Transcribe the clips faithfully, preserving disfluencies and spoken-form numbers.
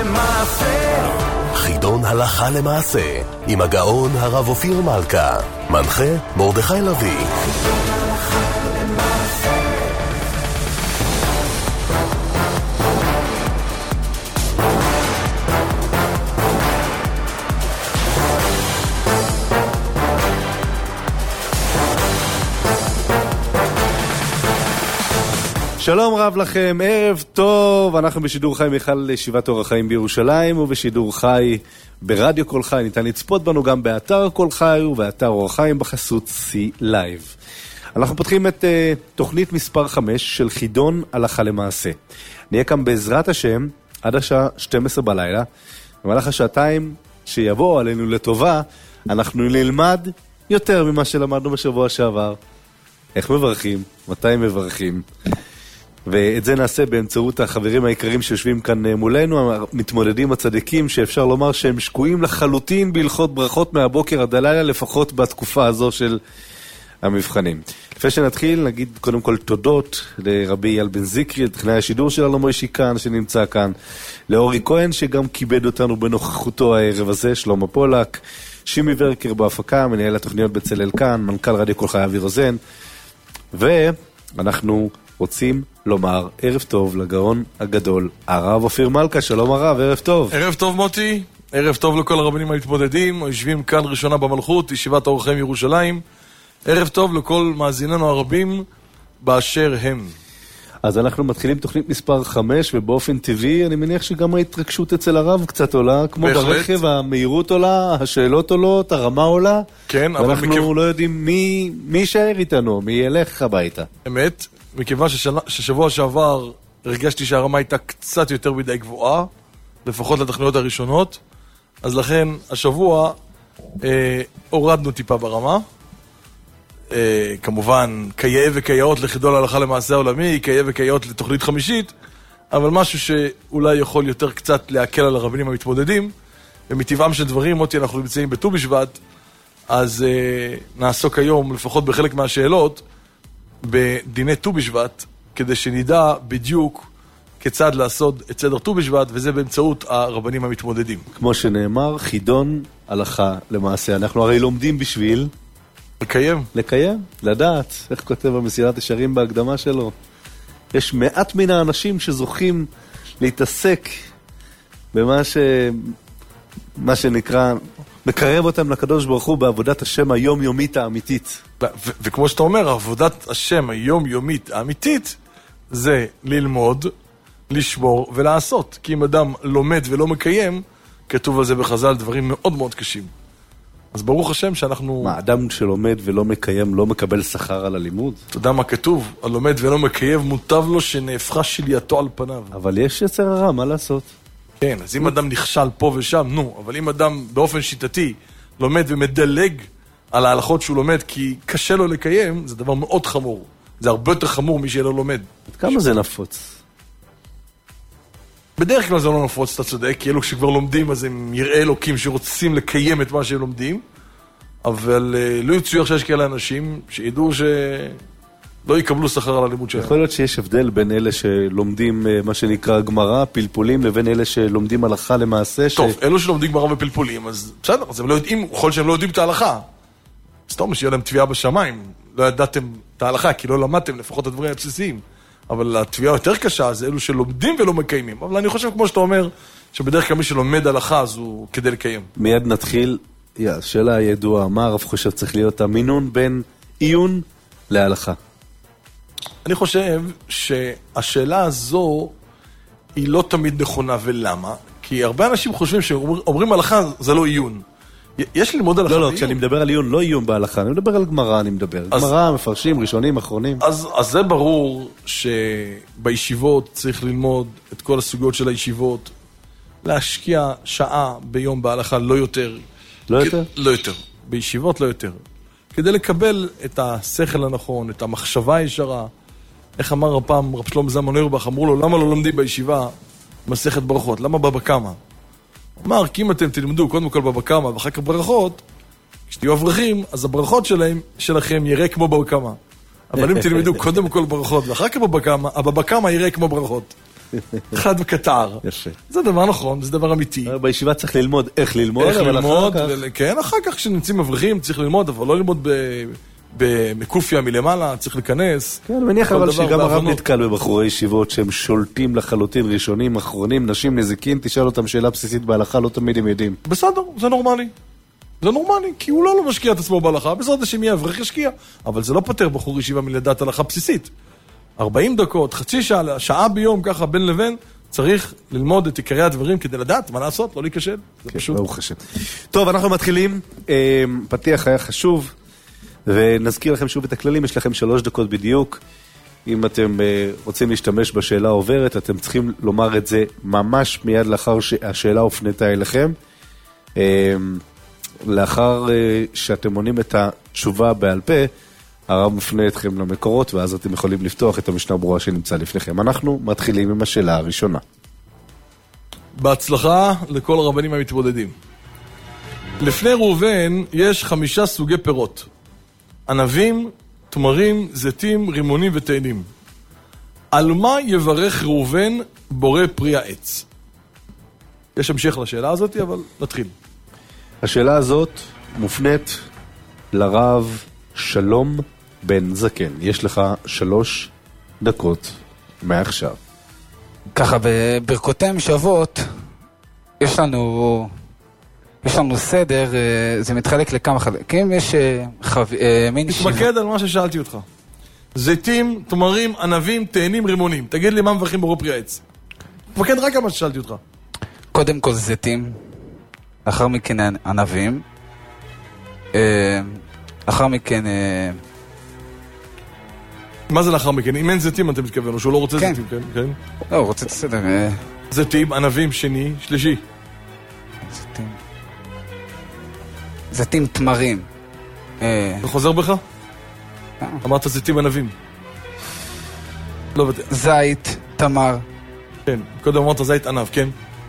למעשה. חידון הלכה למעשה עם הגאון הרב אופיר מלכה, מנחה מרדכי לוי. שלום רב לכם, ערב טוב, אנחנו בשידור חי מיכל ישיבת אור החיים בירושלים ובשידור חי ברדיו כל חי, ניתן לצפות בנו גם באתר כל חי ובאתר אור החיים בחסות סי לייב. אנחנו פותחים את uh, תוכנית מספר חמש של חידון הלכה למעשה. נהיה כאן בעזרת השם עד השעה שתים עשרה בלילה, במהלך השעתיים שיבואו עלינו לטובה, אנחנו נלמד יותר ממה שלמדנו בשבוע שעבר. איך מברכים, מתי מברכים. ואת זה נעשה באמצעות החברים העיקריים שיושבים כאן מולנו, המתמודדים הצדיקים, שאפשר לומר שהם שקועים לחלוטין בהלכות ברכות מהבוקר עד הלילה, לפחות בתקופה הזו של המבחנים. לפני שנתחיל, נגיד קודם כל תודות לרבי אייל בן זיקרי, טכנאי השידור שלנו מוישי כאן, שנמצא כאן, לאורי כהן, שגם כיבד אותנו בנוכחותו הערב הזה, שלמה פולק, שימי ורקר בהפקה, מנהל התוכניות בצלאל כאן, מנכ"ל רדיו כל חי אבי רוזן, ואנחנו רוצים לומר ערב טוב לגאון הגדול הרב אופיר מלכה. שלום הרב, ערב טוב. ערב טוב מוטי, ערב טוב לכל הרבנים המתמודדים היושבים כאן ראשונה במלכות ישיבת אור החיים ירושלים. ערב טוב לכל מאזיננו הרבים באשר הם. אז אנחנו מתחילים תוכנית מספר חמש, ובאופן טבעי אני מניח שגם ההתרגשות אצל הרב קצת עולה, כמו בהחלט. ברכב, המהירות עולה, השאלות עולות, הרמה עולה. כן, אבל ואנחנו מכיו... לא יודעים מי, מי יישאר איתנו, מי ילך הביתה. אמת, מכיוון ששנה, ששבוע שעבר הרגשתי שהרמה הייתה קצת יותר מדי גבוהה, לפחות לתכניות הראשונות, אז לכן השבוע אה, הורדנו טיפה ברמה. אה, כמובן, קייאה וקייאות לחידון הלכה למעשה העולמי, קייאה וקייאות לתוכנית חמישית, אבל משהו שאולי יכול יותר קצת להקל על הרבנים המתמודדים, ומטבעם של דברים, מוטי, אנחנו נמצאים בט"ו בשבט, אז אה, נעסוק היום, לפחות בחלק מהשאלות, בדיני ט"ו בשבט, כדי שנדע בדיוק כיצד לעשות את סדר ט"ו בשבט, וזה באמצעות הרבנים המתמודדים. כמו שנאמר, חידון הלכה למעשה. אנחנו הרי לומדים בשביל לקיים. לקיים, לדעת, איך כותב במסילת ישרים בהקדמה שלו. יש מעט מן האנשים שזוכים להתעסק במה ש... מה שנקרא, מקרב אותם לקדוש ברוך הוא בעבודת השם היומיומית האמיתית. ו- ו- וכמו שאתה אומר, עבודת השם היומיומית האמיתית זה ללמוד, לשמור ולעשות. כי אם אדם לומד ולא מקיים, כתוב על זה בחז"ל דברים מאוד מאוד קשים. אז ברוך השם שאנחנו... מה, אדם שלומד ולא מקיים לא מקבל שכר על הלימוד? אתה יודע מה כתוב? הלומד ולא מקיים מוטב לו שנהפכה שלייתו על פניו. אבל יש יצר הרע, מה לעשות? כן, אז אם אדם נכשל פה ושם, נו, אבל אם אדם באופן שיטתי לומד ומדלג על ההלכות שהוא לומד כי קשה לו לקיים, זה דבר מאוד חמור. זה הרבה יותר חמור מי שלא לומד. עד כמה זה נפוץ? בדרך כלל זה לא נפוץ, אתה צודק, כי אלו שכבר לומדים, אז הם יראי אלוקים שרוצים לקיים את מה שהם לומדים, אבל לא יצויר שיש כאלה אנשים שידעו ש... לא יקבלו שכר על הלימוד שלהם. יכול להיות שיש הבדל בין אלה שלומדים מה שנקרא גמרא, פלפולים, לבין אלה שלומדים הלכה למעשה. טוב, ש... אלו שלומדים גמרא ופלפולים, אז בסדר, אז הם לא יודעים, יכול שהם לא יודעים את ההלכה. אז טוב, שיהיה להם תביעה בשמיים. לא ידעתם את ההלכה, כי לא למדתם לפחות את הדברים הבסיסיים. אבל התביעה יותר קשה, זה אלו שלומדים ולא מקיימים. אבל אני חושב, כמו שאתה אומר, שבדרך כלל מי שלומד הלכה, אז הוא כדי לקיים. מיד נתחיל, שאלה הידועה, מה הרב חושב צריך להיות המינון בין עיון להלכה? אני חושב שהשאלה הזו היא לא תמיד נכונה, ולמה? כי הרבה אנשים חושבים שאומרים הלכה זה לא עיון. יש ללמוד הלכה לא, לא, בעיון. כשאני מדבר על עיון, לא עיון בהלכה, אני מדבר על גמרא, אני מדבר. אז, גמרא, מפרשים, ראשונים, אחרונים. אז, אז זה ברור שבישיבות צריך ללמוד את כל הסוגיות של הישיבות, להשקיע שעה ביום בהלכה, לא יותר. לא יותר? לא יותר. בישיבות לא יותר. כדי לקבל את השכל הנכון, את המחשבה הישרה. איך אמר הפעם רב שלום זלמן אוירבך, אמרו לו, למה לא לומדים בישיבה מסכת ברכות? למה בבא קמא? אמר, כי אם אתם תלמדו קודם כל בבא קמא ואחר כך ברכות, כשתהיו אברכים, אז הברכות שלהם, שלכם יראה כמו בבא קמא. אבל אם תלמדו קודם כל ברכות ואחר כך בבא קמא, הבבא קמא יראה כמו ברכות. אחד וקטר. יפה. זה דבר נכון, זה דבר אמיתי. בישיבה צריך ללמוד איך ללמוד, איך אבל ללמוד, אחר כך... ול... כן, אחר כך כשנמצאים מבריחים צריך ללמוד, אבל לא ללמוד ב... במקופיה מלמעלה, צריך להיכנס. כן, אני מניח אבל שגם הרב נתקל בבחורי ישיבות שהם שולטים לחלוטין, ראשונים, אחרונים, נשים, נזיקין, תשאל אותם שאלה בסיסית בהלכה, לא תמיד הם יודעים. בסדר, זה נורמלי. זה נורמלי, כי הוא לא, לא משקיע את עצמו בהלכה, בסדר שאם יהיה אברך ישקיע, אבל זה לא פותר בחור ישיבה מלדעת הלכה בסיסית. ארבעים דקות, חצי שעה, שעה ביום, ככה בין לבין, צריך ללמוד את עיקרי הדברים כדי לדעת מה לעשות, לא להיכשל. זה כן, פשוט. ברוך השם. טוב, אנחנו מתחילים. פתיח היה חשוב, ונזכיר לכם שוב את הכללים, יש לכם שלוש דקות בדיוק. אם אתם רוצים להשתמש בשאלה עוברת, אתם צריכים לומר את זה ממש מיד לאחר שהשאלה הופנתה אליכם. לאחר שאתם עונים את התשובה בעל פה, הרב מפנה אתכם למקורות, ואז אתם יכולים לפתוח את המשנה ברורה שנמצא לפניכם. אנחנו מתחילים עם השאלה הראשונה. בהצלחה לכל הרבנים המתמודדים. לפני ראובן יש חמישה סוגי פירות. ענבים, תמרים, זיתים, רימונים ותאנים. על מה יברך ראובן בורא פרי העץ? יש המשך לשאלה הזאת, אבל נתחיל. השאלה הזאת מופנית לרב שלום בן זקן. יש לך שלוש דקות מעכשיו. ככה, בברכותיהם שוות, יש לנו, יש לנו סדר, זה מתחלק לכמה חלקים, יש חו... מין שיבה. תתמקד על מה ששאלתי אותך. זיתים, תמרים, ענבים, תאנים, רימונים. תגיד לי מה מברכים בורא פרי העץ. תתמקד רק על מה ששאלתי אותך. קודם כל זיתים, לאחר מכן ענבים, לאחר מכן... מה זה לאחר מכן? אם אין זיתים אתם מתכוון, או שהוא לא רוצה כן. זיתים, כן? כן? לא, הוא רוצה את הסדר. זיתים, ענבים, שני, שלישי. זיתים. זיתים תמרים. אתה חוזר בך? אמרת זיתים, ענבים. לא בטח. זית, תמר. כן, קודם אמרת זית, ענב, כן?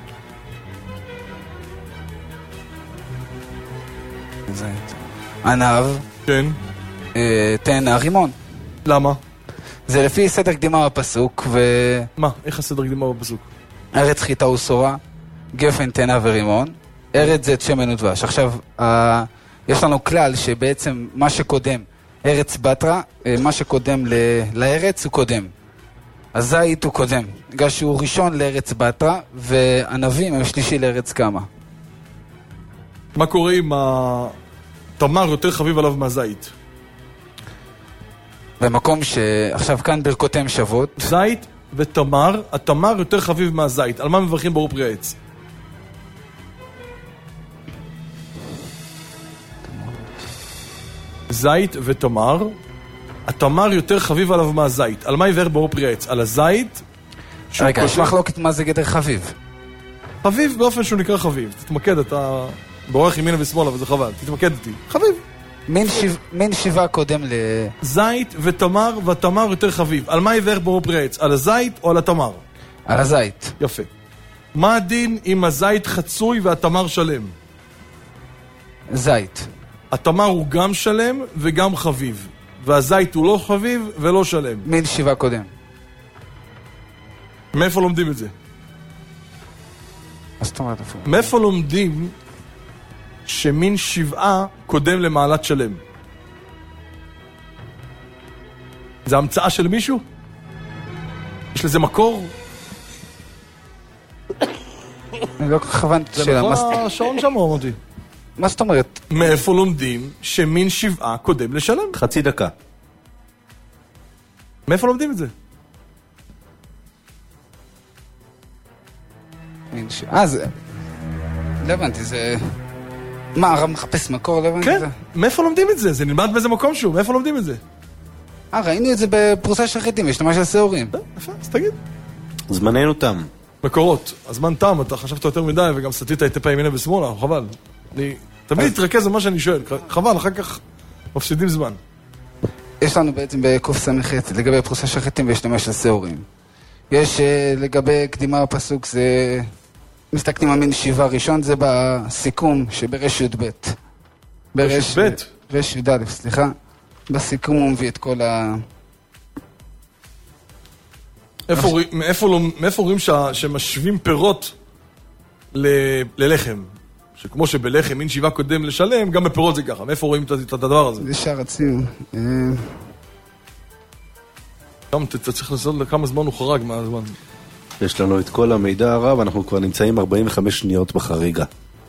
זית. ענב. כן. תאנה, רימון. למה? זה לפי סדר קדימה בפסוק, ו... מה? איך הסדר קדימה בפסוק? ארץ חיטה וסורה, גפן, תאנה ורימון, ארץ זית, שמן ודבש. עכשיו, ה... יש לנו כלל שבעצם מה שקודם, ארץ בטרה, מה שקודם ל... לארץ הוא קודם. הזית הוא קודם, בגלל שהוא ראשון לארץ בטרה, וענבים הם שלישי לארץ קמה. מה קורה אם התמר יותר חביב עליו מהזית? במקום שעכשיו כאן ברכותיהם שוות. זית ותמר, התמר יותר חביב מהזית. על מה מברכים בורא פרי העץ? זית ותמר, התמר יותר חביב עליו מהזית. על מה יברך בורא פרי העץ? על הזית? רגע, יש מחלוקת מה זה גדר חביב. חביב באופן שהוא נקרא חביב. תתמקד, אתה בורח ימינה ושמאלה וזה חבל. תתמקד איתי. חביב. מין, שיו... מין שיבה קודם ל... זית ותמר, והתמר יותר חביב. על מה יברך בורא פרי העץ? על הזית או על התמר? על הזית. יפה. מה הדין אם הזית חצוי והתמר שלם? זית. התמר הוא גם שלם וגם חביב, והזית הוא לא חביב ולא שלם. מין שיבה קודם. מאיפה לומדים את זה? מה זאת אומרת? מאיפה לומדים שמין שבעה קודם למעלת שלם? זה המצאה של מישהו? יש לזה מקור? אני לא כל הבנתי שאלה. זה נכון השעון שם או אמרתי? מה זאת אומרת? מאיפה לומדים שמין שבעה קודם לשלם? חצי דקה. מאיפה לומדים את זה? אה, זה... לא הבנתי, זה... מה, הרב מחפש מקור? לא הבנתי כן, זה? מאיפה לומדים את זה? זה נלמד באיזה מקום שהוא, מאיפה לומדים את זה? אה, ראינו את זה בפרוסה של חיטים, יש למה של שעורים. יפה, אז תגיד. זמננו תם. מקורות, הזמן תם, אתה חשבת יותר מדי וגם סטית את הפה ימינה ושמאלה, חבל. אני תמיד להתרכז במה שאני שואל, חבל, אחר כך מפסידים זמן. יש לנו בעצם בקוף סמכת, לגבי פרוסה של חיטים ויש למה של שעורים. יש לגבי קדימה בפסוק, זה... מסתכלים על מין שיבה ראשון, זה בסיכום שברש י' ב'. ברש ב'? ברש י' א', סליחה. בסיכום הוא מביא את כל ה... איפה רואים- מאיפה לא- מאיפה רואים שה- שמשווים פירות ל- ללחם? שכמו שבלחם אין שיבה קודם לשלם, גם בפירות זה ככה. מאיפה רואים את את הדבר הזה? זה שער הציון. אה, גם אתה צריך לעשות לכמה זמן הוא חרג מהזמן. יש לנו את כל המידע הרב, אנחנו כבר נמצאים ארבעים וחמש שניות בחריגה.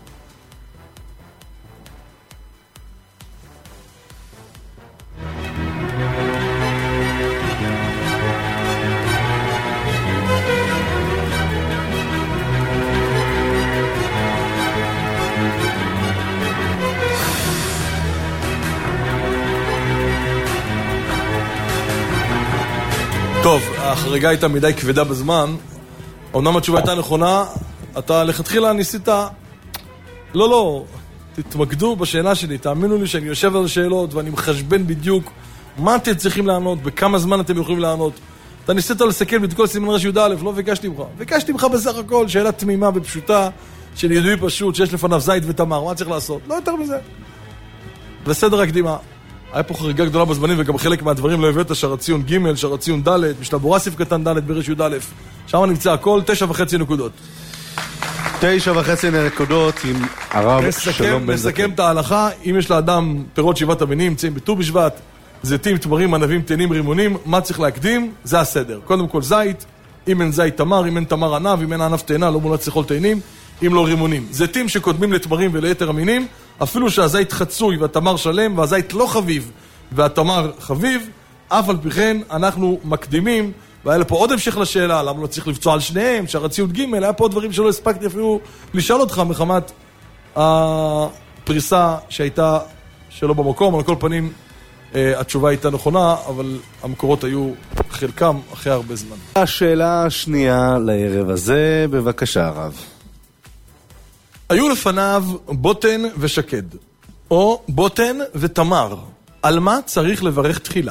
טוב, החריגה הייתה מדי כבדה בזמן. אמנם התשובה הייתה נכונה, אתה לכתחילה ניסית... לא, לא, תתמקדו בשאלה שלי, תאמינו לי שאני יושב על השאלות ואני מחשבן בדיוק מה אתם צריכים לענות, בכמה זמן אתם יכולים לענות. אתה ניסית לסכם את כל סימן רש י"א, לא ביקשתי ממך. ביקשתי ממך בסך הכל שאלה תמימה ופשוטה של ידועי פשוט שיש לפניו זית ותמר, מה צריך לעשות? לא יותר מזה. וסדר הקדימה. היה פה חריגה גדולה בזמנים, וגם חלק מהדברים לא הבאת, שער הציון ג', שער הציון ד', משנה בורסיף קטן ד' ברש י"א. שם נמצא הכל, תשע וחצי נקודות. תשע וחצי נקודות עם הרב נסכם, שלום בן זקן. נסכם את ההלכה, אם יש לאדם פירות שבעת המינים, נמצאים בט"ו בשבט, זיתים, תמרים, ענבים, תאנים, רימונים, מה צריך להקדים? זה הסדר. קודם כל זית, אם אין זית תמר, אם אין תמר ענב, אם אין ענב תאנה, לא מומלץ לאכול תאנים, אם לא רימונים. זיתים שקודמים לתמרים וליתר המינים, אפילו שהזית חצוי והתמר שלם והזית לא חביב והתמר חביב, אף על פי כן אנחנו מקדימים, והיה לפה עוד המשך לשאלה, למה לא צריך לבצוע על שניהם, שער הציון ג', היה פה דברים שלא הספקתי אפילו לשאול אותך מחמת הפריסה שהייתה שלא במקום, על כל פנים התשובה הייתה נכונה, אבל המקורות היו חלקם אחרי הרבה זמן. השאלה השנייה לערב הזה, בבקשה הרב. היו לפניו בוטן ושקד, או בוטן ותמר. על מה צריך לברך תחילה?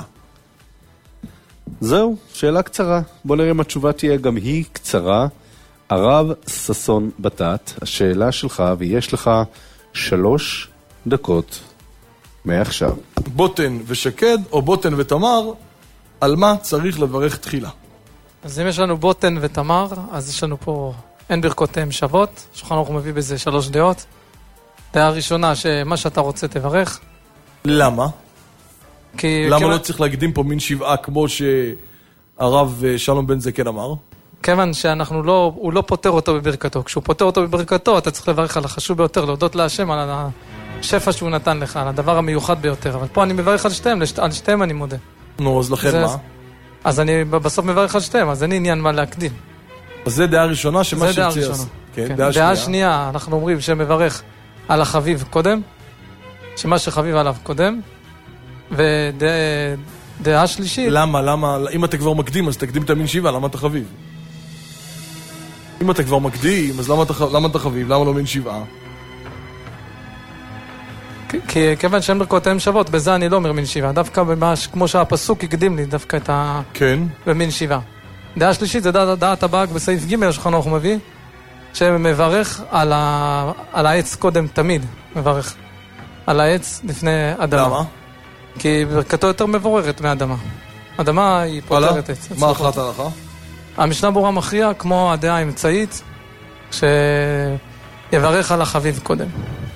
זהו, שאלה קצרה. בוא נראה אם התשובה תהיה גם היא קצרה. הרב ששון בטט, השאלה שלך, ויש לך שלוש דקות מעכשיו. בוטן ושקד, או בוטן ותמר, על מה צריך לברך תחילה? אז אם יש לנו בוטן ותמר, אז יש לנו פה אין ברכותיהם שוות. שולחן ערוך מביא בזה שלוש דעות. דעה ראשונה, שמה שאתה רוצה תברך. למה? כי למה כיוון, לא צריך להקדים פה מין שבעה כמו שהרב שלום בן זקן אמר? כיוון שאנחנו לא, הוא לא פותר אותו בברכתו. כשהוא פותר אותו בברכתו, אתה צריך לברך על החשוב ביותר, להודות להשם על השפע שהוא נתן לך, על הדבר המיוחד ביותר. אבל פה אני מברך על שתיהם, על שתיהם אני מודה. נו, אז לכן זה, מה? אז אני בסוף מברך על שתיהם, אז אין עניין מה להקדים. אז זה דעה ראשונה שמה זה דעה שרצי ראשונה. כן, כן. דעה דעה שנייה. שנייה, אנחנו אומרים שמברך על החביב קודם, שמה שחביב עליו קודם, ודעה שלישית... למה, למה, אם אתה כבר מקדים, אז תקדים את המין שבעה, למה אתה חביב? אם אתה כבר מקדים, אז למה אתה, למה אתה חביב? למה לא מין שבעה? כי כיוון שאין ברכותיהם שוות, בזה אני לא אומר מין שבעה, דווקא במש, כמו שהפסוק הקדים לי, דווקא את ה... כן. במין שבעה. דעה שלישית זה דעת, דעת הבאג בסעיף ג' שולחן ערוך מביא, שמברך על, ה... על העץ קודם תמיד, מברך על העץ לפני אדמה. למה? כי ברכתו יותר מבוררת מאדמה. אדמה היא פותרת עץ. מה החלטת הלכה? המשנה ברורה מכריע כמו הדעה האמצעית, שיברך על החביב קודם.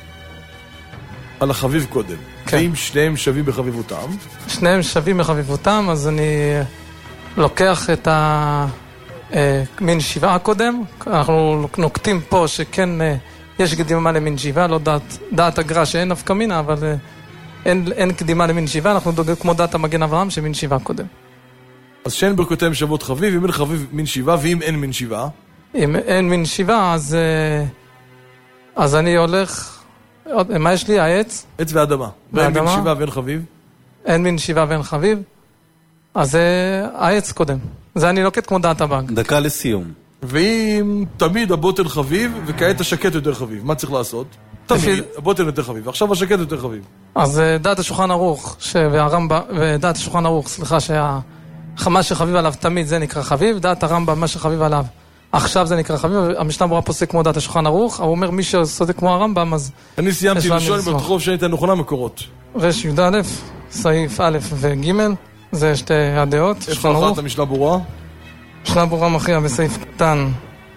על החביב קודם. כן. ואם שניהם שווים בחביבותם? שניהם שווים בחביבותם, אז אני לוקח את המין שבעה קודם. אנחנו נוקטים פה שכן יש קדימה למין שבעה, לא דעת, דעת הגר"א שאין נפקא מינה, אבל אין, אין קדימה למין שבעה, אנחנו דוגלים כמו דעת המגן אברהם שמין שבעה קודם. אז שאין ברכותיהם שוות חביב, אם אין חביב מין שבעה, ואם אין מין שבעה? אם אין מין שבעה, אז, אז אני הולך... מה יש לי? העץ? עץ ואדמה. ואין מין שבעה ואין חביב? אין מין שבעה ואין חביב. אז זה העץ קודם. זה אני לוקט כמו דעת הבאג. דקה לסיום. ואם תמיד הבוטן חביב, וכעת השקט יותר חביב, מה צריך לעשות? תמיד הבוטן יותר חביב, ועכשיו השקט יותר חביב. אז דעת השולחן ערוך, והרמב"ם, ודעת השולחן ערוך, סליחה, שהמה שחביב עליו תמיד זה נקרא חביב, דעת הרמב"ם, מה שחביב עליו עכשיו זה נקרא חביב, המשנה ברורה פוסק כמו דעת השולחן ערוך, הוא אומר מי שעושה כמו הרמב"ם, אז... אני סיימתי לשאול אם ברחוב שניתן נכונה מקורות. רש י"א, סעיף א' וג', זה שתי הדעות. איפה אחת המשנה ברורה? משנה ברורה מכריעה בסעיף קטן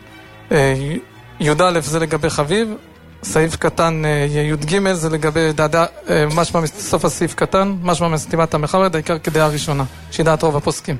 י"א זה לגבי חביב, סעיף קטן י"ג זה לגבי דעדה, משמע מסוף הסעיף קטן, משמע מסתימת המחבר, העיקר כדעה ראשונה, שהיא דעת רוב הפוסקים.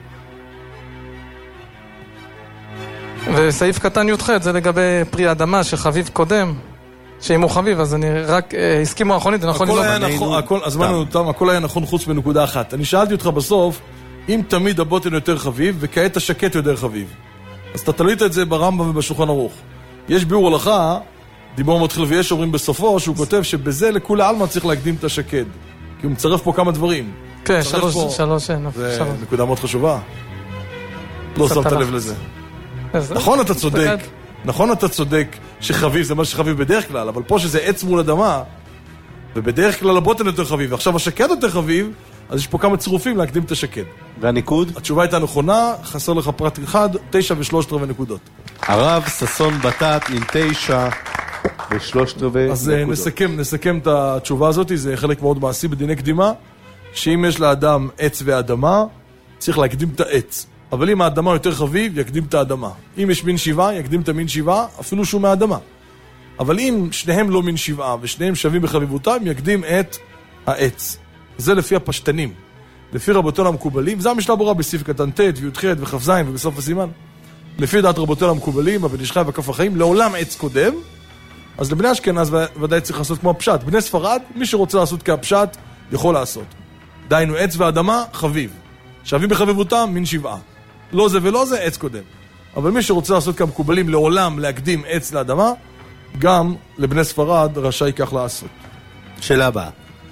וסעיף קטן י"ח זה לגבי פרי אדמה שחביב קודם, שאם הוא חביב, אז אני רק הסכימו האחרונית, זה נכון הכל היה נכון, הזמן הנותם, הכל היה נכון חוץ בנקודה אחת. אני שאלתי אותך בסוף, אם תמיד הבוטן יותר חביב, וכעת השקט יותר חביב. אז אתה תלית את זה ברמב"ם ובשולחן ערוך. יש ביאור הלכה, דיבור מתחיל ויש אומרים בסופו, שהוא כותב שבזה לכולי עלמא צריך להקדים את השקד. כי הוא מצרף פה כמה דברים. כן, שלוש, שלוש, זה נקודה מאוד חשובה. לא שמת לב לזה. נכון אתה צודק, נכון אתה צודק שחביב זה מה שחביב בדרך כלל, אבל פה שזה עץ מול אדמה, ובדרך כלל הבוטן יותר חביב, ועכשיו השקד יותר חביב, אז יש פה כמה צירופים להקדים את השקד. והניקוד? התשובה הייתה נכונה, חסר לך פרט אחד, תשע ושלושת רבעי נקודות. הרב ששון בטט עם תשע ושלושת רבעי נקודות. אז נסכם, נסכם את התשובה הזאת, זה חלק מאוד מעשי בדיני קדימה, שאם יש לאדם עץ ואדמה, צריך להקדים את העץ. אבל אם האדמה יותר חביב, יקדים את האדמה. אם יש מין שבעה, יקדים את המין שבעה, אפילו שהוא מהאדמה. אבל אם שניהם לא מין שבעה, ושניהם שווים בחביבותם, יקדים את העץ. זה לפי הפשטנים. לפי רבותינו המקובלים, זה המשנה ברורה בסעיף קטן ט' וי"ח וכ"ז ובסוף הסימן. לפי דעת רבותינו המקובלים, הבן איש חי וכף החיים, לעולם עץ קודם. אז לבני אשכנז ודאי צריך לעשות כמו הפשט. בני ספרד, מי שרוצה לעשות כהפשט, יכול לעשות. דהיינו, עץ ואדמה, חביב. שווים בחביבותם, מין שבעה. לא זה ולא זה, עץ קודם. אבל מי שרוצה לעשות כמקובלים לעולם להקדים עץ לאדמה, גם לבני ספרד רשאי כך לעשות. שאלה הבאה.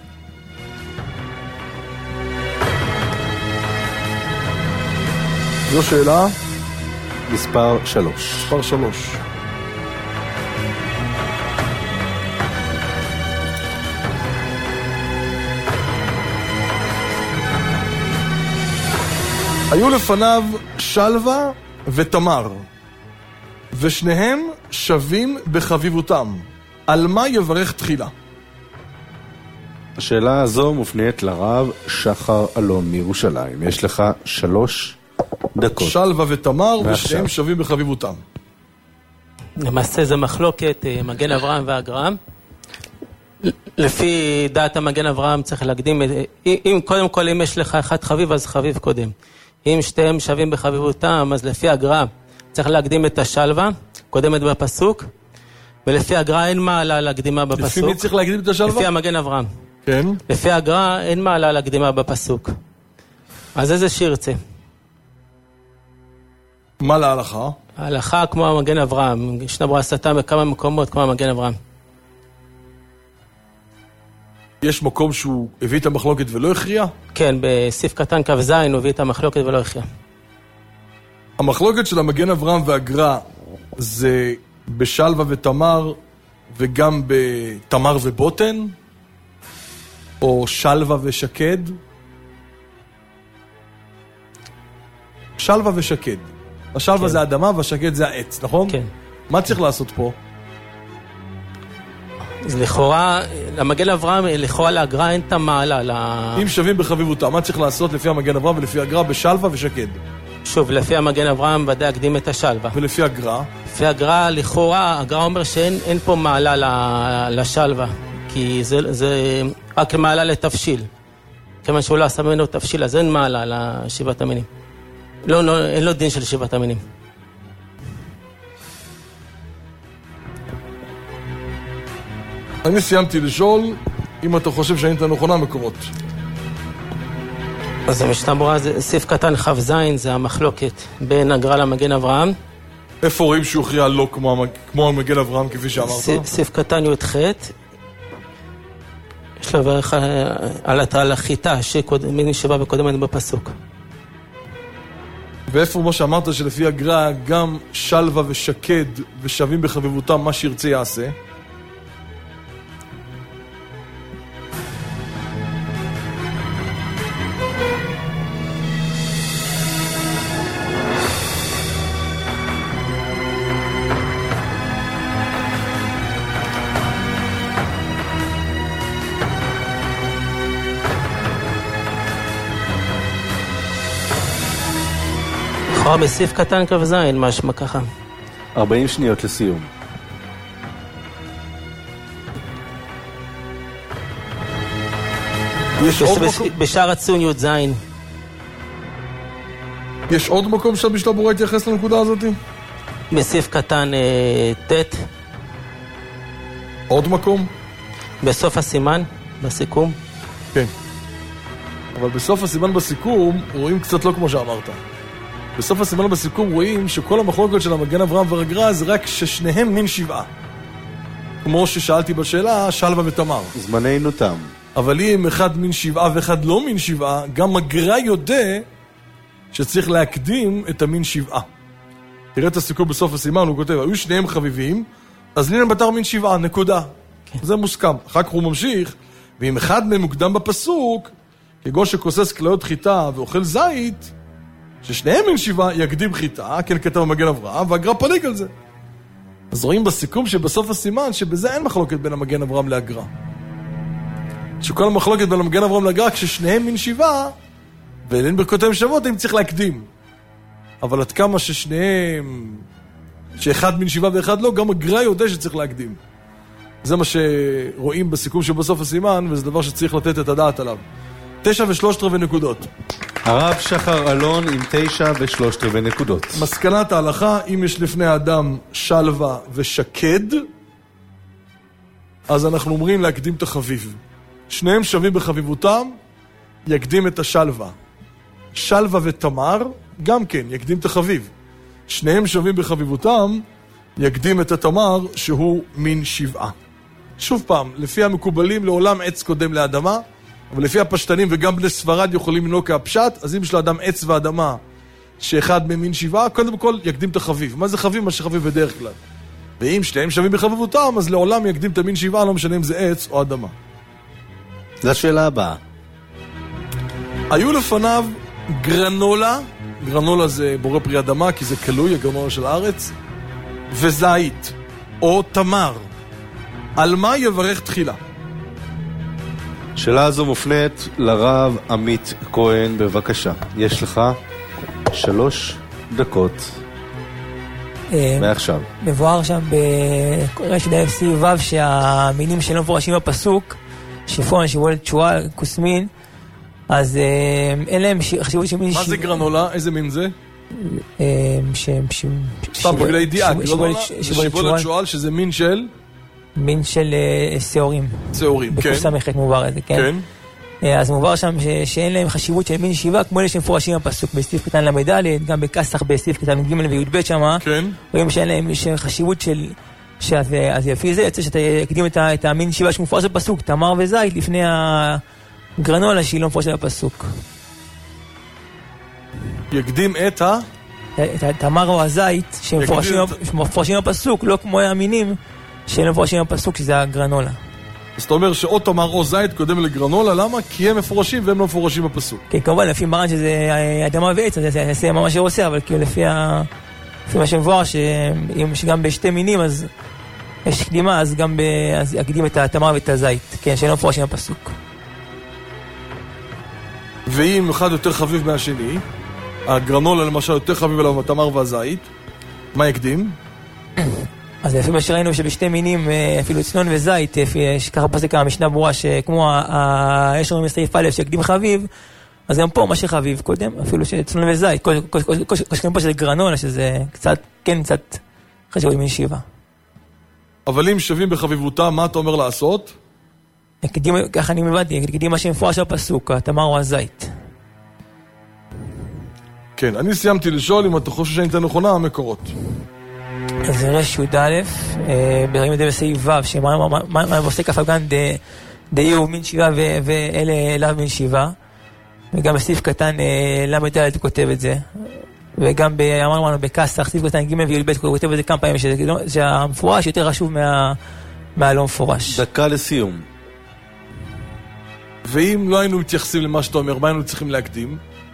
זו שאלה מספר שלוש. מספר שלוש. היו לפניו שלווה ותמר, ושניהם שווים בחביבותם. על מה יברך תחילה? השאלה הזו מופנית לרב שחר אלון מירושלים. יש לך שלוש דקות. שלווה ותמר, ושניהם שווים בחביבותם. למעשה זה מחלוקת מגן אברהם והגר"א. לפי דעת המגן אברהם צריך להקדים, אם קודם כל אם יש לך אחד חביב אז חביב קודם. אם שתיהם שווים בחביבותם, אז לפי הגר"א צריך להקדים את השלווה, קודמת בפסוק, ולפי הגר"א אין מעלה להקדימה בפסוק. לפי מי צריך להקדים את השלווה? לפי המגן אברהם. כן. לפי הגר"א אין מעלה להקדימה בפסוק. אז איזה שירצה? מה להלכה? ההלכה כמו המגן אברהם, ישנה ברורה סתם בכמה מקומות כמו המגן אברהם. יש מקום שהוא הביא את המחלוקת ולא הכריע? כן, בסעיף קטן כ"ז הוא הביא את המחלוקת ולא הכריע. המחלוקת של המגן אברהם והגר"א זה בשלווה ותמר וגם בתמר ובוטן? או שלווה ושקד? שלווה ושקד. השלווה כן. זה האדמה והשקד זה העץ, נכון? כן. מה צריך לעשות פה? אז לכאורה, למגן אברהם, לכאורה להגר"א אין את המעלה. לה... אם שווים בחביבותם, מה צריך לעשות לפי המגן אברהם ולפי הגר"א בשלווה ושקד? שוב, לפי המגן אברהם ודאי הקדים את השלווה. ולפי הגר"א? לפי הגר"א, לכאורה, הגר"א אומר שאין אין פה מעלה לשלווה, כי זה, זה רק מעלה לתבשיל. כיוון שהוא לא עשה ממנו תבשיל, אז אין מעלה לשבעת המינים. לא, לא, אין לו דין של שבעת המינים. אני סיימתי לשאול, אם אתה חושב שהיית נכונה מקורות. אז המשנה ברורה, סעיף קטן כ"ז, זה המחלוקת בין הגר"א למגן אברהם. איפה רואים שהוא הכריע לא כמו, כמו המגן אברהם, כפי שאמרת? סעיף קטן י"ח, יש לו בערך על החיטה, שמי שבא וקודמת בפסוק. ואיפה מה שאמרת שלפי הגר"א גם שלווה ושקד ושווים בחביבותם מה שירצה יעשה? לכאורה בסעיף קטן כ"ז, משמע ככה. ארבעים שניות לסיום. יש עוד בש- מקום? בשער הציון י"ז. יש עוד מקום שהמשנה ברורה התייחס לנקודה הזאת? בסעיף קטן אה, ט', עוד מקום? בסוף הסימן, בסיכום. כן. אבל בסוף הסימן בסיכום רואים קצת לא כמו שאמרת. בסוף הסימן בסיכום רואים שכל המחלוקת של המגן אברהם והגר"א זה רק ששניהם מין שבעה. כמו ששאלתי בשאלה, שלווה ותמר. זמננו תם. אבל אם אחד מין שבעה ואחד לא מין שבעה, גם הגר"א יודע שצריך להקדים את המין שבעה. תראה את הסיכום בסוף הסימן, הוא כותב, היו שניהם חביבים, אז נינן בתר מין שבעה, נקודה. כן. זה מוסכם. אחר כך הוא ממשיך, ואם אחד מהם מוקדם בפסוק, כגון שכוסס כליות חיטה ואוכל זית, ששניהם מין שבעה יקדים חיטה, כן כתב המגן אברהם, והגר"א פליג על זה. אז רואים בסיכום שבסוף הסימן, שבזה אין מחלוקת בין המגן אברהם להגר"א. שכל המחלוקת בין המגן אברהם להגר"א, כששניהם מין שבעה, ואין ברכותיהם שוות, הם צריך להקדים. אבל עד כמה ששניהם, שאחד מין שבעה ואחד לא, גם הגר"א יודע שצריך להקדים. זה מה שרואים בסיכום שבסוף הסימן, וזה דבר שצריך לתת את הדעת עליו. תשע ושלושת רבעי נקודות. הרב שחר אלון עם תשע ושלושת רבעי נקודות. מסקנת ההלכה, אם יש לפני האדם שלווה ושקד, אז אנחנו אומרים להקדים את החביב. שניהם שווים בחביבותם, יקדים את השלווה. שלווה ותמר, גם כן, יקדים את החביב. שניהם שווים בחביבותם, יקדים את התמר שהוא מין שבעה. שוב פעם, לפי המקובלים לעולם עץ קודם לאדמה, אבל לפי הפשטנים וגם בני ספרד יכולים לנהוג כהפשט, אז אם יש לאדם עץ ואדמה שאחד ממין שבעה, קודם כל יקדים את החביב. מה זה חביב? מה שחביב בדרך כלל. ואם שניהם שווים בחביבותם, אז לעולם יקדים את המין שבעה, לא משנה אם זה עץ או אדמה. זו השאלה הבאה. היו לפניו גרנולה, גרנולה זה בורא פרי אדמה, כי זה כלוי, הגרנולה של הארץ, וזית, או תמר. על מה יברך תחילה? שאלה הזו מופנית לרב עמית כהן, בבקשה. יש לך שלוש דקות. מעכשיו. מבואר שם ברשת דף סי וו שהמינים שלא מפורשים בפסוק, שפון, שבועל, תשועה, כוסמין, אז אין להם חשיבות של מין... מה זה גרנולה? איזה מין זה? שהם... סתם בגלל ידיעה, שבועל תשועה, שזה מין של... מין של שעורים. שעורים, כן. בקוסם אחד מובן הזה, כן. אז מובן שם שאין להם חשיבות של מין שבעה, כמו אלה שמפורשים בפסוק, בסעיף קטן למד', גם בקסח בסעיף קטן ג' וי"ב שם, רואים שאין להם חשיבות של... אז לפי זה יוצא שאתה יקדים את המין שבעה שמפורש בפסוק, תמר וזית, לפני הגרנולה שהיא לא מפורשת בפסוק. יקדים את ה... את התמר או הזית שמפורשים בפסוק, לא כמו המינים שלא מפורשים בפסוק, שזה הגרנולה. אז אתה אומר שאו תמר או זית קודם לגרנולה, למה? כי הם מפורשים והם לא מפורשים בפסוק. כן, כמובן, לפי מרן שזה אדמה ועץ, אז זה יעשה מה שהוא עושה, אבל כאילו לפי ה... לפי מה שמבואר, שגם בשתי מינים, אז יש קדימה, אז גם אז יקדים את התמר ואת הזית, כן, שלא מפורשים בפסוק. ואם אחד יותר חביב מהשני, הגרנולה למשל יותר חביב עליו התמר והזית, מה יקדים? אז לפי מה שראינו שבשתי מינים, אפילו צנון וזית, ככה פסק המשנה ברורה, שכמו יש לנו מסעיף א' שיקדים חביב, אז גם פה מה שחביב קודם, אפילו שצנון וזית, קושקים פה שזה גרנולה, שזה קצת, כן, קצת חשוב עם ישיבה. אבל אם שווים בחביבותם, מה אתה אומר לעשות? יקדים, ככה אני מבדתי, יקדים מה שמפורש בפסוק, התמר או הזית. כן, אני סיימתי לשאול אם אתה חושב שאני אתן נכונה המקורות. אז רש י"א, בראים את זה בסעיף ו' מה עושה כף הגן דיהו מין שבעה ואלה אליו מין שבעה, וגם בסעיף קטן למד ד' הוא כותב את זה, וגם אמרנו בקסח, סעיף קטן ג' וי"ב הוא כותב את זה כמה פעמים, שהמפורש יותר חשוב מהלא מפורש. דקה לסיום. ואם לא היינו מתייחסים למה שאתה אומר, מה היינו צריכים להקדים?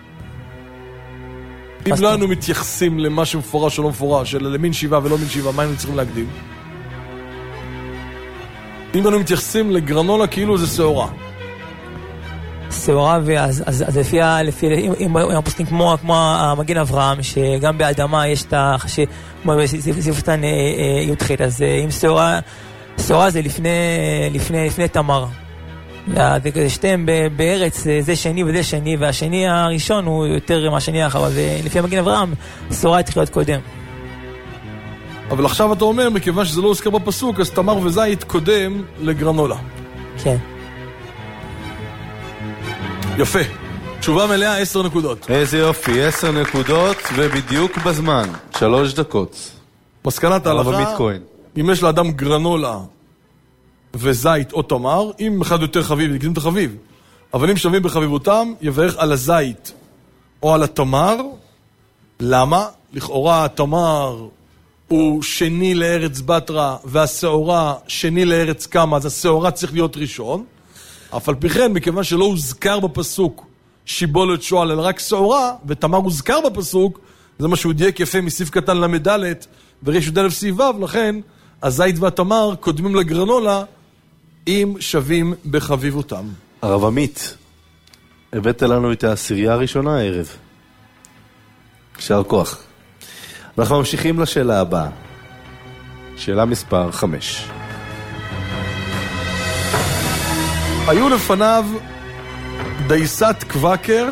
אם לא היינו מתייחסים למה שמפורש או לא מפורש, אלא למין שבעה ולא מין שבעה, מה היינו צריכים להקדים? אם היינו מתייחסים לגרנולה כאילו זה שעורה. שעורה, ואז, אז, אז לפי, לפי, אם הפוסקים כמו, כמו המגן אברהם, שגם באדמה יש את ה... סעיף קטן י"ח, אז אם שעורה, שעורה זה לפני, לפני, לפני תמר. שתיהם בארץ, זה שני וזה שני, והשני הראשון הוא יותר מהשני האחר, אז לפי המגן אברהם, שעורה התחיל להיות קודם. אבל עכשיו אתה אומר, מכיוון שזה לא הוזכר בפסוק, אז תמר וזית קודם לגרנולה. כן. יפה. תשובה מלאה, עשר נקודות. איזה יופי, עשר נקודות, ובדיוק בזמן, שלוש דקות. מסקנת ההלכה, אם יש לאדם גרנולה וזית או תמר, אם אחד יותר חביב, יקדים את החביב. אבל אם שווים בחביבותם, יברך על הזית או על התמר. למה? לכאורה התמר הוא שני לארץ בתרה, והשעורה שני לארץ קמה, אז השעורה צריך להיות ראשון. אף על פי כן, מכיוון שלא הוזכר בפסוק שיבולת שועל, אלא רק שעורה, ותמר הוזכר בפסוק, זה מה שהוא דייק יפה מסעיף קטן למדלת, וריש י"א סעיף ו', לכן הזית והתמר קודמים לגרנולה, אם שווים בחביבותם. הרב עמית, הבאת לנו את העשירייה הראשונה הערב. יישר כוח. אנחנו ממשיכים לשאלה הבאה. שאלה מספר חמש. היו לפניו דייסת קוואקר,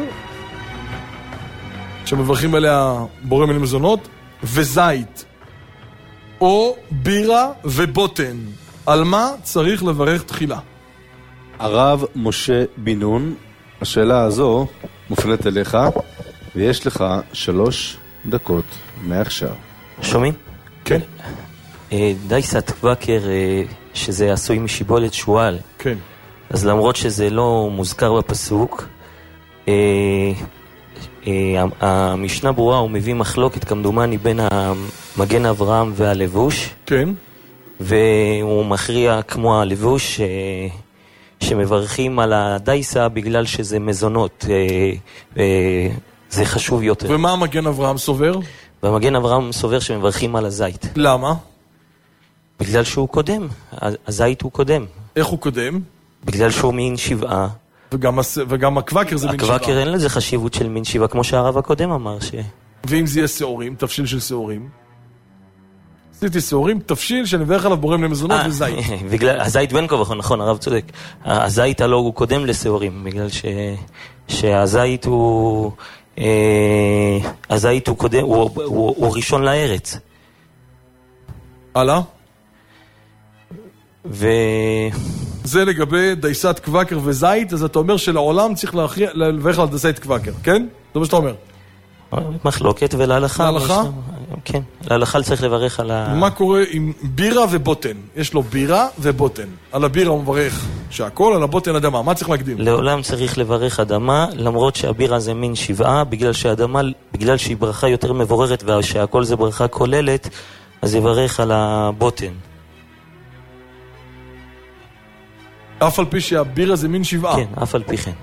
שמברכים עליה בורא מיני מזונות, וזית, או בירה ובוטן. על מה צריך לברך תחילה? הרב משה בן נון, השאלה הזו מופנית אליך, ויש לך שלוש דקות מעכשיו. שומעים? כן. דייסת קוואקר, שזה עשוי משיבולת שועל. כן. אז למרות שזה לא מוזכר בפסוק, המשנה ברורה הוא מביא מחלוקת כמדומני בין המגן אברהם והלבוש. כן. והוא מכריע כמו הלבוש שמברכים על הדייסה בגלל שזה מזונות. זה חשוב יותר. ומה המגן אברהם סובר? והמגן אברהם סובר שמברכים על הזית. למה? בגלל שהוא קודם. הזית הוא קודם. איך הוא קודם? בגלל שהוא מין שבעה. וגם, וגם הקוואקר זה מין שבעה. הקוואקר אין לזה חשיבות של מין שבעה, כמו שהרב הקודם אמר ש... ואם זה יהיה שעורים, תפשיל של שעורים? עשיתי שעורים, תפשיל שנברך עליו בורם למזונות וזית. בגלל, הזית בן כה, נכון, הרב צודק. הזית הלא הוא קודם לשעורים, בגלל ש... שהזית הוא... הזית הוא קודם, הוא, הוא, הוא ראשון לארץ. הלאה? ו... זה לגבי דייסת קוואקר וזית, אז אתה אומר שלעולם צריך לברך על דייסת קוואקר, כן? זה מה שאתה אומר. מחלוקת ולהלכה. להלכה? כן, להלכה צריך לברך על ה... מה קורה עם בירה ובוטן? יש לו בירה ובוטן. על הבירה הוא מברך שהכל, על הבוטן אדמה. מה צריך להקדים? לעולם צריך לברך אדמה, למרות שהבירה זה מין שבעה, בגלל שהאדמה, בגלל שהיא ברכה יותר מבוררת ושהכל זה ברכה כוללת, אז יברך על הבוטן. אף על פי שהבירה זה מין שבעה. כן, אף על פי כן.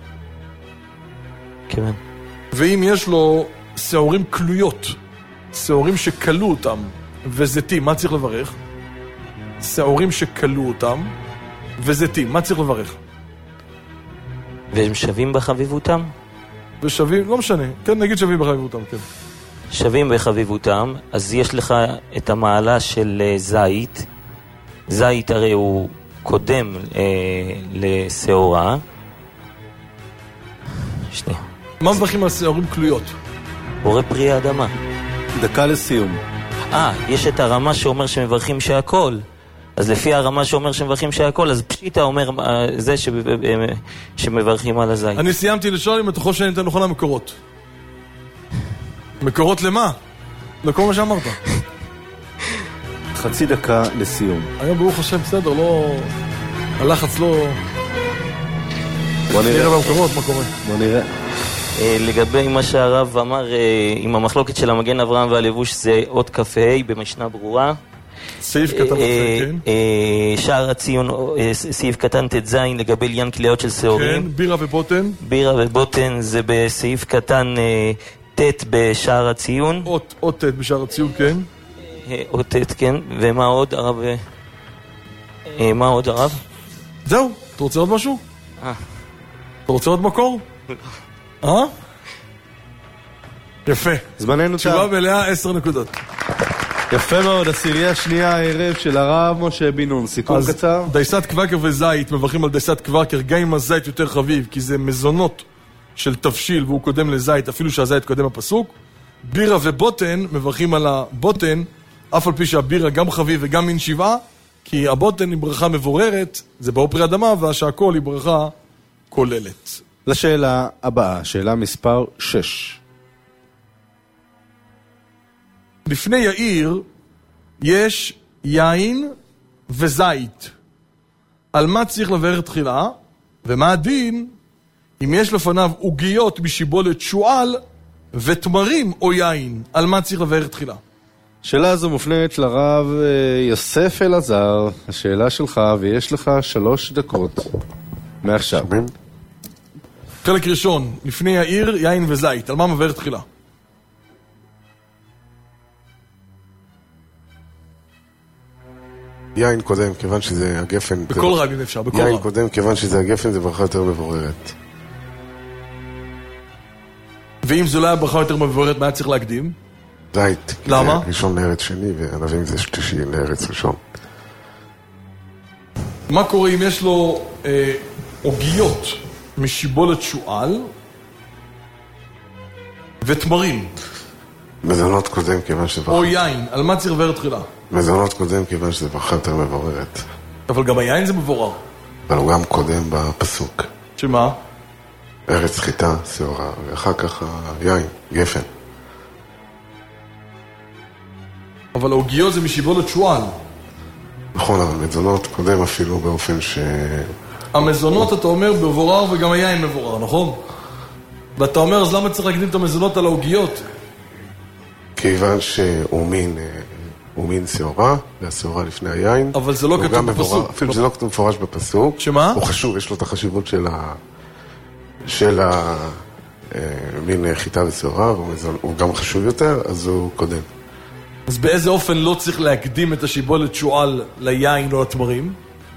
כן. ואם יש לו שעורים כלויות, שעורים שקלו אותם, וזיתים, מה צריך לברך? שעורים שקלו אותם, וזיתים, מה צריך לברך? והם שווים בחביבותם? ושווים, לא משנה, כן, נגיד שווים בחביבותם, כן. שווים בחביבותם, אז יש לך את המעלה של זית. זית הרי הוא קודם אה, לשעורה. שנייה. מה מברכים על שעורים כלויות? בורא פרי האדמה. דקה לסיום. אה, יש את הרמה שאומר שמברכים שהכל. אז לפי הרמה שאומר שמברכים שהכל, אז פשיטה אומר זה ש... שמברכים על הזית. אני סיימתי לשאול אם אתה חושב שאני אתן נכונה מקורות. מקורות למה? לכל מה שאמרת. חצי דקה לסיום. היום ברוך השם בסדר, לא... הלחץ לא... בוא נראה. נראה במקורות מה קורה. בוא נראה. לגבי מה שהרב אמר, עם המחלוקת של המגן אברהם והלבוש, זה עוד קפה במשנה ברורה. סעיף קטן כן. שער הציון, סעיף קטן תז לגבי עניין כליות של שעורים. כן, בירה ובוטן. בירה ובוטן זה בסעיף קטן ת' בשער הציון. עוד ת' בשער הציון, כן. עוד ת', כן. ומה עוד, הרב? מה עוד, הרב? זהו, אתה רוצה עוד משהו? אה. אתה רוצה עוד מקור? אה? יפה. זמננו תם. תשובה מלאה, עשר נקודות. יפה מאוד, עשירייה שנייה הערב של הרב משה בן נון. סיכום אז קצר. דייסת קוואקר וזית, מברכים על דייסת קוואקר, גם אם הזית יותר חביב, כי זה מזונות של תבשיל והוא קודם לזית, אפילו שהזית קודם הפסוק. בירה ובוטן, מברכים על הבוטן, אף על פי שהבירה גם חביב וגם מין שבעה, כי הבוטן היא ברכה מבוררת, זה באופרי אדמה, והשהכל היא ברכה כוללת. לשאלה הבאה, שאלה מספר שש. לפני יאיר יש יין וזית. על מה צריך לבאר תחילה? ומה הדין אם יש לפניו עוגיות משיבולת שועל ותמרים או יין? על מה צריך לבאר תחילה? שאלה הזו מופנית לרב יוסף אלעזר. השאלה שלך, ויש לך שלוש דקות מעכשיו. חלק ראשון, לפני יאיר יין וזית. על מה מבאר תחילה? יין קודם, כיוון שזה הגפן... בכל רב אם אפשר, בכל רב. יין קודם, כיוון שזה הגפן, זה ברכה יותר מבוררת. ואם זו לא היה ברכה יותר מבוררת, מה היה צריך להקדים? זית. למה? זה ראשון לארץ שני, וענבים זה שלישי לארץ ראשון. מה קורה אם יש לו אה, עוגיות משיבולת שועל ותמרים? מזונות קודם, כיוון שזה ברכה... או יין, על מה צריך לבאר תחילה? מזונות קודם, כיוון שזה ברכה יותר מבוררת. אבל גם היין זה מבורר. אבל הוא גם קודם בפסוק. שמה? ארץ חיטה, שעורה, ואחר כך היין, גפן. אבל העוגיות זה משיבולת שועל. נכון, אבל מזונות קודם אפילו באופן ש... המזונות אתה אומר מבורר וגם היין מבורר, נכון? ואתה אומר, אז למה צריך להקדים את המזונות על העוגיות? כיוון שהוא מין... הוא מין שעורה, והשעורה לפני היין. אבל זה לא כתוב בפסוק. אפילו זה לא כתוב מפורש בפסוק. שמה? הוא חשוב, יש לו את החשיבות של ה... של ה... מין חיטה ושעורה, והוא גם חשוב יותר, אז הוא קודם. אז באיזה אופן לא צריך להקדים את השיבולת שועל ליין או לתמרים?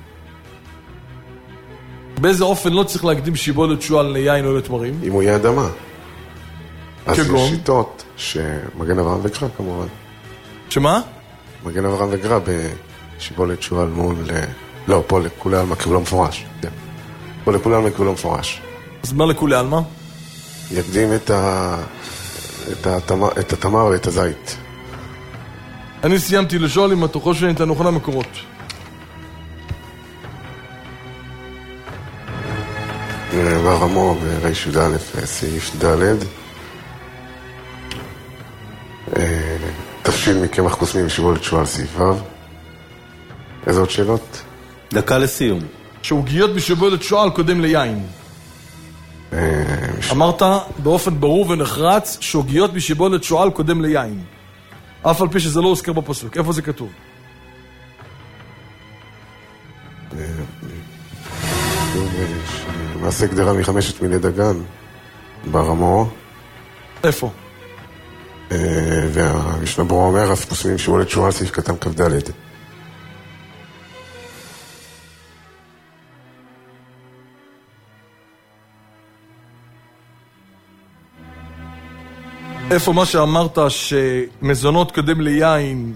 באיזה אופן לא צריך להקדים שיבולת שועל ליין או לתמרים? אם הוא יהיה אדמה. אז כגון? יש שיטות שמגן אברהם וגרא כמובן. שמה? מגן אברהם וגרא בשיבולת שועל מול... לא, פה לכולי עלמא, כי הוא לא מפורש. פה לכולי עלמא, כי הוא לא מפורש. אז מה לכולי עלמא? יקדים את ה... את התמר ואת הזית. אני סיימתי לשאול אם אתה חושב שאני תנוכל המקורות. ברמו בריש י"א סעיף ד' תבשיל מקמח קוסמים ושיבולת שועל סעיף ו'. איזה עוד שאלות? דקה לסיום. שעוגיות בשיבולת שועל קודם ליין. אמרת באופן ברור ונחרץ שעוגיות בשיבולת שועל קודם ליין, אף על פי שזה לא הוזכר בפסוק. איפה זה כתוב? מעשה גדרה מחמשת מיני דגן ברמו. איפה? והמשנה ברורה אומר אף קוסמים שיבולת שועל סעיף קטן כ"ד. איפה מה שאמרת שמזונות קודם ליין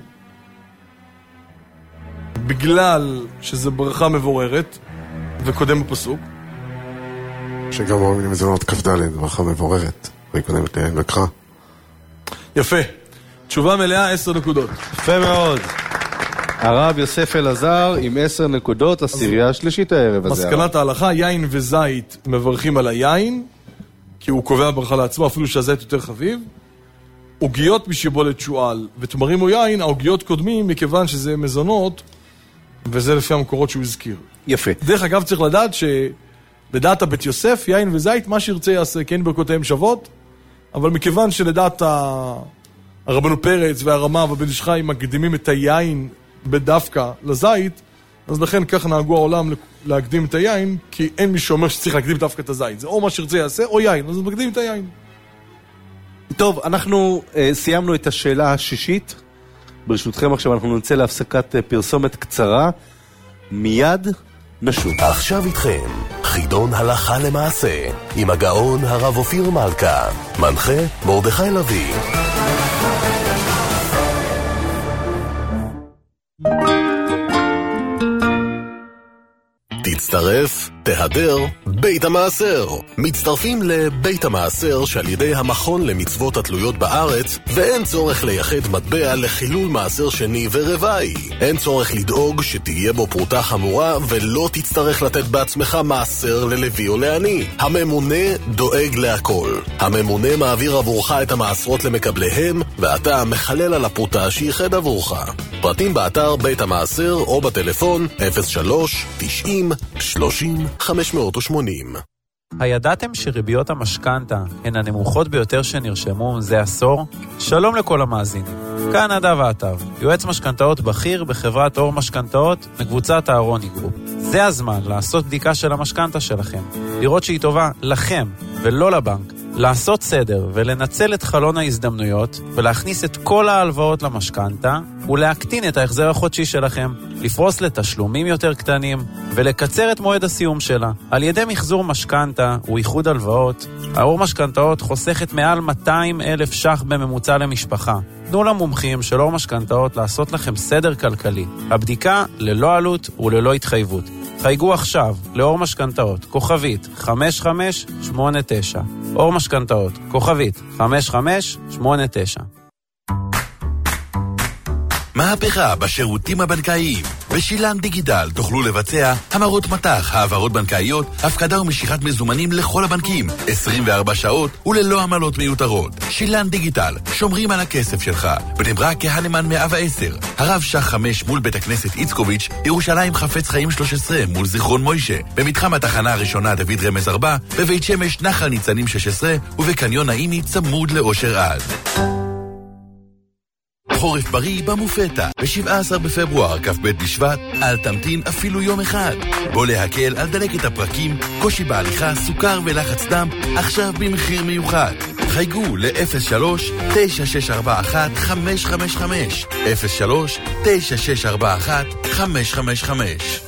בגלל שזה ברכה מבוררת וקודם בפסוק? שגם אומרים מזונות כ"ד, ברכה מבוררת וקודמת ליין וקרא. יפה. תשובה מלאה, עשר נקודות. יפה מאוד. הרב יוסף אלעזר עם עשר נקודות, עשירייה השלישית הערב הזה. מסקנת ההלכה, יין וזית מברכים על היין, כי הוא קובע ברכה לעצמו, אפילו שהזית יותר חביב. עוגיות משיבולת שועל ותמרים או יין, העוגיות קודמים מכיוון שזה מזונות, וזה לפי המקורות שהוא הזכיר. יפה. דרך אגב צריך לדעת שבדעת הבית יוסף, יין וזית, מה שירצה יעשה, כן ברכותיהם שוות, אבל מכיוון שלדעת הרבנו פרץ והרמה ובן איש חי מקדימים את היין בדווקא לזית, אז לכן כך נהגו העולם להקדים את היין, כי אין מי שאומר שצריך להקדים דווקא את הזית. זה או מה שירצה יעשה או יין, אז מקדים את היין. טוב, אנחנו uh, סיימנו את השאלה השישית. ברשותכם עכשיו אנחנו נצא להפסקת uh, פרסומת קצרה. מיד נשוב. עכשיו איתכם, חידון הלכה למעשה, עם הגאון הרב אופיר מלכה, מנחה מרדכי לוי. תצטרף, תהדר, בית המעשר. מצטרפים לבית המעשר שעל ידי המכון למצוות התלויות בארץ, ואין צורך לייחד מטבע לחילול מעשר שני ורבעי. אין צורך לדאוג שתהיה בו פרוטה חמורה ולא תצטרך לתת בעצמך מעשר ללוי או לעני. הממונה דואג להכל. הממונה מעביר עבורך את המעשרות למקבליהם, ואתה מחלל על הפרוטה שייחד עבורך. פרטים באתר בית המעשר או בטלפון אפס שלוש תשעים שלושים חמש מאות ושמונים. הידעתם שריביות המשכנתה הן הנמוכות ביותר שנרשמו זה עשור? שלום לכל המאזינים. כאן נדב עטב, יועץ משכנתאות בכיר בחברת אור משכנתאות מקבוצת אהרוני גרופ. זה הזמן לעשות בדיקה של המשכנתה שלכם, לראות שהיא טובה לכם ולא לבנק, לעשות סדר ולנצל את חלון ההזדמנויות ולהכניס את כל ההלוואות למשכנתה ולהקטין את ההחזר החודשי שלכם, לפרוס לתשלומים יותר קטנים ולקצר את מועד הסיום שלה. על ידי מחזור משכנתה ואיחוד הלוואות, האור משכנתאות חוסכת מעל מאתיים אלף ש"ח בממוצע למשפחה. תנו למומחים של אור משכנתאות לעשות לכם סדר כלכלי. הבדיקה ללא עלות וללא התחייבות. חייגו עכשיו לאור משכנתאות, כוכבית חמש חמש שמונה תשע. אור משכנתאות, כוכבית חמש חמש שמונה תשע. מהפכה בשירותים הבנקאיים. בשילן דיגיטל תוכלו לבצע המרות מטח, העברות בנקאיות, הפקדה ומשיכת מזומנים לכל הבנקים, עשרים וארבע שעות וללא עמלות מיותרות. שילן דיגיטל, שומרים על הכסף שלך. בני ברק כהנמן מאה ועשר, הרב שח חמש מול בית הכנסת איצקוביץ', ירושלים חפץ חיים שלוש עשרה מול זיכרון מוישה, במתחם התחנה הראשונה דוד רמז ארבע, בבית שמש נחל ניצנים שש עשרה ובקניון נעימי צמוד לאושר עד. חורף בריא במופתה, ב-שבעה עשר בפברואר, כ"ב בשבט, אל תמתין אפילו יום אחד. בוא להקל על דלקת הפרקים, קושי בהליכה, סוכר ולחץ דם, עכשיו במחיר מיוחד. חייגו ל-אפס שלוש תשע שש ארבע אחת חמש חמש חמש, אפס שלוש תשע שש ארבע אחת חמש חמש חמש.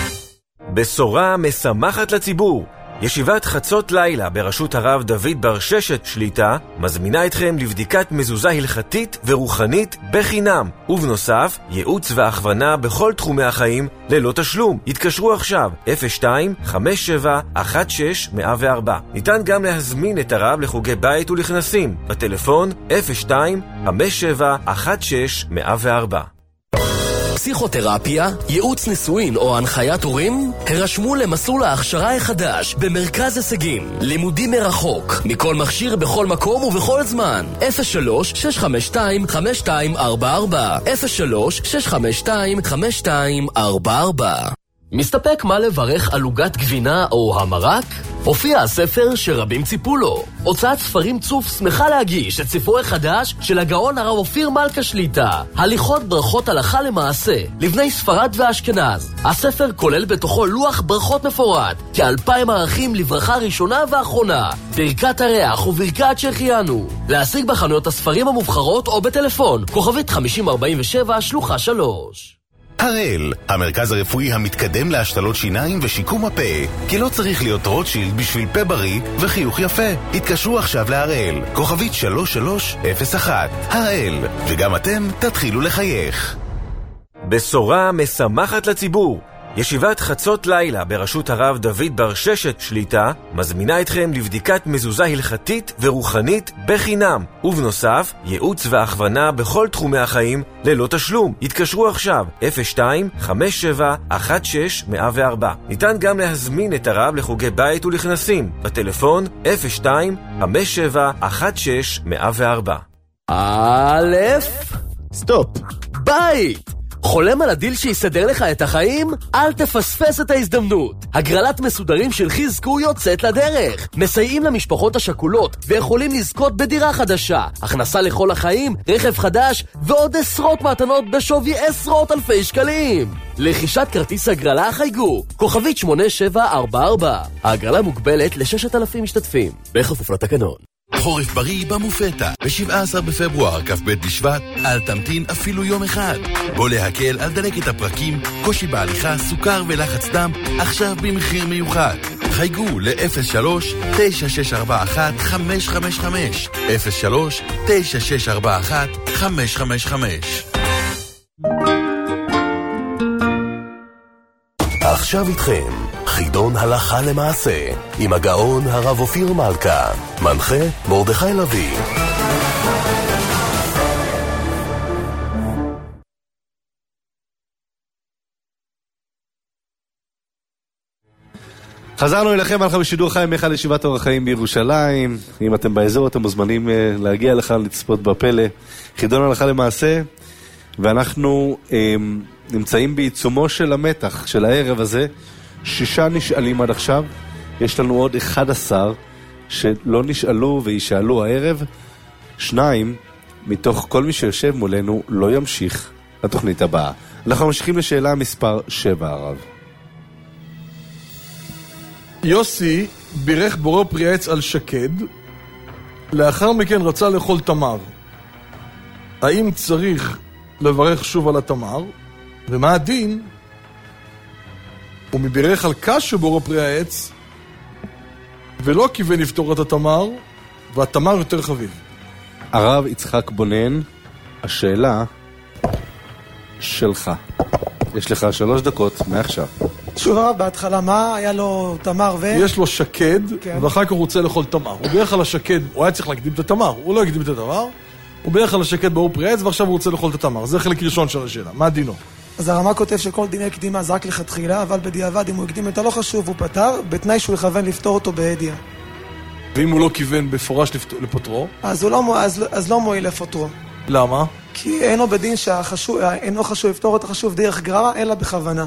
בשורה משמחת לציבור. ישיבת חצות לילה בראשות הרב דוד בר ששת שליטה מזמינה אתכם לבדיקת מזוזה הלכתית ורוחנית בחינם, ובנוסף ייעוץ והכוונה בכל תחומי החיים ללא תשלום. התקשרו עכשיו אפס שתיים חמש שבע אחת שש אפס ארבע. ניתן גם להזמין את הרב לחוגי בית ולכנסים בטלפון אפס שתיים חמש שבע אחת שש אפס ארבע. פסיכותרפיה, ייעוץ נישואין או הנחיית הורים? הרשמו למסלול ההכשרה החדש במרכז הישגים. לימודים מרחוק, מכל מכשיר בכל מקום ובכל זמן. אפס שלוש שש חמש שתיים חמש שתיים ארבע ארבע, אפס שלוש שש חמש שתיים חמש שתיים ארבע ארבע. מסתפק מה לברך על עוגת גבינה או המרק? הופיע הספר שרבים ציפו לו. הוצאת ספרים צוף שמחה להגיש את ספרו החדש של הגאון הרב אופיר מלכה שליטה, הליכות ברכות הלכה למעשה לבני ספרד ואשכנז. הספר כולל בתוכו לוח ברכות מפורט, כאלפיים ערכים לברכה ראשונה ואחרונה, ברכת הריח וברכת שהחיינו. להשיג בחנויות הספרים המובחרות או בטלפון כוכבית חמישים ארבעים ושבע שלוחה שלוש. הראל, המרכז הרפואי המתקדם להשתלות שיניים ושיקום הפה, כי לא צריך להיות רוטשילד בשביל פה בריא וחיוך יפה. התקשרו עכשיו להראל, כוכבית שלוש שלוש אפס אחת. הראל, וגם אתם תתחילו לחייך. בשורה משמחת לציבור. ישיבת חצות לילה בראשות הרב דוד בר ששת שליטה מזמינה אתכם לבדיקת מזוזה הלכתית ורוחנית בחינם, ובנוסף ייעוץ והכוונה בכל תחומי החיים ללא תשלום. התקשרו עכשיו אפס שתיים חמש שבע אחת שש אפס ארבע. ניתן גם להזמין את הרב לחוגי בית ולכנסים בטלפון אפס שתיים חמש שבע אחת שש אפס ארבע. א' סטופ. בית! חולם על הדיל שיסדר לך את החיים? אל תפספס את ההזדמנות. הגרלת מסודרים של חזקו יוצאת לדרך. מסייעים למשפחות השכולות ויכולים לזכות בדירה חדשה, הכנסה לכל החיים, רכב חדש ועוד עשרות מתנות בשווי עשרות אלפי שקלים. לרכישת כרטיס הגרלה חייגו כוכבית שמונה שבע ארבע ארבע. ההגרלה מוגבלת ל-ששת אלפים משתתפים בכפוף לתקנון. חורף בריא במופטה, ב-שבעה עשר בפברואר, כ"ב בשבט, אל תמתין אפילו יום אחד. בוא להקל על דלקת הפרקים, קושי בהליכה, סוכר ולחץ דם, עכשיו במחיר מיוחד. חייגו ל-אפס שלוש תשע שש ארבע אחת חמש חמש חמש, אפס שלוש תשע שש ארבע אחת חמש חמש חמש. עכשיו איתכם, חידון הלכה למעשה, עם הגאון הרב אופיר מלכה, מנחה מרדכי לוי. חזרנו אליכם, אנחנו בשידור חי מאחד ישיבת אור החיים בירושלים. אם אתם באזור, אתם מוזמנים להגיע לכאן לצפות בפלא חידון הלכה למעשה, ואנחנו אה, נמצאים בעיצומו של המתח של הערב הזה. שישה נשאלים עד עכשיו, יש לנו עוד אחד עשר שלא נשאלו וישאלו הערב. שניים מתוך כל מי שיושב מולנו לא ימשיך לתוכנית הבאה. אנחנו ממשיכים לשאלה מספר שבע, הרב. יוסי בירך בורא פרי העץ על שקד, לאחר מכן רצה לאכול תמר. האם צריך לברך שוב על התמר? ומה הדין? הוא מבירך על קש שבורא פרי העץ, ולא כיוון לפתור את התמר, והתמר יותר חביב. הרב יצחק בונן, השאלה שלך. יש לך שלוש דקות מעכשיו. שוב הרב, בהתחלה מה היה לו תמר ו... יש לו שקד, כן. ואחר כך הוא רוצה לאכול תמר. הוא בירך על השקד, הוא היה צריך להקדים את התמר, הוא לא הקדים את התמר, הוא בירך על השקד בורא פרי העץ, ועכשיו הוא רוצה לאכול את התמר. זה חלק ראשון של השאלה. מה דינו? אז הרמה כותב שכל דיני קדימה זה רק לכתחילה, אבל בדיעבד אם הוא הקדים את הלא חשוב הוא פתר, בתנאי שהוא יכוון לפתור אותו בהדיה. ואם הוא לא כיוון בפורש לפטרו? אז, הוא לא, אז, אז לא מועיל לפטרו. למה? כי אינו בדין שהחשוב, אינו חשוב לפתור את החשוב דרך גררה, אלא בכוונה.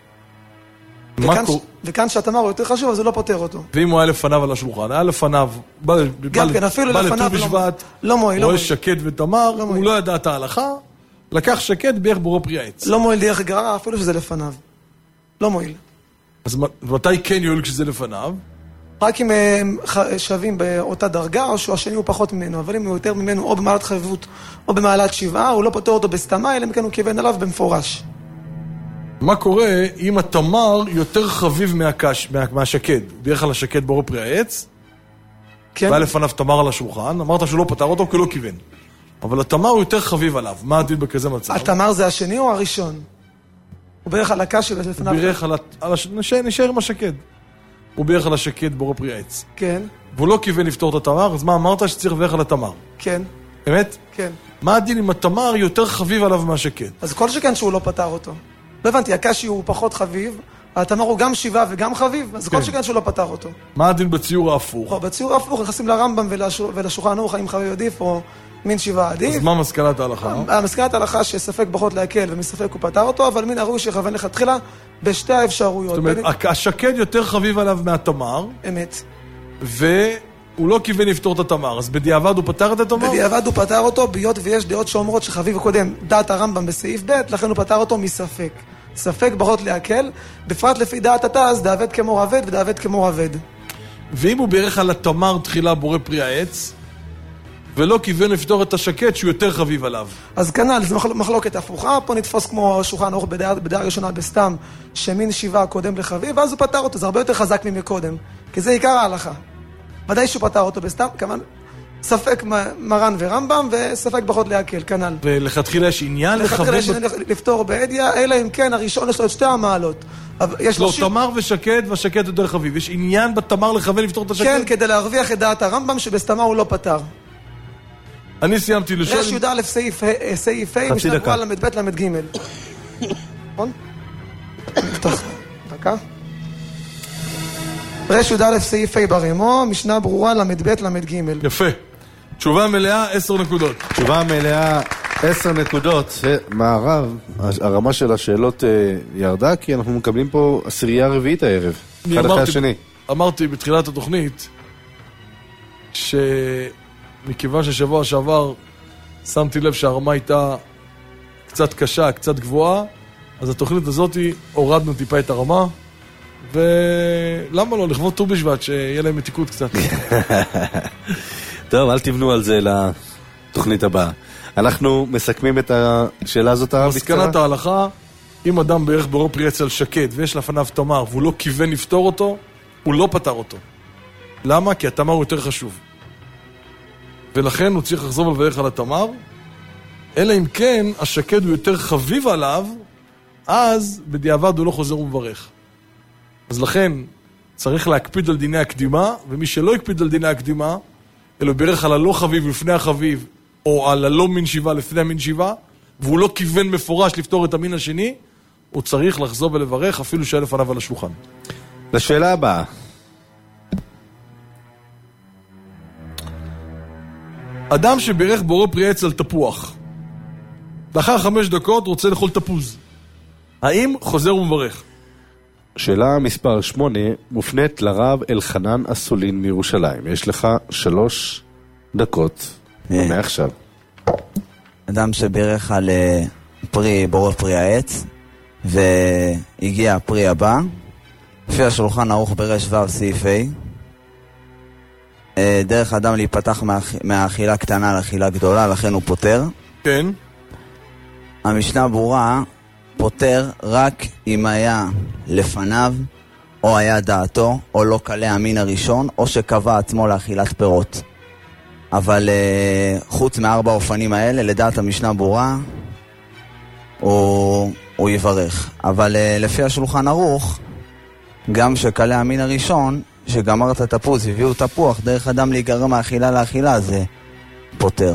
וכאן, ש... וכאן שהתמר הוא יותר חשוב, אז הוא לא פותר אותו. ואם הוא היה לפניו על השולחן, היה לפניו, בא, גם בא, כן, אפילו בא לפניו לט"ו בשבט, לא מועיל. רואה שקד ותמר, לא הוא מועיל. לא ידע את ההלכה, לקח שקד בירך בורא פרי העץ. לא מועיל דרך גררה, אפילו שזה לפניו. לא מועיל. אז מתי כן יועיל כשזה לפניו? רק אם הם שווים באותה דרגה, או שהשני הוא פחות ממנו. אבל אם הוא יותר ממנו או במעלת חביבות או במעלת שבעה, הוא לא פותר אותו בסתמה, אלא אם כן הוא כיוון עליו במפורש. מה קורה אם התמר יותר חביב מהקש, מה, מהשקד? בירך על השקד בורא פרי העץ, כן. והיה לפניו תמר על השולחן, אמרת שהוא לא פתר אותו כי לא כיוון. אבל התמר הוא יותר חביב עליו. מה הדין בכזה מצב? התמר זה השני או הראשון? הוא בירך על הקש שלו לפניו. הוא בירך על... על הש... נשאר, נשאר עם השקד. הוא בירך על השקד בורא פרי העץ. כן. והוא לא כיוון לפתור את התמר, אז מה אמרת שצריך בירך על התמר? כן. באמת? כן. מה הדין אם התמר יותר חביב עליו מהשקד? אז כל שכן שהוא לא פתר אותו. לא הבנתי, הקש הוא פחות חביב, התמר הוא גם שבעה וגם חביב, אז כל שכן שהוא לא פתר אותו. מה הדין בציור ההפוך? בציור ההפוך נכנסים לרמב"ם ולשולחן ערוך האם חביב עדיף או מין שבעה עדיף. אז מה מסקנת ההלכה? מסקנת ההלכה שספק פחות להקל ומספק הוא פתר אותו, אבל מן הראוי שיכוון לכתחילה בשתי האפשרויות. זאת אומרת, השקד יותר חביב עליו מהתמר. אמת. והוא לא כיוון לפתור את התמר, אז בדיעבד הוא פתר את התמר? בדיעבד הוא פתר אותו, ביות ויש דעות שאומרות שחביב קודם דעת הרמב"ם בסעיף ב', לכן הוא פתר אותו מספק. ספק פחות להקל, בפרט לפי דעת התז, דעבד כמו רבד ודעבד כמו רבד. ואם הוא בירך על התמר תחילה בורא פרי העץ, ולא כיוון לפתור את השקד שהוא יותר חביב עליו. אז כנ"ל, זו מחלוקת הפוכה, פה נתפוס כמו שולחן ערוך בדעה, בדעה ראשונה בסתם, שמין שבעה קודם לחביב, ואז הוא פתר אותו, זה הרבה יותר חזק ממקודם, כי זה עיקר ההלכה. ודאי שהוא פתר אותו בסתם, כמובן, ספק מרן ורמב"ם, וספק פחות להקל, כנ"ל. ולכתחילה יש עניין לכתחילה לכוון... יש עניין לפתור בהדיה, אלא אם כן הראשון יש לו את שתי המעלות. לא, תמר ושקד, והשקד יותר חביב. יש עניין בתמר לכוון לפתור את השקד? כן, כדי להרוויח את דעת הרמב"ם, שבסתמה הוא לא פתר. אני סיימתי לשאול... רש י"א סעיף ה' משנה ברורה למד ב' למד ג'. נכון? נפתח. דקה. רש י"א סעיף ה' ברמו, משנה ברורה למד ב' למד ג'. יפה. תשובה מלאה, עשר נקודות. תשובה מלאה, עשר נקודות. מה הרב? הרמה של השאלות ירדה, כי אנחנו מקבלים פה עשירייה רביעית הערב. אחד אחרי השני. אמרתי בתחילת התוכנית, שמכיוון ששבוע שעבר שמתי לב שהרמה הייתה קצת קשה, קצת גבוהה, אז התוכנית הזאת הורדנו טיפה את הרמה, ולמה לא? לכבוד ט"ו בשבט, שיהיה להם מתיקות קצת. טוב, אל תבנו על זה לתוכנית הבאה. אנחנו מסכמים את השאלה הזאת בקצרה. מסקנת ההלכה, אם אדם בערך ברוב פרי עצל שקט ויש לפניו תמר והוא לא כיוון לפתור אותו, הוא לא פתר אותו. למה? כי התמר הוא יותר חשוב. ולכן הוא צריך לחזור ולברך על התמר, אלא אם כן השקד הוא יותר חביב עליו, אז בדיעבד הוא לא חוזר ומברך. אז לכן צריך להקפיד על דיני הקדימה, ומי שלא יקפיד על דיני הקדימה, אלא ברך על הלא חביב לפני החביב, או על הלא מין שיבה לפני המין שיבה, והוא לא כיוון מפורש לפתור את המין השני, הוא צריך לחזור ולברך אפילו שהיה לפניו על השולחן. לשאלה הבאה. אדם שברך בורא פרי עץ על תפוח, לאחר חמש דקות רוצה לאכול תפוז. האם חוזר ומברך? שאלה מספר שמונה מופנית לרב אלחנן אסולין מירושלים. יש לך שלוש דקות. מעכשיו. אדם שברך על פרי, בורא פרי העץ, והגיע הפרי הבא, לפי השולחן ערוך ברש ו' סעיף ה', דרך אדם להיפתח מהאכילה קטנה לאכילה גדולה, לכן הוא פותר. כן. המשנה ברורה פותר רק אם היה לפניו, או היה דעתו, או לא קלה המין הראשון, או שקבע עצמו לאכילת פירות. אבל uh, חוץ מארבע אופנים האלה, לדעת המשנה ברורה, הוא, הוא יברך. אבל uh, לפי השולחן ערוך, גם שקלה המין הראשון, שגמרת תפוז, הביאו תפוח, דרך אדם להיגרם מאכילה לאכילה, זה פותר.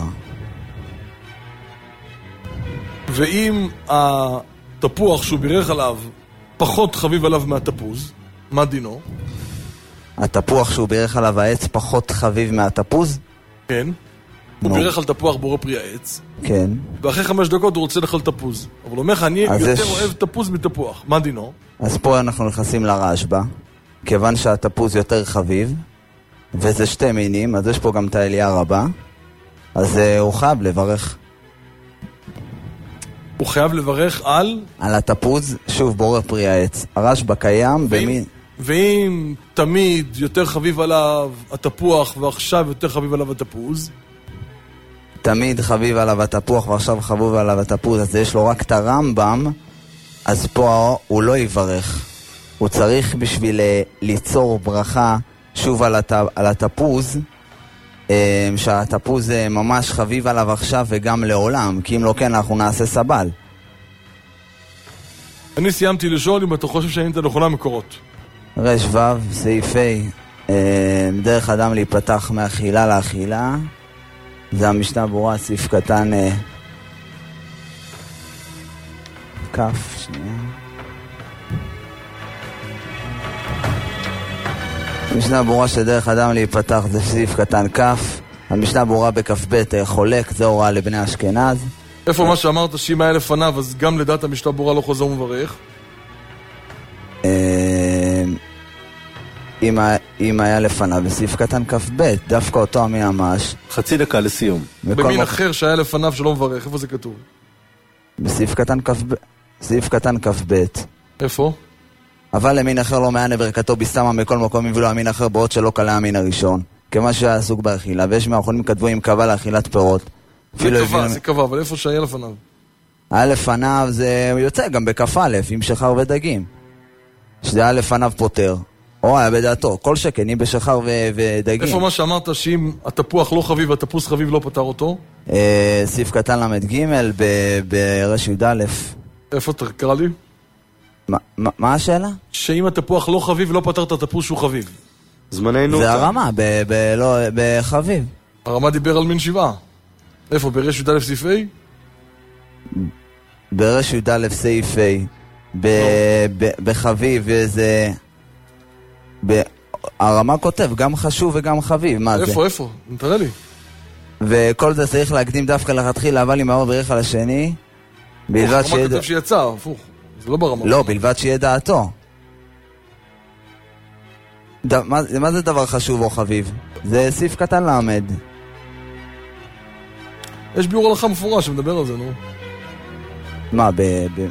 ואם התפוח שהוא בירך עליו פחות חביב עליו מהתפוז, מה דינו? התפוח שהוא בירך עליו העץ פחות חביב מהתפוז? כן. הוא בירך על תפוח בורא פרי העץ. כן. ואחרי חמש דקות הוא רוצה לאכול תפוז. אבל הוא אומר לך, אני יותר יש... אוהב תפוז מתפוח. מה דינו? אז פה אנחנו נכנסים לרשב"א. כיוון שהתפוז יותר חביב, וזה שתי מינים, אז יש פה גם את האלייה רבה, אז uh, הוא חייב לברך. הוא חייב לברך על? על התפוז, שוב בורא פרי העץ. הרשב"א קיים במין... ואם תמיד יותר חביב עליו התפוח ועכשיו יותר חביב עליו התפוז? תמיד חביב עליו התפוח ועכשיו חביב עליו התפוז, אז יש לו רק את הרמב"ם, אז פה הוא לא יברך. הוא צריך בשביל ליצור ברכה שוב על, הת... על התפוז, שהתפוז ממש חביב עליו עכשיו וגם לעולם, כי אם לא כן אנחנו נעשה סבל. אני סיימתי לשאול אם אתה חושב שאני את הנכונה מקורות. רש ו' סעיף ה', דרך אדם להיפתח מאכילה לאכילה, זה המשנה ברורה, סעיף קטן כף, שנייה. המשנה ברורה שדרך אדם להיפתח זה סעיף קטן כף, המשנה ברורה בכף ב' חולק, זה הוראה לבני אשכנז. איפה מה שאמרת שאם היה לפניו, אז גם לדעת המשנה ברורה לא חוזר ומברך? אם היה לפניו בסעיף קטן כף ב', דווקא אותו המי ממש. חצי דקה לסיום. במין אחר שהיה לפניו שלא מברך, איפה זה כתוב? בסעיף קטן כף ב', סעיף קטן כף ב'. איפה? אבל למין אחר לא מענה ברכתו בסתמה מכל מקום יביא לו המין אחר בעוד שלא קלה המין הראשון, כמה שהיה עסוק באכילה, ויש מהאחרונים כתבו עם קבע לאכילת פירות. זה קבע, זה קבע, אבל איפה שהיה לפניו? היה לפניו זה יוצא גם בכף א', עם שחר ודגים. שזה היה לפניו פותר. או היה בדעתו, כל שכן, אם בשחר ו- ודגים. איפה מה שאמרת שאם התפוח לא חביב, התפוס חביב לא פתר אותו? אה, סעיף קטן למד ג' ברש י' א'. איפה תקרא לי? מה, מה, מה השאלה? שאם התפוח לא חביב, לא פתר את התפוס שהוא חביב. זמננו... זה הרמה, ב- ב- לא, בחביב. הרמה דיבר על מין שבעה. איפה, ברש י' א' סעיף A? ברש י' א' סעיף A. ב- ב- בחביב זה... ב- הרמה כותב, גם חשוב וגם חביב, מה זה? איפה, איפה? נתראה לי. וכל זה צריך להקדים דווקא לכתחילה, אבל אם האור ברך על השני, בלבד שיהיה... הרמה כותב שיצא, הפוך. זה לא ברמה. לא, בלבד שיהיה דעתו. ד... מה, מה זה דבר חשוב או חביב? זה סעיף קטן לעמד. יש ביאור הלכה מפורש שמדבר על זה, נו. מה, ב... ב...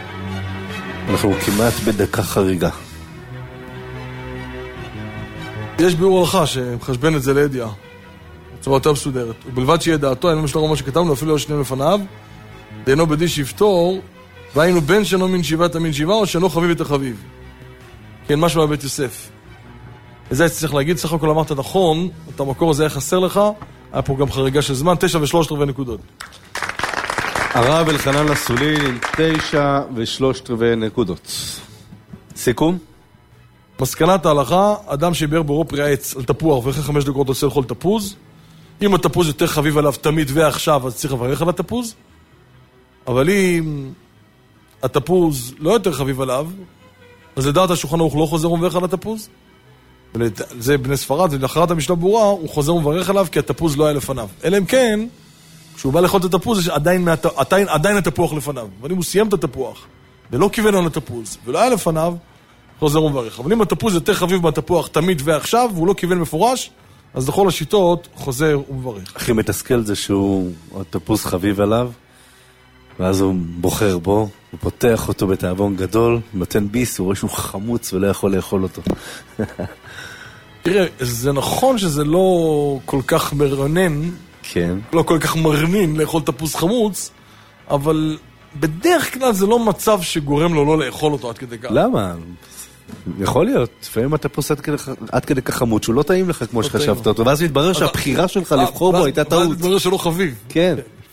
אנחנו כמעט בדקה חריגה. יש ביאור הלכה שמחשבן את זה לידיעה, בצורה יותר מסודרת. ובלבד שיהיה דעתו, אין לנו שלא רמה שכתבנו, אפילו לא שניהם לפניו, דיינו בדי שיפטור, והיינו בין שאינו מן שיבה תמין שיבה, או שאינו חביב את החביב. כן, משהו בבית יוסף. וזה צריך להגיד, סך הכל אמרת נכון, את המקור הזה היה חסר לך, היה פה גם חריגה של זמן, תשע ושלושת רבעי נקודות. הרב אלחנן אסולין, תשע ושלושת רבעי נקודות. סיכום? מסקנת ההלכה, אדם שיבאר בורו פרי העץ על תפוח ואחרי חמש דקות עושה לאכול תפוז, אם התפוז יותר חביב עליו תמיד ועכשיו, אז צריך לברך על התפוז. אבל אם התפוז לא יותר חביב עליו, אז לדעת השולחן ערוך לא חוזר ומברך על התפוז. זה בני ספרד, ולאחרת המשנה ברורה, הוא חוזר ומברך עליו כי התפוז לא היה לפניו. אלא אם כן, כשהוא בא לאכול את התפוז, יש עדיין, עדיין, עדיין התפוח לפניו. אבל אם הוא סיים את התפוח, ולא כיוון על התפוז, ולא היה לפניו, חוזר ומברך. אבל אם התפוז יותר חביב מהתפוח תמיד ועכשיו, והוא לא כיוון מפורש, אז לכל השיטות חוזר ומברך. הכי מתסכל זה שהוא, התפוז חביב עליו, ואז הוא בוחר בו, הוא פותח אותו בתאבון גדול, נותן ביס, הוא רואה שהוא חמוץ ולא יכול לאכול אותו. תראה, זה נכון שזה לא כל כך מרנן, כן. לא כל כך מרנין לאכול תפוז חמוץ, אבל בדרך כלל זה לא מצב שגורם לו לא לאכול אותו עד כדי כך. למה? יכול להיות, לפעמים אתה פוסט עד כדי כך חמוד, שהוא לא טעים לך כמו שחשבת אותו, ואז מתברר שהבחירה שלך לבחור בו הייתה טעות. ואז מתברר שלא חביב. כן.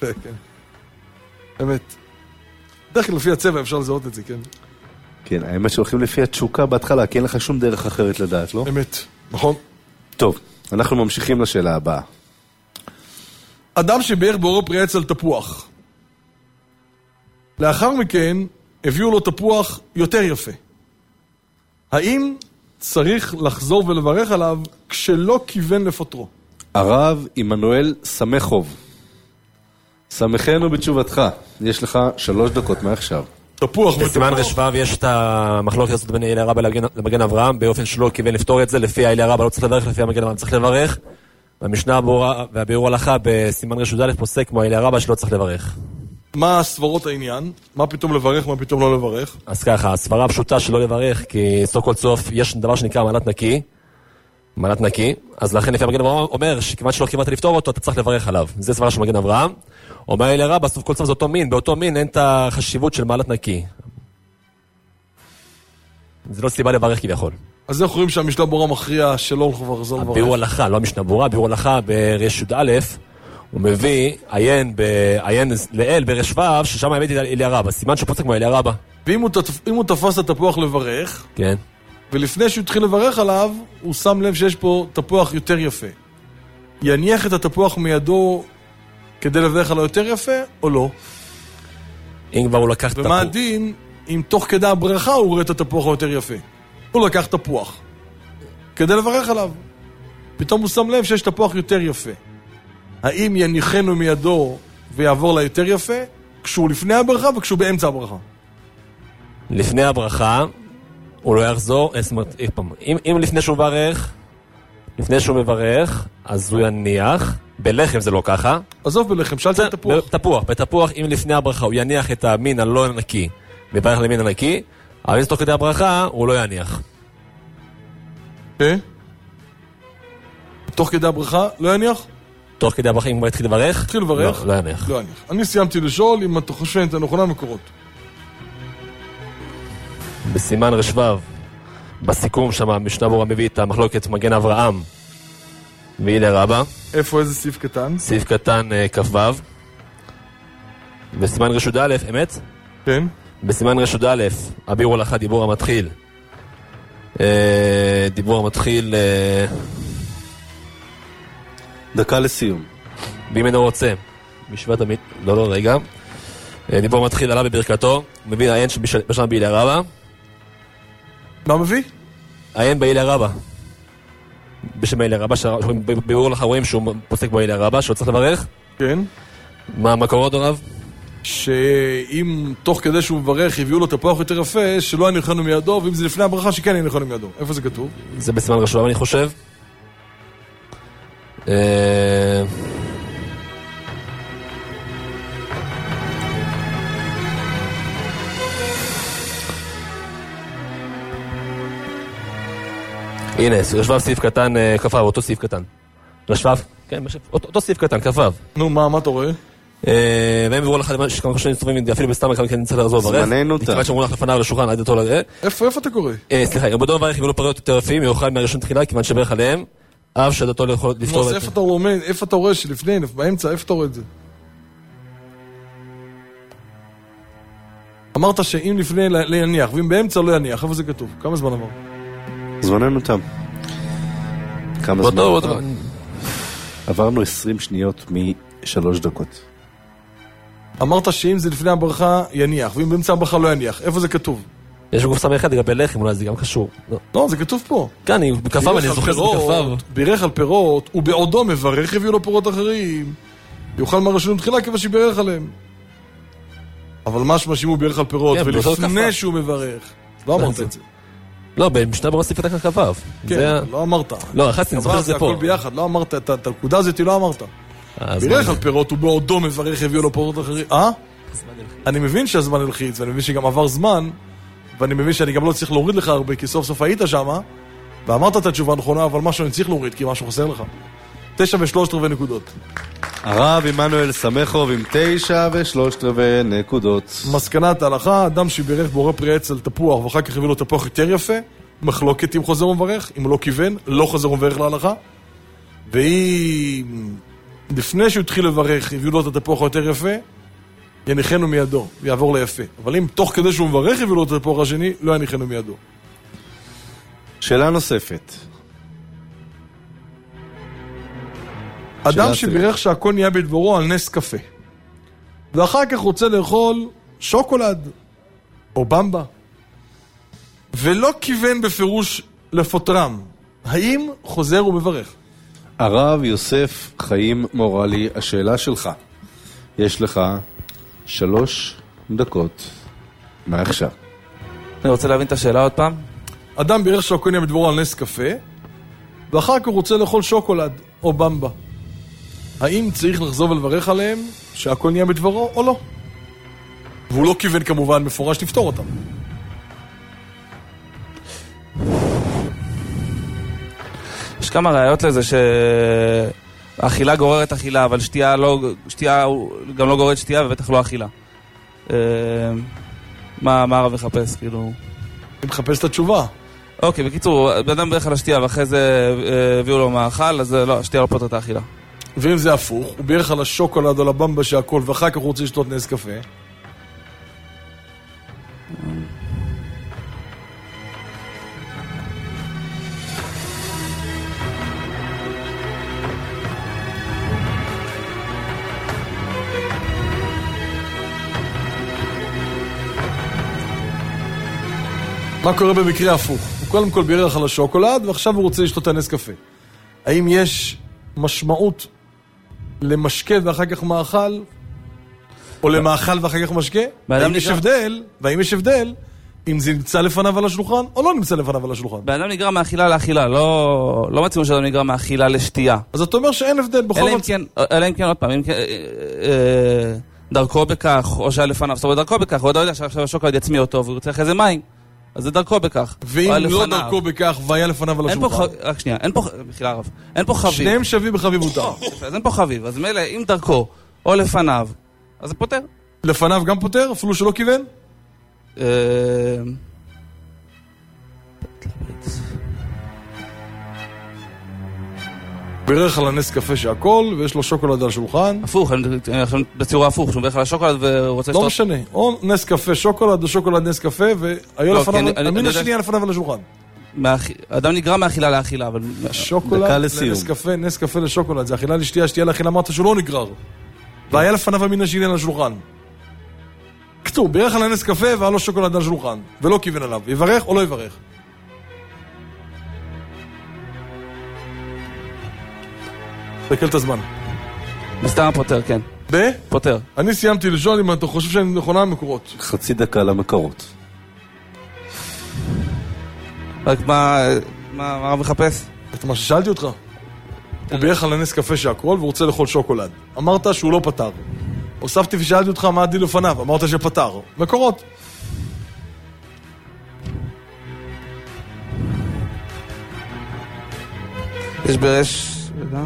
באמת. דרך כלל לפי הצבע אפשר לזהות את זה, כן? כן, האמת שהולכים לפי התשוקה בהתחלה, כי אין לך שום דרך אחרת לדעת, לא? אמת, נכון. טוב, אנחנו ממשיכים לשאלה הבאה. אדם שבאר בורו פרי עץ על תפוח. לאחר מכן הביאו לו תפוח יותר יפה. האם צריך לחזור ולברך עליו כשלא כיוון לפטרו? הרב עמנואל סמכוב, סמכנו בתשובתך. יש לך שלוש דקות מעכשיו. תפוח ותפוח. בסימן רשב"ב יש את המחלוקת הזאת בין אלי רבא למגן אברהם, באופן שלא כיוון לפתור את זה, לפי אלי רבא לא צריך לברך, לפי המגן אברהם צריך לברך. והמשנה והביאור הלכה בסימן רש"ד פוסק כמו אלי רבא שלא צריך לברך. מה סברות העניין? מה פתאום לברך, מה פתאום לא לברך? אז ככה, הסברה הפשוטה שלא לברך, כי סוף כל סוף יש דבר שנקרא מעלת נקי, מעלת נקי, אז לכן לפי המגן אברהם אומר שכמעט שלא כיוונת לפתור אותו, אתה צריך לברך עליו. זה סברה של מגן אברהם. אומר אלי רבא, סוף כל סוף זה אותו מין, באותו מין אין את החשיבות של מעלת נקי. זה לא סיבה לברך כביכול. אז איך רואים שהמשנה ברורה מכריע שלא לחזור לברך? ביאור הלכה, לא המשנה ברורה, ביאור הלכה ברש י"א, הוא מביא עיין בעיין לאל ברש ו' ששם הבאתי את אלי רבא, סימן שפוסק כמו אלי רבא. ואם הוא, תפ... הוא תפס את התפוח לברך, כן. ולפני שהוא התחיל לברך עליו, הוא שם לב שיש פה תפוח יותר יפה. יניח את התפוח מידו כדי לברך עליו יותר יפה, או לא? אם כבר הוא לקח תפוח. ומה הדין אם תוך כדי הברכה הוא רואה את התפוח היותר יפה? הוא לקח תפוח כדי לברך עליו. פתאום הוא שם לב שיש תפוח יותר יפה. האם יניחנו מידו ויעבור ליותר יפה, כשהוא לפני הברכה וכשהוא באמצע הברכה? לפני הברכה, הוא לא יחזור, אם, אם לפני שהוא מברך, לפני שהוא מברך, אז הוא יניח, בלחם זה לא ככה. עזוב בלחם, שאלת את תפוח. בתפוח, בתפוח, אם לפני הברכה הוא יניח את המין הלא נקי, מברך למין הנקי, אבל אם תוך כדי הברכה, הוא לא יניח. כן? תוך כדי הברכה, לא יניח? תוך כדי הברכה, אם הוא התחיל לברך? התחיל לברך? לא, לא יניח. לא יניח. אני סיימתי לשאול אם אתה חושב את הנכונה מקורות. בסימן רשב"ב, בסיכום שם, המשנה ברורה מביא את המחלוקת מגן אברהם ואלי רבא. איפה, איזה סעיף קטן? סעיף קטן כ"ו. בסימן רש"ד א', אמת? כן. בסימן רש"ד א', הביאור הלכה דיבור המתחיל. דיבור המתחיל... דקה לסיום. ואם אינו רוצה, משוואת המית... לא, לא, רגע. דיבור מתחיל עליו בברכתו, מביא העין בשם באלי רבא. מה מביא? העין באלי רבא. בשם באלי רבא, בביאור לך רואים שהוא פוסק באלי רבא, שהוא צריך לברך. כן. מה המקורות הרב? שאם תוך כדי שהוא מברך יביאו לו תפוח יותר יפה, שלא יניחנו מידו, ואם זה לפני הברכה שכן יניחנו מידו. איפה זה כתוב? זה בסימן רשב"ב אני חושב. הנה, לשבב סעיף קטן כפב, אותו סעיף קטן. לשבב? כן, אותו סעיף קטן, כפב. נו, מה, מה אתה רואה? והם יבואו לך כמה חושבים סטובים, אפילו בסתם כמה נצטרך לעזור ברך. זמננו אותה. נקרא שאמרו לך לפניו לשולחן עד אותו לראה. איפה אתה קורא? סליחה, גם בדור מברך יבואו פריות יותר יפים, יאכל מהראשון תחילה, כיוון שברך עליהם, אב שדתו לפתור את זה. איפה אתה רואה, איפה אתה רואה שלפני, באמצע, איפה אתה רואה את זה? אמרת שאם לפני להניח, ואם באמצע לא יניח, איפה זה כתוב? כמה זמן עבר? זמננו תם. כמה זמן עבר? עברנו עשרים שניות משלוש דקות. אמרת שאם זה לפני הברכה יניח, ואם באמצע הברכה לא יניח, איפה זה כתוב? יש גוף סמי אחד לגבי לחם, אולי זה גם קשור. לא, זה כתוב פה. כן, אני בכפב, אני זוכר שזה בכפב. בירך על פירות, ובעודו מברך, הביאו לו פירות אחרים. יאכל מהראשונים תחילה כיוון שיברך עליהם. אבל משמע שאם הוא בירך על פירות, ולפני שהוא מברך. לא אמרת את זה. לא, במשנה ברורה סעיף קטן כפב. כן, לא אמרת. לא, אחת, אני זוכר שזה פה. הכל ביחד, לא אמרת, את הנקודה הזאת לא אמרת. בירך על פירות, ובעודו מברך, הביאו לו פירות אחרים. אה? אני מבין שהזמן הלחיץ, ואני מבין שגם עבר זמן, ואני מבין שאני גם לא צריך להוריד לך הרבה, כי סוף סוף היית שמה, ואמרת את התשובה הנכונה, אבל משהו אני צריך להוריד, כי משהו חסר לך. תשע ושלושת רבעי נקודות. הרב עמנואל סמכוב עם תשע ושלושת רבעי נקודות. מסקנת ההלכה, אדם שבירך בורא פרי עץ על תפוח, ואחר כך הביא לו תפוח יותר יפה, מחלוקת אם חוזר ומברך, אם הוא לא כיוון, לא חוזר ומברך להלכה, והיא, לפני שהוא התחיל לברך, הביאו לו את התפוח יותר יפה, יניחנו מידו, ויעבור ליפה. אבל אם תוך כדי שהוא מברך הביאו לו את התפוח השני, לא יניחנו מידו. שאלה נוספת. אדם שבירך שהכל נהיה בדברו על נס קפה, ואחר כך רוצה לאכול שוקולד או במבה, ולא כיוון בפירוש לפוטרם, האם חוזר ומברך? הרב יוסף חיים מורלי, השאלה שלך. יש לך שלוש דקות. מה עכשיו? אני רוצה להבין את השאלה עוד פעם. אדם בירך שהכל נהיה בדברו על נס קפה, ואחר כך רוצה לאכול שוקולד או במבה, האם צריך לחזור ולברך עליהם שהכל נהיה בדברו או לא? והוא לא כיוון כמובן מפורש לפתור אותם. יש כמה ראיות לזה שהאכילה גוררת אכילה, אבל שתייה, לא, שתייה גם לא גוררת שתייה ובטח לא אכילה. מה, מה הרב מחפש? כאילו... אני מחפש את התשובה. אוקיי, בקיצור, באדם בירך על השתייה ואחרי זה הביאו לו מאכל, אז לא, השתייה לא פותרת את האכילה. ואם זה הפוך, הוא בירך על השוקולד או לבמבה שהכל, ואחר כך הוא רוצה לשתות נס קפה. מה קורה במקרה הפוך? הוא קודם כל בירך על השוקולד, ועכשיו הוא רוצה לשתות את הנס קפה. האם יש משמעות למשקה ואחר כך מאכל, או למאכל ואחר כך משקה? והאם יש הבדל, והאם יש הבדל, אם זה נמצא לפניו על השולחן, או לא נמצא לפניו על השולחן? באדם נגרם מאכילה לאכילה, לא, לא מצינו שאדם נגרם מאכילה לשתייה. אז אתה אומר שאין הבדל בכל מצב. אלא אם כן, עוד פעם, אם כן, דרכו בכך, או שהיה לפניו, זאת אומרת, דרכו בכך, הוא לא יודע שעכשיו השוקולד יצמיא אותו, והוא רוצה אחרי זה מים, אז זה דרכו בכך. ואם לא דרכו בכך, והיה לפניו על השולחן? רק שנייה, אין פה, מחילה הרב, אין פה חביב. שניהם שווים בחביבותם. אז אין פה חביב, אז מילא, אם דרכו, או לפניו, אז זה פותר. לפניו גם פותר, אפילו שלא כיוון? בירך על הנס קפה שהכל, ויש לו שוקולד על השולחן. הפוך, בציור ההפוך, שהוא בירך על השוקולד ורוצה לשתות. לא משנה, או נס קפה שוקולד, או שוקולד נס קפה, והיו לפניו, המין השני היה לפניו על השולחן. אדם נגרם מאכילה לאכילה, אבל... שוקולד לנס קפה, נס קפה לשוקולד, זה אכילה לשתייה, שתייה לאכילה, אמרת שהוא לא נגרר. והיה לפניו המין השני על השולחן. כתוב, בירך על הנס קפה והיה לו שוקולד על השולחן, ולא כיוון עליו. יברך או לא יברך? תקל את הזמן. מסתם פותר, כן. ב? פותר. אני סיימתי לשאול אם אתה חושב שאני נכונה למקורות. חצי דקה למקורות. רק מה, מה, מה מחפש? את מה ששאלתי אותך. הוא בירך על הנס קפה שהכל והוא רוצה לאכול שוקולד. אמרת שהוא לא פתר. הוספתי ושאלתי אותך מה הדין לפניו. אמרת שפתר. מקורות. יש ברש... רגע.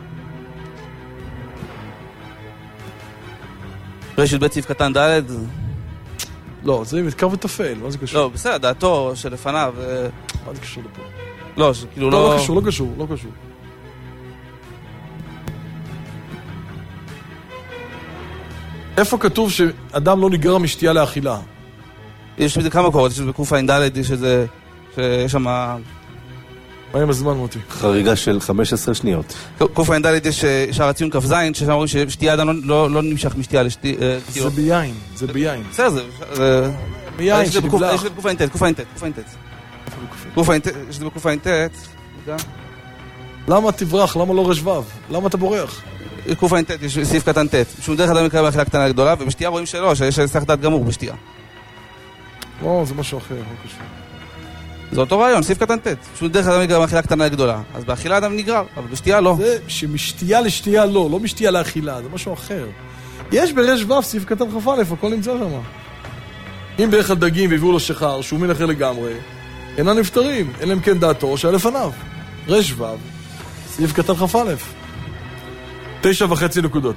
רשת בית סעיף קטן ד' לא, זה מתקר ותפל, מה זה קשור? לא, בסדר, דעתו שלפניו... מה זה קשור לפה? לא, כאילו לא... לא קשור, לא קשור, לא קשור. איפה כתוב שאדם לא נגרע משתייה לאכילה? יש בזה כמה קורות, יש בקוף ע"ד, יש איזה... שיש שם... מה עם הזמן, מוטי? חריגה של חמש עשרה שניות. קוף ע"ד יש שער הציון כף זין, ששם אומרים ששתייה אדם לא נמשך משתייה לשתייה... זה ביין, זה ביין. בסדר, זה... ביין שנבלח. יש בקוף ע"ט, קוף ע"ט, קוף ע"ט. קוף ע"ט, יש זה בקוף ע"ט. למה תברח? למה לא רשבב? למה אתה בורח? קוף ע"ט, יש סעיף קטן ט'. שום דרך אדם יקרא באכילה קטנה גדולה, ובשתייה רואים שלא, שיש סך דעת גמור בשתייה. לא, זה משהו אחר, לא קשור. זה אותו רעיון, סעיף קטן ט'. שום דרך אדם יקרא באכילה קטנה גדולה. אז באכילה אדם נגרר, אבל בשתייה לא. זה שמשתייה לשתייה לא, לא משתייה לאכילה, זה משהו אחר. יש ברש ו' סעיף קטן כ"א, הכל נמצא שם. אם בערך על דגים והביאו לו שחר, שהוא מין אחר לגמרי, אינם נפטרים, אין להם כן דעתו שהיה לפניו. רש ו' סעיף קטן כ"א. תשע וחצי נקודות.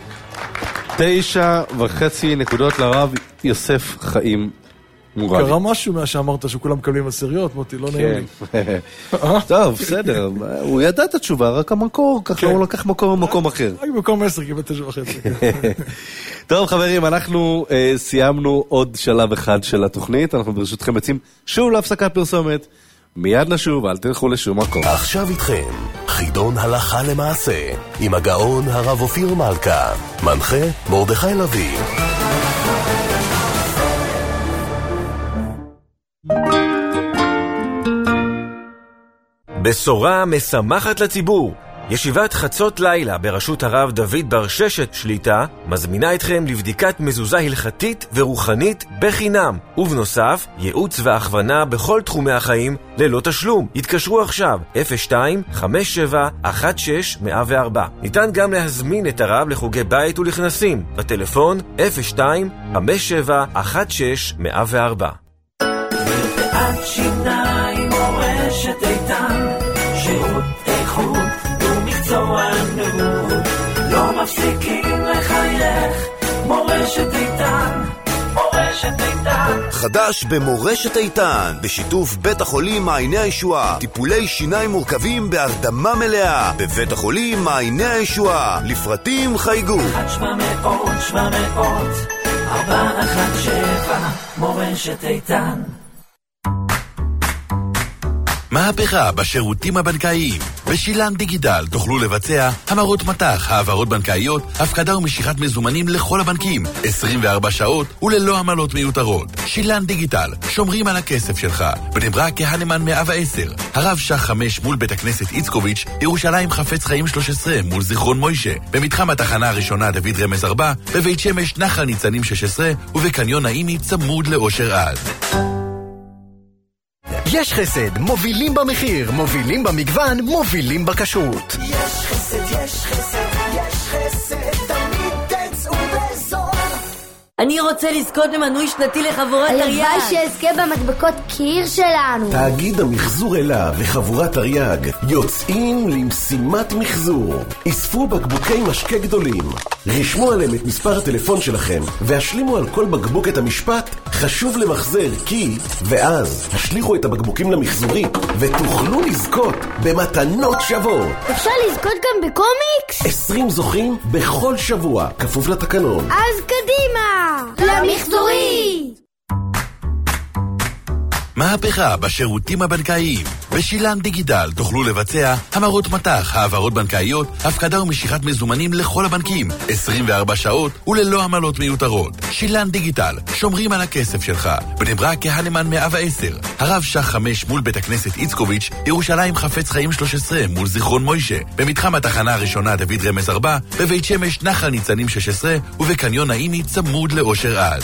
תשע וחצי נקודות לרב יוסף חיים מורלי. קרה משהו מה שאמרת שכולם מקבלים עשיריות, מוטי, לא נעים לי. טוב, בסדר, הוא ידע את התשובה, רק המקור, ככה הוא לקח מקום במקום אחר. רק במקום עשר קיבל תשע וחצי. טוב חברים, אנחנו סיימנו עוד שלב אחד של התוכנית, אנחנו ברשותכם יוצאים שוב להפסקת פרסומת, מיד נשוב, אל תלכו לשום מקום. עכשיו איתכם, חידון הלכה למעשה, עם הגאון הרב אופיר מלכה, מנחה מרדכי לוי. בשורה משמחת לציבור. ישיבת חצות לילה בראשות הרב דוד בר ששת שליטה מזמינה אתכם לבדיקת מזוזה הלכתית ורוחנית בחינם, ובנוסף ייעוץ והכוונה בכל תחומי החיים ללא תשלום. התקשרו עכשיו אפס שתיים חמש שבע אחת שש אפס אפס ארבע. ניתן גם להזמין את הרב לחוגי בית ולכנסים בטלפון אפס שתיים חמש שבע אחת שש אפס אפס ארבע. מרפאת שיניים מורשת איתן, שירות איכות ומקצוענות, לא מפסיקים לחייך, מורשת איתן, מורשת איתן. חדש במורשת איתן, בשיתוף בית החולים מעייני הישועה, טיפולי שיניים מורכבים בהרדמה מלאה, בבית החולים מעייני הישועה, לפרטים חייגו אחת שבע מאות שבע מאות ארבע אחת שבע, מורשת איתן. מהפכה בשירותים הבנקאיים. בשילן דיגיטל תוכלו לבצע המרות מטח, העברות בנקאיות, הפקדה ומשיכת מזומנים לכל הבנקים, עשרים וארבע שעות וללא עמלות מיותרות. שילן דיגיטל, שומרים על הכסף שלך. בני ברק כהנמן מאה ועשר, הרב שח חמש מול בית הכנסת איצקוביץ', ירושלים חפץ חיים שלוש עשרה מול זיכרון מוישה, במתחם התחנה הראשונה דוד רמז ארבע, בבית שמש נחל ניצנים שש עשרה ובקניון נעימי צמוד לאושר עד. יש חסד, מובילים במחיר, מובילים במגוון, מובילים בכשרות. יש חסד, יש חסד, יש חסד, תמיד תצאו בזול. אני רוצה לזכות במנוי שנתי לחבורת תרי"ג. הלוואי שאזכה במדבקות קיר שלנו. תאגיד המחזור אלה וחבורת תרי"ג יוצאים למשימת מחזור. אספו בקבוקי משקה גדולים, רשמו עליהם את מספר הטלפון שלכם והשלימו על כל בקבוק את המשפט חשוב למחזר כי, ואז השליחו את הבקבוקים למחזורית ותוכלו לזכות במתנות שוות. אפשר לזכות גם בקומיקס? עשרים זוכים בכל שבוע, כפוף לתקנון. אז קדימה! למחזורית! מהפכה בשירותים הבנקאיים. בשילן דיגיטל תוכלו לבצע המרות מטח, העברות בנקאיות, הפקדה ומשיכת מזומנים לכל הבנקים, עשרים וארבע שעות וללא עמלות מיותרות. שילן דיגיטל, שומרים על הכסף שלך. בני ברק כהנמן מאה ועשר, הרב שח חמש מול בית הכנסת איצקוביץ', ירושלים חפץ חיים שלוש עשרה מול זיכרון מוישה, במתחם התחנה הראשונה דוד רמז ארבע, בבית שמש נחל ניצנים שש עשרה ובקניון נעימי צמוד לאושר עד.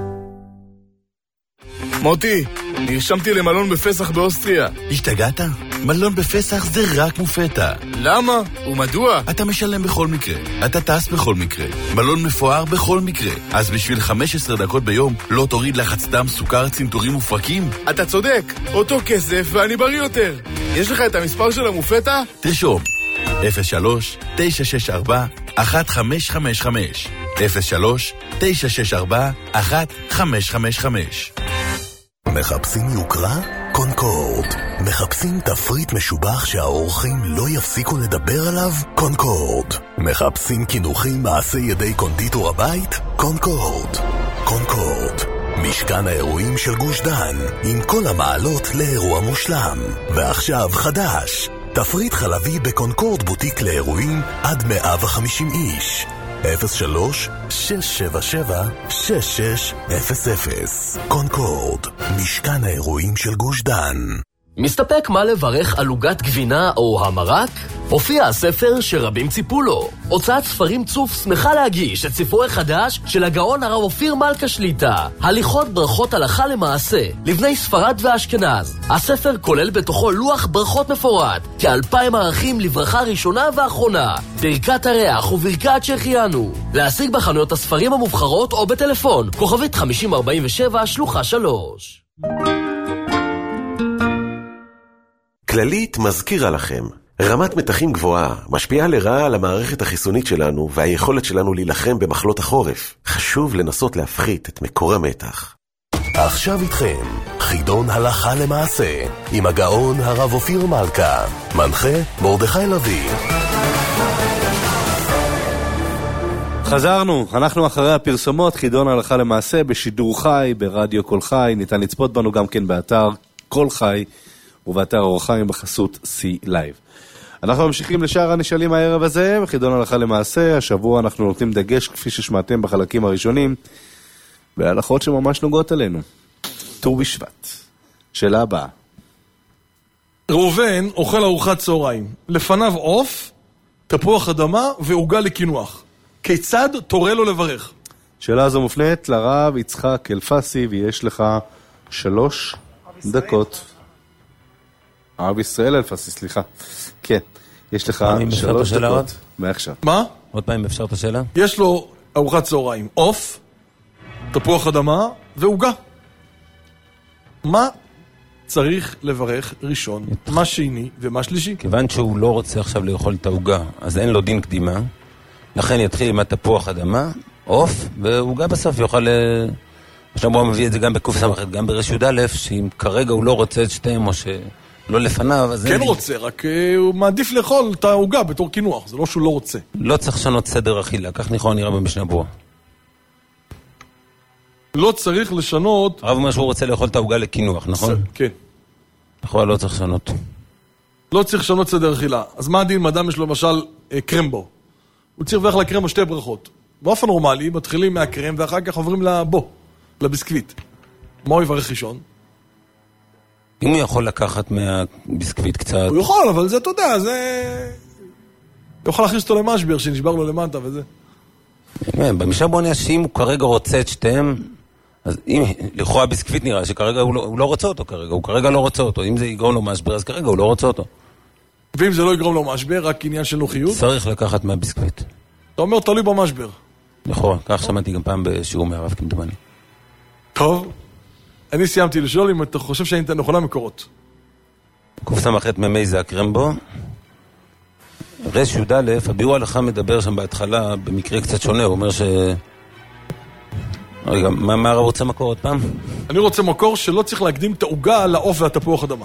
מוטי, נרשמתי למלון בפסח באוסטריה. השתגעת? מלון בפסח זה רק מופתע. למה? ומדוע? אתה משלם בכל מקרה, אתה טס בכל מקרה, מלון מפואר בכל מקרה. אז בשביל חמש עשרה דקות ביום לא תוריד לחץ דם, סוכר, צנתורים ופרקים? אתה צודק, אותו כסף ואני בריא יותר. יש לך את המספר של המופתע? תרשום אפס שלוש תשע שש ארבע אחת חמש חמש חמש אפס שלוש תשע שש ארבע אחת חמש חמש חמש. מחפשים יוקרה? קונקורד. מחפשים תפריט משובח שהאורחים לא יפסיקו לדבר עליו? קונקורד. מחפשים כינוכים מעשי ידי קונדיטור הבית? קונקורד. קונקורד. משכן האירועים של גוש דן, עם כל המעלות לאירוע מושלם. ועכשיו חדש, תפריט חלבי בקונקורד בוטיק לאירועים עד מאה וחמישים איש. אפס שלוש שש שבע שבע שש שש אפס אפס. קונקורד, משכן האירועים של גוש דן. מסתפק מה לברך על עוגת גבינה או המרק? הופיע הספר שרבים ציפו לו. הוצאת ספרים צוף שמחה להגיש את ספרו החדש של הגאון הרב אופיר מלכה שליטה, הליכות ברכות הלכה למעשה לבני ספרד ואשכנז. הספר כולל בתוכו לוח ברכות מפורט, כאלפיים ערכים לברכה ראשונה ואחרונה, ברכת הריח וברכת שהחיינו. להשיג בחנויות הספרים המובחרות או בטלפון כוכבית חמישים ארבעים ושבע שלוחה שלוש. כללית מזכירה לכם, רמת מתחים גבוהה משפיעה לרעה על המערכת החיסונית שלנו והיכולת שלנו להילחם במחלות החורף. חשוב לנסות להפחית את מקור המתח. עכשיו איתכם, חידון הלכה למעשה, עם הגאון הרב אופיר מלכה, מנחה מרדכי לוי. חזרנו, אנחנו אחרי הפרסומות, חידון הלכה למעשה בשידור חי, ברדיו כל חי, ניתן לצפות בנו גם כן באתר כל חי, ובאתר אור החיים בחסות C Live. אנחנו ממשיכים לשאר הנשאלים הערב הזה, בחידון הלכה למעשה. השבוע אנחנו נותנים דגש, כפי ששמעתם בחלקים הראשונים, בהלכות שממש נוגעות עלינו. ט"ו בשבט. שאלה הבאה. ראובן אוכל ארוחת צהריים. לפניו עוף, תפוח אדמה ועוגה לקינוח. כיצד תורה לו לברך? שאלה הזו מופנית לרב יצחק אלפסי, ויש לך שלוש דקות. הרב ישראל אלפסי, סליחה. כן, יש לך שלוש דקות. מעכשיו. מה? עוד פעם אפשר את השאלה? יש לו ארוחת צהריים. עוף, תפוח אדמה ועוגה. מה צריך לברך ראשון, מה שני ומה שלישי? כיוון שהוא לא רוצה עכשיו לאכול את העוגה, אז אין לו דין קדימה. לכן יתחיל עם התפוח אדמה, עוף, ועוגה בסוף יוכל... עכשיו הוא מביא את זה גם בקוף סמכת, גם ברש י"א, שאם כרגע הוא לא רוצה את שתיהם או שלא לפניו, אז... כן רוצה, רק הוא מעדיף לאכול את העוגה בתור קינוח, זה לא שהוא לא רוצה. לא צריך לשנות סדר אכילה, כך נכון נראה במשנה ברורה. לא צריך לשנות... הרב אומר שהוא רוצה לאכול את העוגה לקינוח, נכון? כן. נכון, לא צריך לשנות. לא צריך לשנות סדר אכילה. אז מה הדין אם אדם יש לו למשל קרמבו? הוא צריך לברך לקרמבו שתי ברכות. באופן נורמלי, מתחילים מהקרם ואחר כך עוברים לבו, לביסקוויט. מה הוא יברך ראשון? אם הוא יכול לקחת מהביסקוויט קצת... הוא יכול, אבל זה, אתה יודע, זה... הוא יכול להכניס אותו למשבר שנשבר לו למטה וזה. במשנה ברורה שאם הוא כרגע רוצה את שתיהם, אז אם לכאורה הביסקוויט נראה שכרגע הוא לא, הוא לא רוצה אותו כרגע, הוא כרגע לא רוצה אותו. אם זה יגרום לו משבר, אז כרגע הוא לא רוצה אותו. ואם זה לא יגרום לו משבר, רק עניין של נוחיות? צריך לקחת מהביסקוויט. אתה אומר, תלוי במשבר. נכון, כך שמעתי גם פעם בשיעור מהרב כמדומני. טוב, אני סיימתי לשאול אם אתה חושב שאני אתן נכונה מקורות. קוף סמכת ממי זה הקרמבו. רש י"א, הביאור ההלכה מדבר שם בהתחלה במקרה קצת שונה, הוא אומר ש... רגע, מה, מה הרב רוצה מקור עוד פעם? אני רוצה מקור שלא צריך להקדים את העוגה לעוף והתפוח אדמה.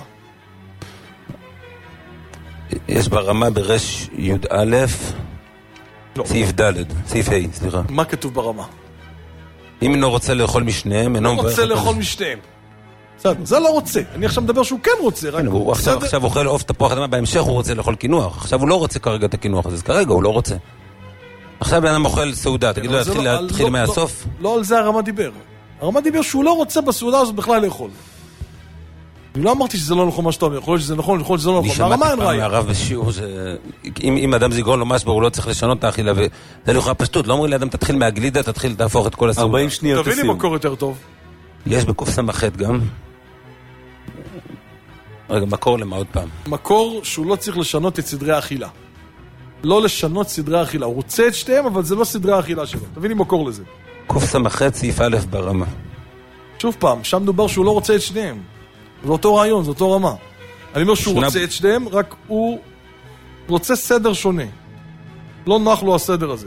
יש ברמה ברש י"א, לא. סעיף ד', סעיף ה', סליחה. מה כתוב ברמה? אם אינו רוצה לאכול משניהם, אינו... לא רוצה לאכול משניהם. זה לא רוצה. אני עכשיו מדבר שהוא כן רוצה. הוא עכשיו אוכל עוף תפוח אדמה, בהמשך הוא רוצה לאכול קינוח. עכשיו הוא לא רוצה כרגע את הקינוח הזה, אז כרגע הוא לא רוצה. עכשיו בן אדם אוכל סעודה, תגיד לו להתחיל מהסוף? לא על זה הרמה דיבר. הרמה דיבר שהוא לא רוצה בסעודה הזאת בכלל לאכול. אני לא אמרתי שזה לא נכון מה שאתה אומר, יכול להיות שזה נכון, יכול להיות שזה לא נכון. אני שמעתי פעם מהרב בשיעור שאם אדם זה יגרום לו משבר, הוא לא צריך לשנות את האכילה, וזה לכאורה פשטות, לא אומרים לאדם תתחיל מהגלידה, תתחיל תהפוך את כל הסעודה. ארבעים שניות תבין לי מקור יותר טוב. יש בקוף סמכת גם. רגע, מקור למה עוד פעם? מקור שהוא לא צריך לשנות את סדרי האכילה. לא לשנות סדרי האכילה. הוא רוצה את שתיהם, אבל זה לא סדרי האכילה שלו. תביא לי מקור לזה. קוף סמכת סעיף א' ברמה. שוב פעם, שם דובר שהוא לא רוצה את שניהם. זה אותו רעיון, זה אותו רמה. אני אומר שהוא שנה... רוצה את שניהם, רק הוא רוצה סדר שונה. לא נוח לו הסדר הזה.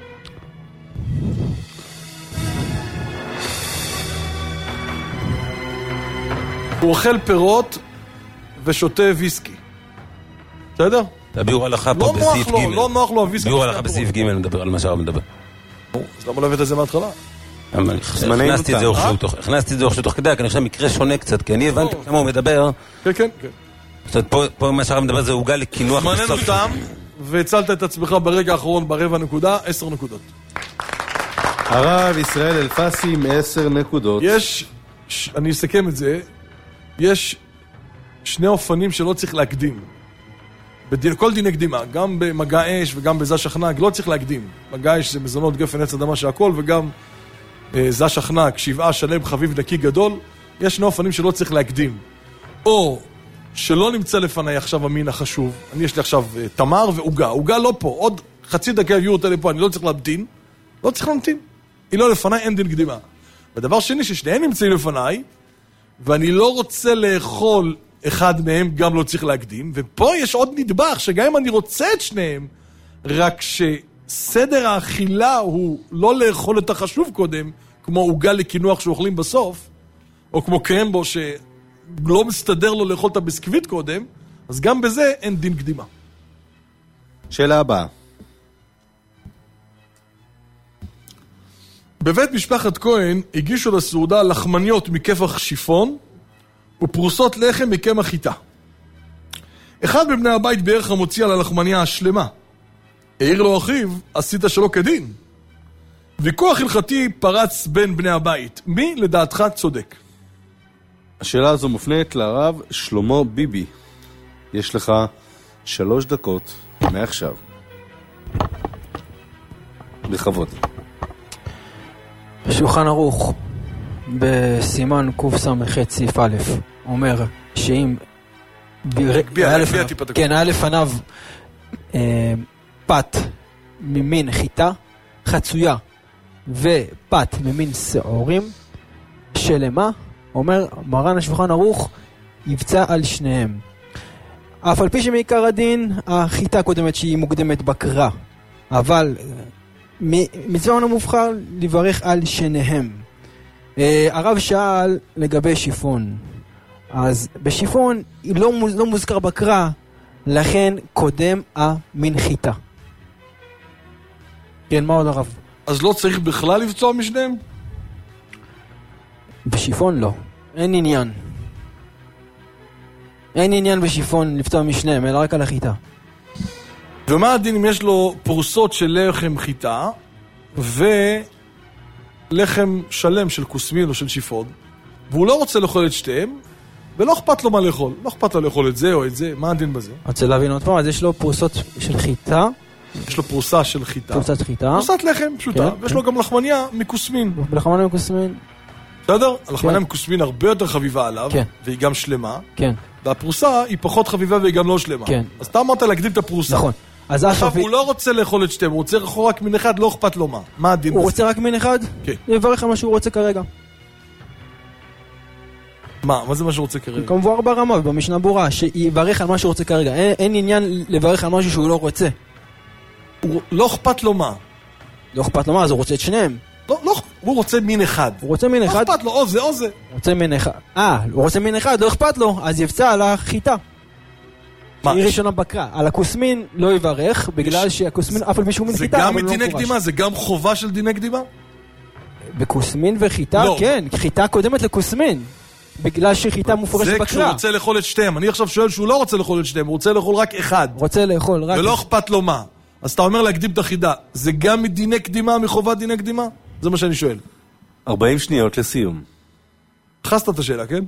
הוא אוכל פירות ושותה ויסקי. בסדר? תביאו הלכה פה בסעיף ג'. לא נוח לו הוויסקי. תביאו הלכה בסעיף ג' מדבר על מה שהרב מדבר. אז למה לא הבאת את זה מההתחלה? הכנסתי את זה אוכשו תוך, הכנסתי את זה אוכשו תוך כדי, כי אני חושב מקרה שונה קצת, כי אני הבנתי כמה הוא מדבר. כן, כן, כן. זאת אומרת, פה מה שהרב מדבר זה הוגה לקינוח בסוף. זמננו תם, והצלת את עצמך ברגע האחרון ברבע נקודה, עשר נקודות. הרב ישראל אלפסי עם עשר נקודות. יש, אני אסכם את זה, יש שני אופנים שלא צריך להקדים. בכל דיני קדימה, גם במגע אש וגם בזה שחנק, לא צריך להקדים. מגע אש זה מזונות גפן עץ אדמה שהכל, וגם אה, זה שחנק, שבעה שלם חביב נקי גדול, יש שני אופנים שלא צריך להקדים. או שלא נמצא לפני עכשיו המין החשוב, אני יש לי עכשיו אה, תמר ועוגה, עוגה לא פה, עוד חצי דקה יביאו אותה לפה, אני לא צריך להמתין, לא צריך להמתין. היא לא לפני, אין דין קדימה. ודבר שני, ששניהם נמצאים לפני, ואני לא רוצה לאכול אחד מהם, גם לא צריך להקדים, ופה יש עוד נדבך, שגם אם אני רוצה את שניהם, רק שסדר האכילה הוא לא לאכול את החשוב קודם, כמו עוגה לקינוח שאוכלים בסוף, או כמו קרמבו שלא מסתדר לו לאכול את הביסקוויט קודם, אז גם בזה אין דין קדימה. שאלה הבאה. בבית משפחת כהן הגישו לסעודה לחמניות מכפח שיפון, ופרוסות לחם מקמח חיטה. אחד מבני הבית בערך המוציא על הלחמניה השלמה. העיר לו אחיו, עשית שלא כדין. ויכוח הלכתי פרץ בין בני הבית. מי לדעתך צודק? השאלה הזו מופנית לרב שלמה ביבי. יש לך שלוש דקות מעכשיו. בכבוד. בשולחן ערוך, בסימן קוף סמכת סעיף א', אומר שאם כן, היה לפניו פת ממין חיטה, חצויה ופת ממין שעורים שלמה, אומר מרן השולחן ערוך יבצע על שניהם. אף על פי שמעיקר הדין החיטה קודמת שהיא מוקדמת בקרה, אבל מצווה מובחר לברך על שניהם. הרב שאל לגבי שיפון, אז בשיפון לא, לא מוזכר בקרא, לכן קודם המין חיטה. כן, מה עוד הרב? אז לא צריך בכלל לבצוע משניהם? בשיפון לא, אין עניין. אין עניין בשיפון לבצוע משניהם, אלא רק על החיטה. ומה הדין אם יש לו פרוסות של לחם חיטה ולחם שלם של קוסמין או של שיפון, והוא לא רוצה לאכול את שתיהם, ולא אכפת לו מה לאכול. לא אכפת לו לאכול את זה או את זה. מה הדין בזה? רוצה להבין עוד פעם, אז יש לו פרוסות של חיטה. יש לו פרוסה של חיטה. פרוסת חיטה. פרוסת לחם פשוטה. ויש לו גם לחמניה מקוסמין. לחמניה מקוסמין. בסדר? הלחמניה מקוסמין הרבה יותר חביבה עליו, והיא גם שלמה. כן. והפרוסה היא פחות חביבה והיא גם לא שלמה. כן. אז אתה אמרת להקדים את הפרוסה. נכון. אז עכשיו הוא לא רוצה לאכול את שתיהם, הוא רוצה לאכול רק מין אחד, לא אכפת לו מה. מה הדין? הוא רוצה רק מין אחד? כן. יברך על מה שהוא רוצה כרגע. מה? מה זה מה שהוא רוצה כרגע? כמובן ברמה, במשנה ברורה, שיברך על מה שהוא רוצה כרגע. אין, אין עניין לברך על משהו שהוא לא רוצה. הוא לא אכפת לו מה? לא אכפת לו מה, אז הוא רוצה את שניהם. לא, לא, הוא רוצה מין אחד. הוא רוצה מין אחד. לא אכפת לו, או זה או זה. הוא רוצה מין אחד. אה, הוא רוצה מין אחד, לא אכפת לו, אז יבצע על החיטה. מה? היא ראשונה בקרה. על הקוסמין לא יברך, בגלל שהקוסמין אף על מישהו מין חיטה. זה גם מדיני קדימה? זה גם חובה של דיני קדימה? בקוסמין וחיטה, כן. חיטה קודמת לקוסמין. בגלל שחיטה מופרשת בקרה. זה כשהוא רוצה לאכול את שתיהם. אני עכשיו שואל שהוא לא רוצה לאכול את שתיהם, הוא רוצה לאכול רק אחד. רוצה לאכול רק... ולא אכפת לו מה. אז אתה אומר להקדים את החידה. זה גם מדיני קדימה, מחובת דיני קדימה? זה מה שאני שואל. ארבעים שניות לסיום. חסת את השאלה, כן?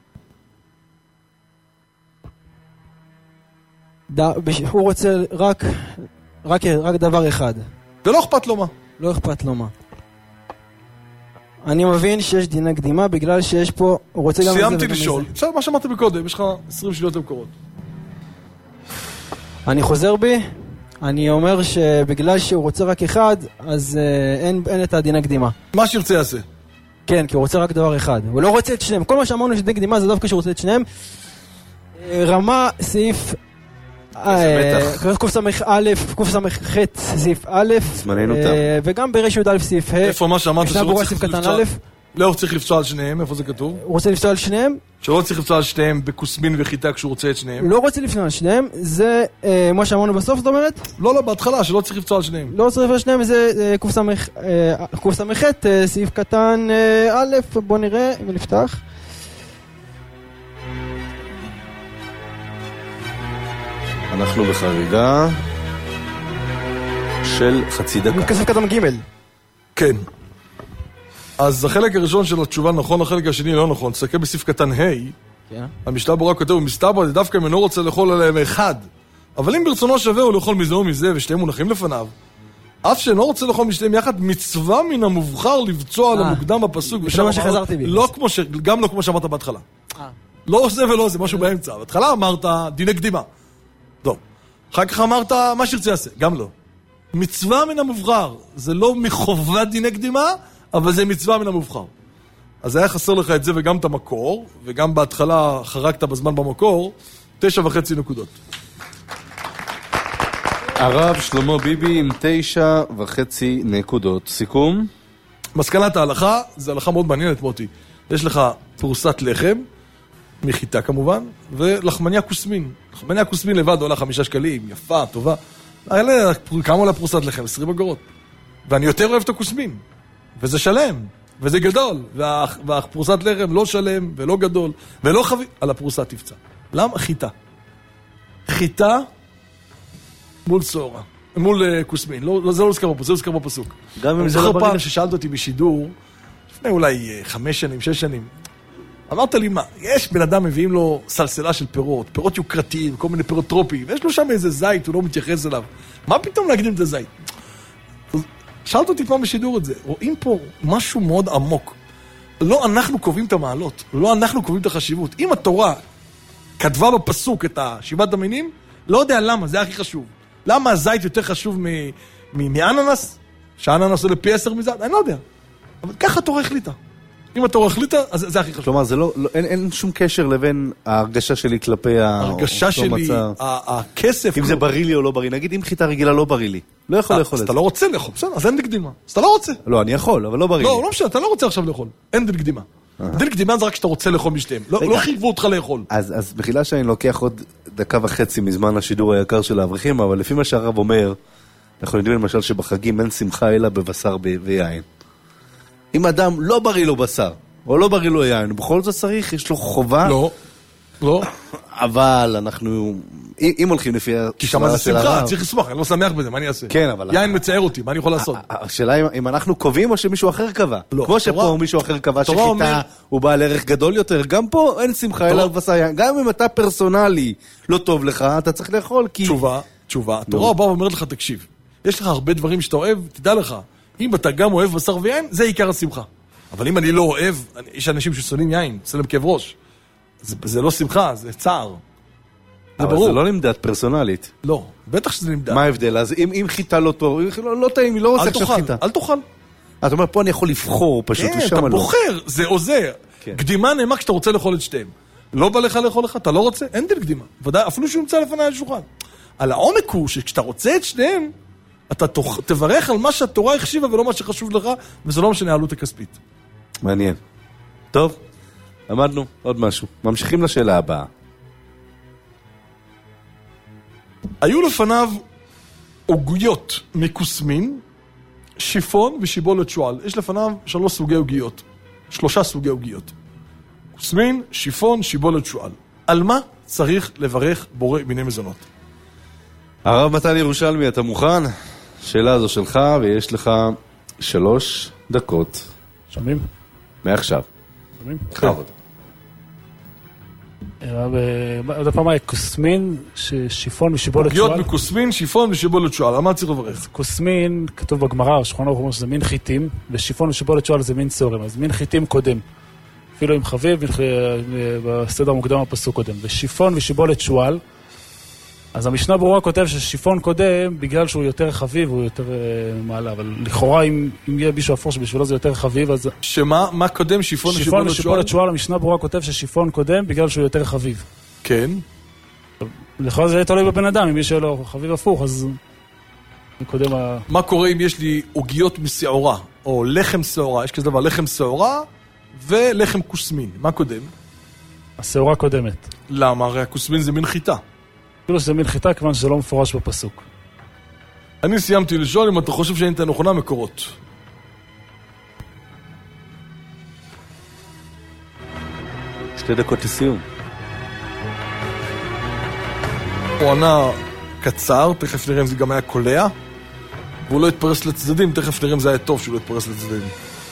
הוא רוצה רק, רק, רק דבר אחד. ולא אכפת לו מה. לא אכפת לו מה. אני מבין שיש דיני קדימה בגלל שיש פה, הוא רוצה גם... סיימתי לשאול. בסדר, מה שאמרת בקודם, יש לך עשרים שניות למקורות. אני חוזר בי, אני אומר שבגלל שהוא רוצה רק אחד, אז uh, אין, אין את הדיני קדימה. מה שירצה יעשה. כן, כי הוא רוצה רק דבר אחד. הוא לא רוצה את שניהם. כל מה שאמרנו שדיני קדימה זה דווקא שהוא רוצה את שניהם. רמה סעיף... קוף סמך א', קוף סמך ח' סעיף א', וגם ברש י' א' סעיף ה'. איפה מה שאמרת שלא צריך לפצוע? לא צריך לפצוע על שניהם, איפה זה כתוב? הוא רוצה לפצוע על שניהם? שלא צריך לפצוע על שניהם בקוסמין וחיטה כשהוא רוצה את שניהם. לא רוצה לפצוע על שניהם, זה מה שאמרנו בסוף, זאת אומרת? לא, לא, בהתחלה, שלא צריך לפצוע על שניהם. לא צריך לפצוע על שניהם, זה קוף סמך ח' סעיף קטן א', בוא נראה אם נפתח. אנחנו בחריגה של חצי דקה. כסף קטן ג' כן. אז החלק הראשון של התשובה נכון, החלק השני לא נכון. תסתכל בסעיף קטן ה', המשנה ברורה כותב, הוא מסתבר, זה דווקא אם אינו רוצה לאכול עליהם אחד. אבל אם ברצונו שווה הוא לאכול מזה ומזה, ושתיהם מונחים לפניו. אף שאינו רוצה לאכול משתיהם יחד, מצווה מן המובחר לבצוע על המוקדם בפסוק. זה מה שחזרתי בי. גם לא כמו שאמרת בהתחלה. לא זה ולא זה, משהו באמצע. בהתחלה אמרת דיני קדימה. לא. אחר כך אמרת מה שרצה יעשה, גם לא. מצווה מן המובחר, זה לא מחובת דיני קדימה, אבל זה מצווה מן המובחר. אז היה חסר לך את זה וגם את המקור, וגם בהתחלה חרקת בזמן במקור, תשע וחצי נקודות. הרב שלמה ביבי עם תשע וחצי נקודות. סיכום? מסקנת ההלכה, זה הלכה מאוד מעניינת מוטי. יש לך פרוסת לחם, מחיטה כמובן, ולחמניה קוסמין. לחמניה קוסמין לבד עולה חמישה שקלים, יפה, טובה. אלה, כמה עולה פרוסת לחם? עשרים אגורות. ואני יותר אוהב את הקוסמין. וזה שלם, וזה גדול. וה, והפרוסת לחם לא שלם, ולא גדול, ולא חבי... על הפרוסת תפצע. למה? חיטה. חיטה מול סורה. מול uh, קוסמין. לא, זה לא נזכר בפסוק, זה נזכר בפסוק. גם אם זה לא פעם ששאלת אותי בשידור, לפני אולי uh, חמש שנים, שש שנים, אמרת לי מה, יש בן אדם מביאים לו סלסלה של פירות, פירות יוקרתיים, כל מיני פירות טרופיים, ויש לו שם איזה זית, הוא לא מתייחס אליו. מה פתאום להקדים את הזית? שאלת אותי פעם בשידור את זה, רואים פה משהו מאוד עמוק. לא אנחנו קובעים את המעלות, לא אנחנו קובעים את החשיבות. אם התורה כתבה בפסוק את שבעת המינים, לא יודע למה, זה הכי חשוב. למה הזית יותר חשוב מאננס? שהאננס הוא לפי עשר מזית? אני לא יודע. אבל ככה התורה החליטה. אם התורה החליטה, אז זה הכי חשוב. כלומר, זה לא, אין, אין שום קשר לבין ההרגשה שלי כלפי ההרגשה שלי, הכסף... אם זה בריא לי או לא בריא. נגיד, אם חיטה רגילה לא בריא לי. לא יכול לאכול את זה. אז אתה לא רוצה לאכול, בסדר, אז אין דקדימה. אז אתה לא רוצה. לא, אני יכול, אבל לא בריא לי. לא, לא משנה, אתה לא רוצה עכשיו לאכול. אין דקדימה. דקדימה זה רק שאתה רוצה לאכול משתיהם. לא חייבו אותך לאכול. אז בחילה שאני לוקח עוד דקה וחצי מזמן השידור היקר של האברכים, אבל לפי מה שהרב אומר, אנחנו יודעים למשל שבחגים אין שמחה אלא בבשר ויין. אם אדם לא בריא לו בשר, או לא בריא לו יין, בכל זאת צריך, יש לו חובה. לא, לא. אבל אנחנו, אם הולכים לפי... כי שמה זה שמחה, צריך לשמוח, אני לא שמח בזה, מה אני אעשה? כן, אבל... יין מצער אותי, מה אני יכול לעשות? השאלה אם אנחנו קובעים או שמישהו אחר קבע. לא. כמו שפה מישהו אחר קבע שחיטה הוא בעל ערך גדול יותר, גם פה אין שמחה אלא בבשר יין. גם אם אתה פרסונלי לא טוב לך, אתה צריך לאכול כי... תשובה, תשובה. התורה באה ואומרת לך, תקשיב, יש לך הרבה דברים שאתה אוהב, תדע לך, אם אתה גם אוהב בשר ויין, זה עיקר השמחה. אבל אם אני לא אוהב, יש אנשים ששונאים יין, עושה להם כאב ראש. זה, זה לא שמחה, זה צער. זה אבל ברור. זה לא נמדד פרסונלית. לא, בטח שזה נמדד. מה ההבדל? אז אם, אם חיטה לא טוב, לא, לא טעים, היא לא רוצה עכשיו חיטה. אל תאכל. אתה אומר, פה אני יכול לבחור פשוט, כן, אתה בוחר, זה או זה. כן. קדימה נאמר כשאתה רוצה לאכול את שתיהם. לא בא לך לאכול לך, אתה לא רוצה, אין דין קדימה. ודאי, אפילו שהוא נמצא לפני על השולחן. על העומק הוא שכשאתה רוצה את שתיהם, אתה תוך, תברך על מה שהתורה החשיבה ולא מה שחשוב לך, וזה לא משנה העלות הכספית. מעניין. טוב, למדנו עוד משהו. ממשיכים לשאלה הבאה. היו לפניו עוגיות מקוסמין, שיפון ושיבולת שועל. יש לפניו שלוש סוגי עוגיות. שלושה סוגי עוגיות. קוסמין, שיפון, שיבולת שועל. על מה צריך לברך בורא מיני מזונות? הרב מתן ירושלמי, אתה מוכן? שאלה הזו שלך, ויש לך שלוש דקות. שומעים? מעכשיו. שומעים? בכבוד. עוד הפעם היה קוסמין, שיפון ושיבולת שועל. עוגיות מקוסמין, שיפון ושיבולת שועל. על מה צריך לברך? קוסמין, כתוב בגמרא, שולחן ערוך אומר שזה מין חיטים, ושיפון ושיבולת שועל זה מין צהרים. אז מין חיטים קודם. אפילו עם חביב, בסדר מוקדם הפסוק קודם. ושיפון ושיבולת שועל, אז המשנה ברורה כותב ששיפון קודם, בגלל שהוא יותר חביב, הוא יותר מעלה. אבל לכאורה, אם יהיה מישהו אפור שבשבילו זה יותר חביב, אז... שמה? מה קודם? שיפון ושיבולת שועל? שיפון ושיבולת המשנה ברורה כותב ששיפון קודם, בגלל שהוא יותר חביב. כן. לכאורה זה יהיה תלוי בבן אדם, אם מישהו לו חביב הפוך, אז... קודם ה... מה קורה אם יש לי עוגיות משעורה, או לחם שעורה? יש כזה דבר, לחם שעורה ולחם קוסמין. מה קודם? השעורה קודמת. למה? הרי הקוסמין זה מין חיטה. אפילו שזה מין חיטה, כיוון שזה לא מפורש בפסוק. אני סיימתי לשאול אם אתה חושב שאין את הנכונה מקורות. שתי דקות לסיום. הוא ענה קצר, תכף נראה אם זה גם היה קולע, והוא לא התפרס לצדדים, תכף נראה אם זה היה טוב שהוא לא התפרס לצדדים.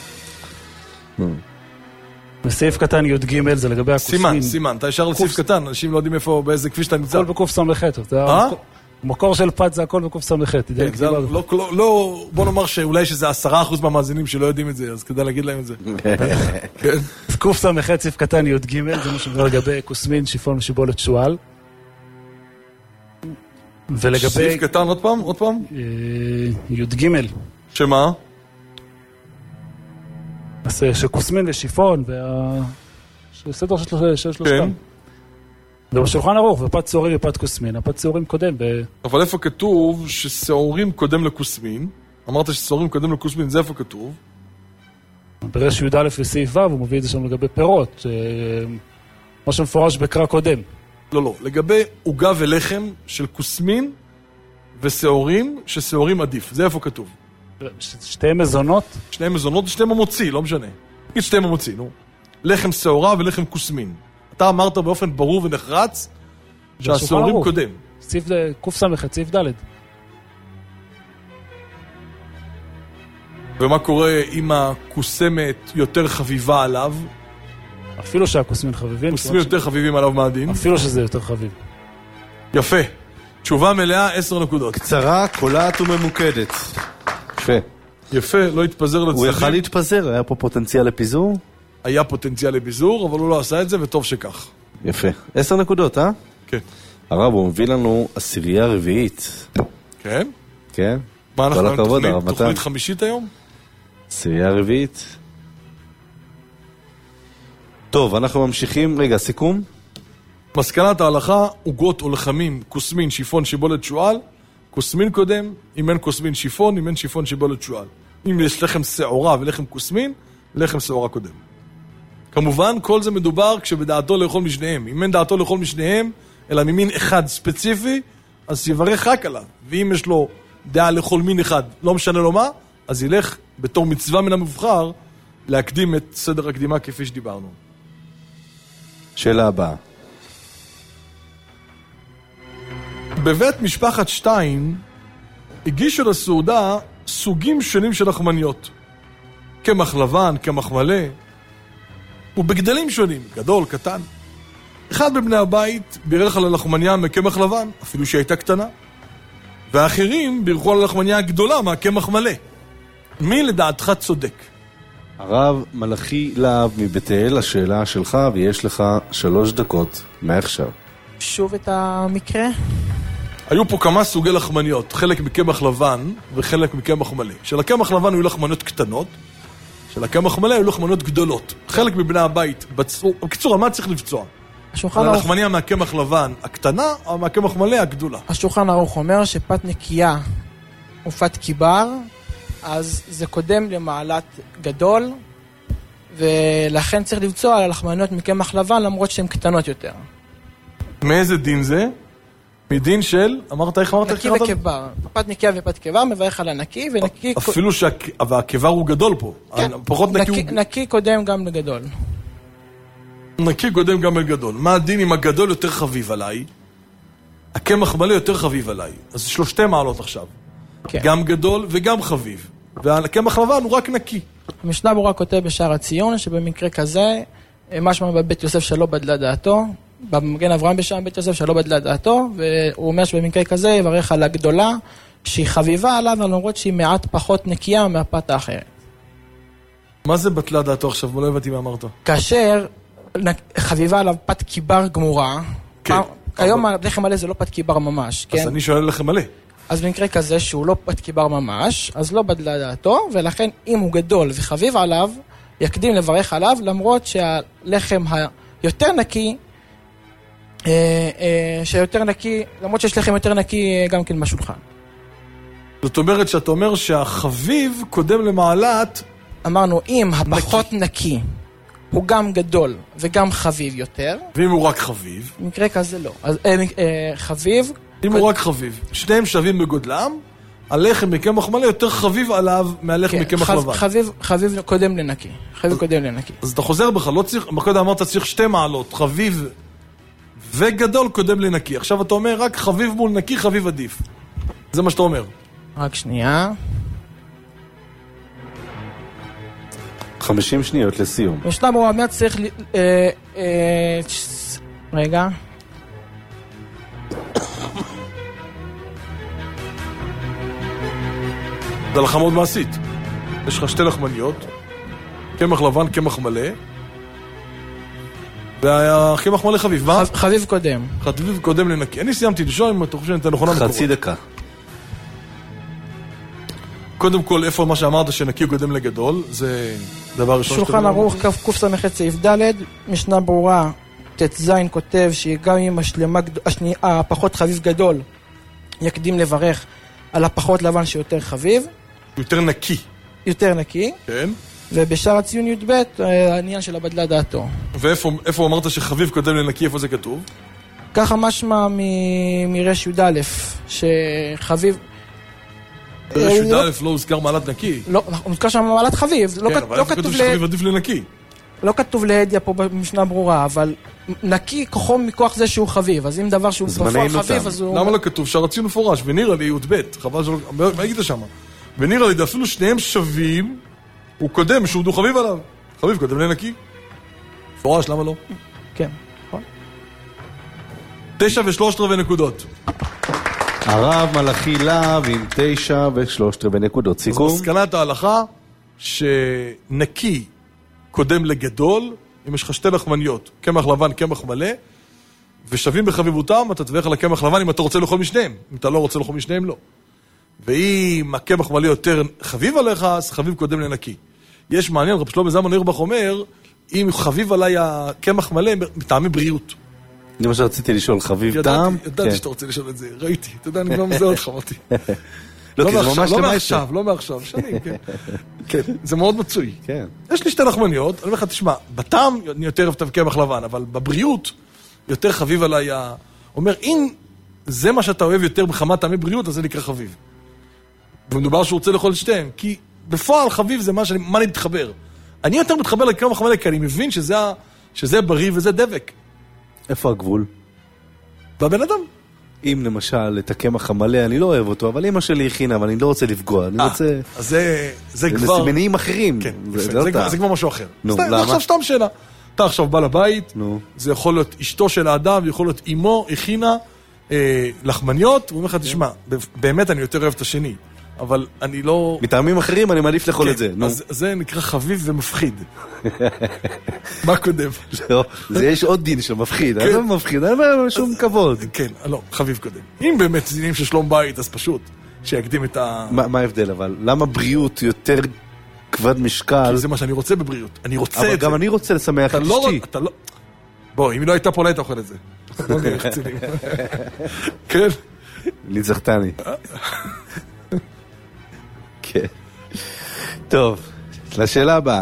בסעיף קטן י' ג' זה לגבי הקוסמין. סימן, סימן, אתה ישר לסעיף קטן, אנשים לא יודעים איפה, באיזה כביש אתה נמצא. הכל בקוף סמכת. המקור של פת זה הכל בקוף סמכת. בוא נאמר שאולי שזה עשרה אחוז מהמאזינים שלא יודעים את זה, אז כדאי להגיד להם את זה. קוף סמכת, סעיף קטן י' ג' זה מה שמדבר לגבי קוסמין, שיפון ושיבולת שועל. ולגבי... סעיף קטן עוד פעם, עוד פעם? י' ג' שמה? אז שקוסמין ושיפון, סדר של שלושתם. זה בשולחן ערוך, ופת צהורים ופת קוסמין. הפת צהורים קודם. אבל איפה כתוב ששעורים קודם לקוסמין? אמרת ששעורים קודם לקוסמין, זה איפה כתוב? ברש י' א' וסעיף ו', הוא מביא את זה שם לגבי פירות. מה שמפורש בקרא קודם. לא, לא. לגבי עוגה ולחם של קוסמין ושעורים, ששעורים עדיף. זה איפה כתוב? שתי מזונות? שתי מזונות, שתי ממוציא, לא משנה. נגיד שתי ממוציא, נו. לחם שעורה ולחם קוסמין. אתה אמרת באופן ברור ונחרץ שהשעורים קודם. סעיף קוף סמכת, סעיף ד'. ומה קורה אם הקוסמת יותר חביבה עליו? אפילו שהקוסמין חביבים. קוסמין יותר חביבים עליו מהדין. אפילו שזה יותר חביב. יפה. תשובה מלאה, עשר נקודות. קצרה, קולעת וממוקדת. יפה. יפה, לא התפזר לצדדים. הוא יכל להתפזר, היה פה פוטנציאל לפיזור? היה פוטנציאל לפיזור, אבל הוא לא עשה את זה, וטוב שכך. יפה. עשר נקודות, אה? כן. הרב, הוא מביא לנו עשירייה רביעית. כן? כן. מה אנחנו היום תוכנית, תוכנית חמישית היום? עשירייה רביעית. טוב, אנחנו ממשיכים. רגע, סיכום. מסקנת ההלכה, עוגות או לחמים, קוסמין, שיפון, שיבולת שועל. קוסמין קודם, אם אין קוסמין שיפון, אם אין שיפון שיבולת שועל. אם יש לחם שעורה ולחם קוסמין, לחם שעורה קודם. כמובן, כל זה מדובר כשבדעתו לאכול משניהם. אם אין דעתו לאכול משניהם, אלא ממין אחד ספציפי, אז יברך רק עליו. ואם יש לו דעה לאכול מין אחד, לא משנה לו מה, אז ילך בתור מצווה מן המבחר, להקדים את סדר הקדימה כפי שדיברנו. שאלה הבאה. בבית משפחת שטיין הגישו לסעודה סוגים שונים של לחמניות. קמח לבן, קמח מלא, ובגדלים שונים, גדול, קטן. אחד מבני הבית בירך על הלחמניה מקמח לבן, אפילו שהיא הייתה קטנה. והאחרים בירכו על הלחמניה הגדולה מהקמח מלא. מי לדעתך צודק? הרב מלאכי להב מבית אל, השאלה שלך, ויש לך שלוש דקות מעכשיו. שוב את המקרה? היו פה כמה סוגי לחמניות, חלק מקמח לבן וחלק מקמח מלא. של הקמח לבן היו לחמניות קטנות, של הקמח מלא היו לחמניות גדולות. חלק מבני הבית בצעו, בקיצור, מה צריך לבצוע? הלחמניה מהקמח לבן הקטנה, או מהקמח מלא הגדולה? השולחן ערוך אומר שפת נקייה ופת קיבר, אז זה קודם למעלת גדול, ולכן צריך לבצוע על הלחמניות מקמח לבן, למרות שהן קטנות יותר. מאיזה דין זה? מדין של, אמרת איך אמרת? נקי וקיבר. פת נקייה ופת קיבר מברך על הנקי, ונקי... אפילו שהקיבר הוא גדול פה. כן, נקי קודם גם לגדול. נקי קודם גם לגדול. מה הדין אם הגדול יותר חביב עליי? הקמח מלא יותר חביב עליי. אז יש לו שתי מעלות עכשיו. גם גדול וגם חביב. והקמח לבן הוא רק נקי. המשנה ברורה כותב בשער הציון, שבמקרה כזה, משמע בבית יוסף שלא בדלה דעתו, במגן אברהם בשם בית יוסף שלא בדלה דעתו, והוא אומר שבמקרה כזה יברך על הגדולה שהיא חביבה עליו, למרות שהיא מעט פחות נקייה מהפת האחרת. מה זה בטלה דעתו עכשיו? לא הבנתי מה אמרת. כאשר חביבה עליו פת קיבר גמורה, כן. היום הלחם מלא זה לא פת קיבר ממש, כן? אז אני שואל לחם מלא. אז במקרה כזה שהוא לא פת קיבר ממש, אז לא בדלה דעתו, ולכן אם הוא גדול וחביב עליו, יקדים לברך עליו, למרות שהלחם היותר נקי, אה, אה, שיותר נקי, למרות שיש לחם יותר נקי גם כן בשולחן. זאת אומרת שאתה אומר שהחביב קודם למעלת... אמרנו, אם הפחות נקי, נקי הוא גם גדול וגם חביב יותר. ואם הוא רק חביב? במקרה כזה לא. אז, אה, אה, חביב... אם הוא רק חביב. שניהם שווים בגודלם, הלחם מקמח מלא יותר חביב עליו מהלחם מקמח לבן. חביב, חביב קודם לנקי. חביב קודם לנקי. אז אתה חוזר בך, לא צריך, קודם אמרת צריך שתי מעלות, חביב וגדול קודם לנקי. עכשיו אתה אומר רק חביב מול נקי, חביב עדיף. זה מה שאתה אומר. רק שנייה. חמישים שניות לסיום. משנה ברורה, מיד צריך... אה, אה, רגע. זה הלכה מאוד מעשית. יש לך שתי לחמניות, קמח לבן, קמח מלא, והקמח מלא חביב. מה? חביב קודם. חביב קודם לנקי. אני סיימתי לשאול אם אתה חושב שאתה נכונה מקורות. חצי דקה. קודם כל, איפה מה שאמרת שנקי קודם לגדול, זה דבר ראשון. שולחן ערוך קס"ח סעיף ד', משנה ברורה, ט"ז כותב שגם אם השלמה, השנייה, הפחות חביב גדול, יקדים לברך על הפחות לבן שיותר חביב. יותר נקי. יותר נקי. כן. ובשאר הציון י"ב, העניין של הבדלה דעתו. ואיפה איפה אמרת שחביב קודם לנקי, איפה זה כתוב? ככה משמע מרש י"א, שחביב... ברש י"א לא הוזכר מעלת נקי. לא, הוזכר שם מעלת חביב. כן, אבל איפה כתוב שחביב עדיף לנקי? לא כתוב להדיה פה במשנה ברורה, אבל נקי כוחו מכוח זה שהוא חביב, אז אם דבר שהוא בפועל חביב, אז הוא... למה לא כתוב? שהרצינו מפורש, ונראה לי י"ב, חבל שלא... מה היית שם? ונראה לי, אפילו שניהם שווים, הוא קודם, שהוא דו חביב עליו. חביב קודם לנקי. מפורש, למה לא? כן, נכון. תשע ושלושת רבעי נקודות. הרב מלאכי להב עם תשע ושלושת רבעי נקודות. סיכום? אז מסקנת ההלכה, שנקי קודם לגדול, אם יש לך שתי לחמניות, קמח לבן, קמח מלא, ושווים בחביבותם, אתה תברך על הקמח לבן אם אתה רוצה לאכול משניהם. אם אתה לא רוצה לאכול משניהם, לא. ואם הקמח מלא יותר חביב עליך, אז חביב קודם לנקי. יש מעניין, רב שלמה זלמן אוירבך אומר, אם חביב עליי הקמח מלא, מטעמי בריאות. זה מה שרציתי לשאול, חביב טעם? ידעתי שאתה רוצה לשאול את זה, ראיתי. אתה יודע, אני לא מזהה אותך, אמרתי. לא, כי זה ממש לא מעכשיו, לא מעכשיו, שנים, כן. כן, זה מאוד מצוי. כן. יש לי שתי לחמניות, אני אומר לך, תשמע, בטעם אני יותר אוהב את הקמח לבן, אבל בבריאות יותר חביב עליי, אומר, אם זה מה שאתה אוהב יותר בכמה טעמי בריאות, אז זה נקרא חביב. ומדובר שהוא רוצה לאכול את שתיהם, כי בפועל חביב זה מה שאני, מה אני מתחבר. אני יותר מתחבר לקמח מלא, כי אני מבין שזה, שזה בריא וזה דבק. איפה הגבול? בבן אדם. אם למשל את הקמח המלא, אני לא אוהב אותו, אבל אמא שלי הכינה, אבל אני לא רוצה לפגוע, אני רוצה... אז זה, זה כבר... זה מניעים אחרים. כן, זה, זה, כבר, זה כבר משהו אחר. נו, סתם, למה? עכשיו סתם שאלה. אתה עכשיו בא לבית, נו. זה יכול להיות אשתו של האדם, יכול להיות אמו, הכינה, אה, לחמניות, הוא אומר לך, תשמע, באמת אני יותר אוהב את השני. אבל אני לא... מטעמים אחרים אני מעדיף לאכול את זה. אז זה נקרא חביב ומפחיד. מה קודם? זה יש עוד דין של מפחיד. אני לא מפחיד, אני לא שום כבוד. כן, לא, חביב קודם. אם באמת דינים של שלום בית, אז פשוט שיקדים את ה... מה ההבדל אבל? למה בריאות יותר כבד משקל? כי זה מה שאני רוצה בבריאות. אני רוצה את זה. אבל גם אני רוצה לשמח את אשתי. בוא, אם היא לא הייתה פה, לא היית אוכל את זה. לא נראה חצינים. כן. ניצחתני. כן. טוב, לשאלה הבאה.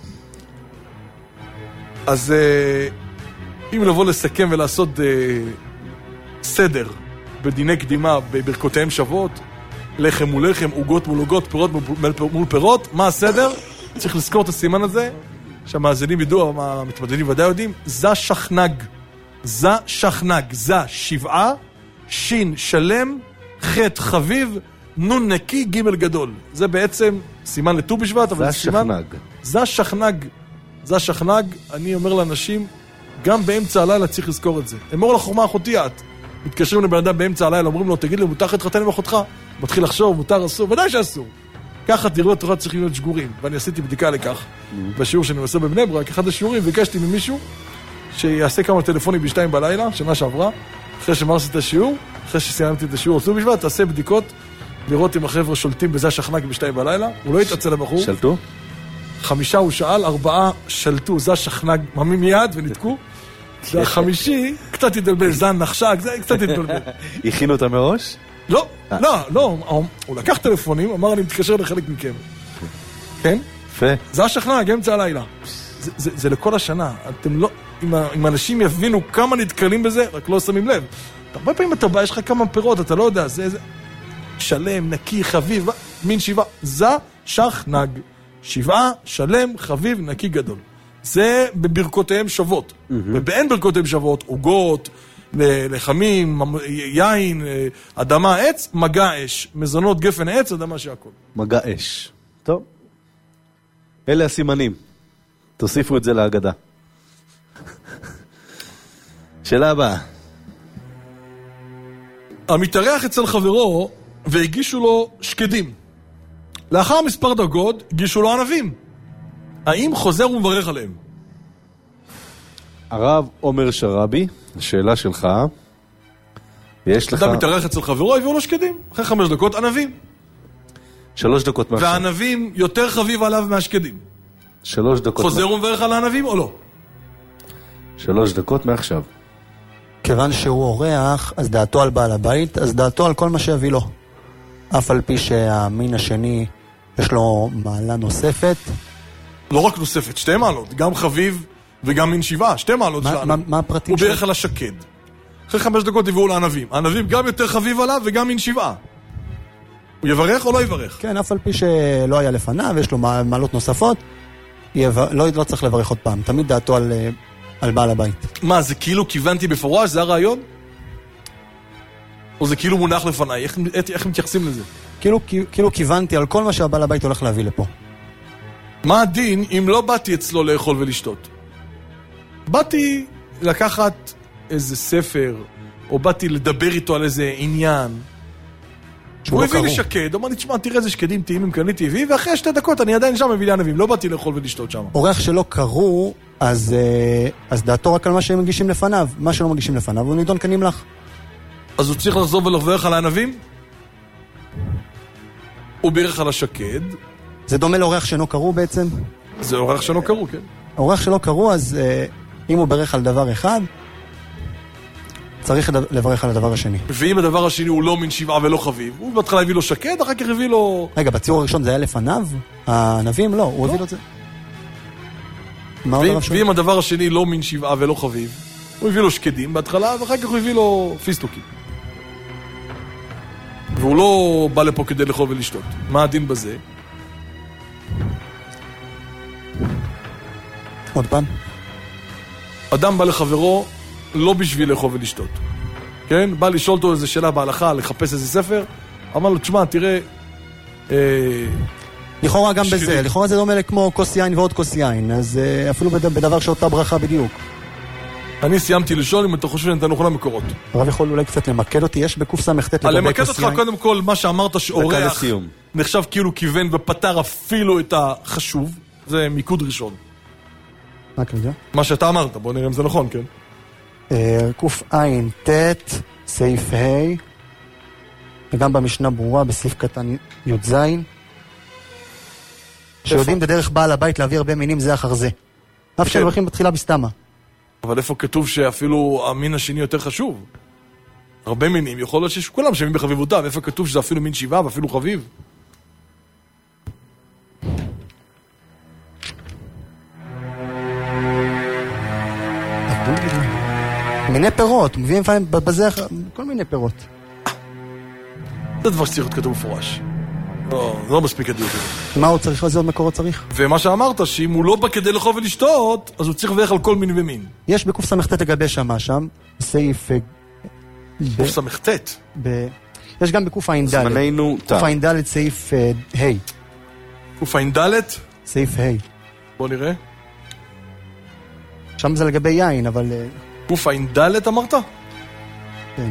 אז אם לבוא לסכם ולעשות סדר בדיני קדימה בברכותיהם שוות, לחם מול לחם, עוגות מול עוגות, פירות מול פירות, מה הסדר? צריך לזכור את הסימן הזה, שהמאזינים ידעו, המתמודדים ודאי יודעים, זה שכנג. זה שכנג. זה שבעה, שין שלם, חט חביב, נון נקי, ג' גדול. זה בעצם סימן לט"ו בשבט, אבל זה סימן... שכנג. זה שכנג. זה שכנג. אני אומר לאנשים, גם באמצע הלילה צריך לזכור את זה. אמור לחוכמה אחותי את. מתקשרים לבן אדם באמצע הלילה, אומרים לו, תגיד לי, מותר להתחתן עם אחותך? מתחיל לחשוב, מותר, אסור, ודאי שאסור. ככה תראו התורה צריכים להיות שגורים. ואני עשיתי בדיקה לכך. בשיעור שאני עושה בבני ברק, אחד השיעורים, ביקשתי ממישהו שיעשה כמה טלפונים בשתיים בלילה, שנה שעברה, אחרי שמרסתי את השיעור, אחרי שסיימתי את השיעור, עשו בשבט, תעשה בדיקות, לראות אם החבר'ה שולטים בזה השחנק בשתיים בלילה. הוא לא התעצל לבחור. שלטו? חמישה הוא שאל, ארבעה שלטו, זה השחנק, ממי מיד וניתקו. והחמישי, קצת התבלבל, זן נחשק, זה קצת התבלבל. הכינו אותה מראש? לא, לא, לא, הוא לקח טלפונים, אמר אני מתקשר לחלק מכם. כן? יפה. זה השחנק, אמצע הלילה. זה לכל השנה. אתם לא, אם אנשים יבינו כמה נתקלים בזה, רק לא שמים לב. הרבה פעמים אתה בא, יש לך כמה פירות, אתה לא יודע, זה שלם, נקי, חביב, מין שבעה. זה שחנג. שבעה, שלם, חביב, נקי גדול. זה בברכותיהם שוות. ובאין ברכותיהם שוות, עוגות, לחמים, יין, אדמה, עץ, מגע אש. מזונות, גפן, עץ, אדמה שהכל. מגע אש. טוב. אלה הסימנים. תוסיפו את זה להגדה. שאלה הבאה. המתארח אצל חברו והגישו לו שקדים. לאחר מספר דרגות הגישו לו ענבים. האם חוזר ומברך עליהם? הרב עומר שרבי, שאלה שלך. יש לך... אדם מתארח אצל חברו, הביאו לו שקדים. אחרי חמש דקות ענבים. שלוש דקות מעכשיו. והענבים יותר חביב עליו מהשקדים. שלוש דקות. חוזר ומברך על הענבים או לא? שלוש דקות מעכשיו. כיוון שהוא אורח, אז דעתו על בעל הבית, אז דעתו על כל מה שיביא לו. אף על פי שהמין השני יש לו מעלה נוספת. לא רק נוספת, שתי מעלות, גם חביב וגם מין שבעה, שתי מעלות מה, שלנו. מה, מה הפרטים? הוא בערך על השקד. אחרי חמש דקות הביאו לענבים. הענבים גם יותר חביב עליו וגם מין שבעה. הוא יברך או לא יברך? כן, אף על פי שלא היה לפניו, יש לו מעלות נוספות, יבר... לא, לא צריך לברך עוד פעם. תמיד דעתו על, על בעל הבית. מה, זה כאילו כיוונתי בפורש? זה הרעיון? או זה כאילו מונח לפניי? איך, איך מתייחסים לזה? כאילו, כאילו כיוונתי על כל מה שהבעל הבית הולך להביא לפה. מה הדין אם לא באתי אצלו לאכול ולשתות? באתי לקחת איזה ספר, או באתי לדבר איתו על איזה עניין. הוא הביא לי שקד, אמר לי, תשמע, תראה איזה שקדים טעימים קניתי הביא, ואחרי שתי דקות אני עדיין שם מביא לי ענבים, לא באתי לאכול ולשתות שם. אורח שלא קראו, אז, אז דעתו רק על מה שהם מגישים לפניו. מה שלא מגישים לפניו, הוא נידון כנמלח. אז הוא צריך לחזור ולברך על הענבים? הוא בירך על השקד. זה דומה לאורח שלא קראו בעצם? זה אורח שלא קראו, כן. אורח שלא קראו, אז אם הוא בירך על דבר אחד, צריך לברך על הדבר השני. ואם הדבר השני הוא לא מן שבעה ולא חביב, הוא בהתחלה הביא לו שקד, אחר כך הביא לו... רגע, בציור הראשון זה היה לפניו? הענבים? לא, הוא הביא לו את זה. ואם הדבר השני לא מן שבעה ולא חביב, הוא הביא לו שקדים בהתחלה, ואחר כך הוא הביא לו פיסטוקים. והוא לא בא לפה כדי לאכול ולשתות. מה הדין בזה? עוד פעם. אדם בא לחברו לא בשביל לאכול ולשתות. כן? בא לשאול אותו איזו שאלה בהלכה, לחפש איזה ספר, אמר לו, תשמע, תראה... לכאורה גם בזה, לכאורה זה דומה כמו כוס יין ועוד כוס יין, אז אפילו בדבר שאותה ברכה בדיוק. אני סיימתי לשאול אם אתה חושב שנתנו כל המקורות. הרב יכול אולי קצת למקד אותי, יש בקוף סמכתת לגבי כוס יין. למקד אותך קודם כל, מה שאמרת שאורח נחשב כאילו כיוון ופתר אפילו את החשוב, זה מיקוד ראשון. מה כזה? מה שאתה אמרת, בוא נראה אם זה נכון, כן? קוף עין, תת, סעיף ה' וגם במשנה ברורה בסעיף קטן י' זין שיודעים בדרך בעל הבית להביא הרבה מינים זה אחר זה. אף שהם הולכים בתחילה בסתמה. אבל איפה כתוב שאפילו המין השני יותר חשוב? הרבה מינים, יכול להיות שיש כולם שמים בחביבותם, איפה כתוב שזה אפילו מין שבעה ואפילו חביב? מיני פירות, מביאים פעמים בזה כל מיני פירות. זה דבר שצריך להיות כתוב מפורש. לא, לא מספיק הדיוק הזה. מה הוא צריך? איזה עוד מקורות צריך? ומה שאמרת, שאם הוא לא בא כדי לאכול ולשתות, אז הוא צריך לברך על כל מין ומין. יש בקוף סמכתת לגבי שמה שם, בסעיף... קוף סמכתת? יש גם בקוף עין ד'. זמננו תם. קוף עין ד' סעיף ה'. קוף עין ד'? סעיף ה'. בוא נראה. שם זה לגבי יין, אבל... קוף עין ד' אמרת? כן.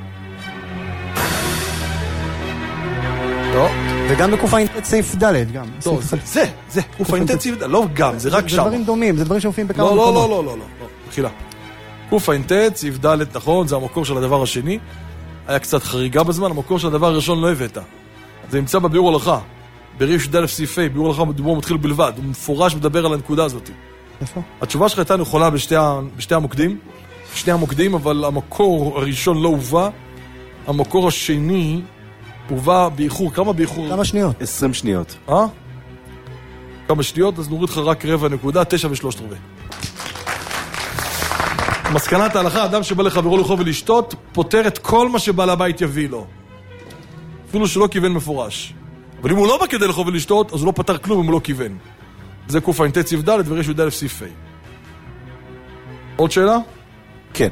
לא. וגם בקוף עין סעיף ד' גם. לא, זה, זה, קוף עין סעיף ד', לא גם, זה רק שם. זה דברים דומים, זה דברים שמופיעים בכמה לא, מקומות. לא, לא, לא, לא, לא, תחילה. קוף עין סעיף ד', נכון, זה המקור של הדבר השני. היה קצת חריגה בזמן, המקור של הדבר הראשון לא הבאת. זה נמצא בביאור הלכה. בריש ד' סעיפי, ביאור הלכה דיבור מתחיל בלבד. הוא מפורש מדבר על הנקודה הזאת. איפה? התשובה שלך הייתה נכונה בשתי, בשתי המוקדים. שני המוקדים, אבל המקור הראשון לא הובא. המקור השני הובא באיחור. כמה באיחור? כמה שניות? עשרים שניות. אה? כמה שניות? אז נוריד לך רק רבע נקודה, תשע ושלושת רבעי. מסקנת ההלכה, אדם שבא לחברו לאכול ולשתות, פותר את כל מה שבעל הבית יביא לו. אפילו שלא כיוון מפורש. אבל אם הוא לא בא כדי לאכול ולשתות, אז הוא לא פתר כלום אם הוא לא כיוון. זה קוף עין סעיף ד' וריש י"א סעיף ה'. עוד שאלה? כן.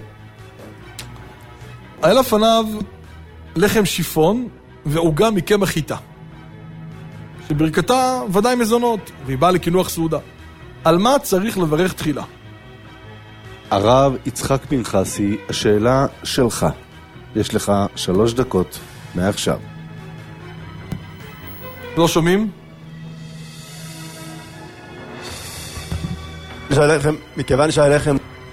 היה לפניו לחם שיפון ועוגה מקמח חיטה. שברכתה ודאי מזונות, והיא באה לקינוח סעודה. על מה צריך לברך תחילה? הרב יצחק פנחסי, השאלה שלך. יש לך שלוש דקות מעכשיו. לא שומעים? שהלחם, מכיוון שהלחם...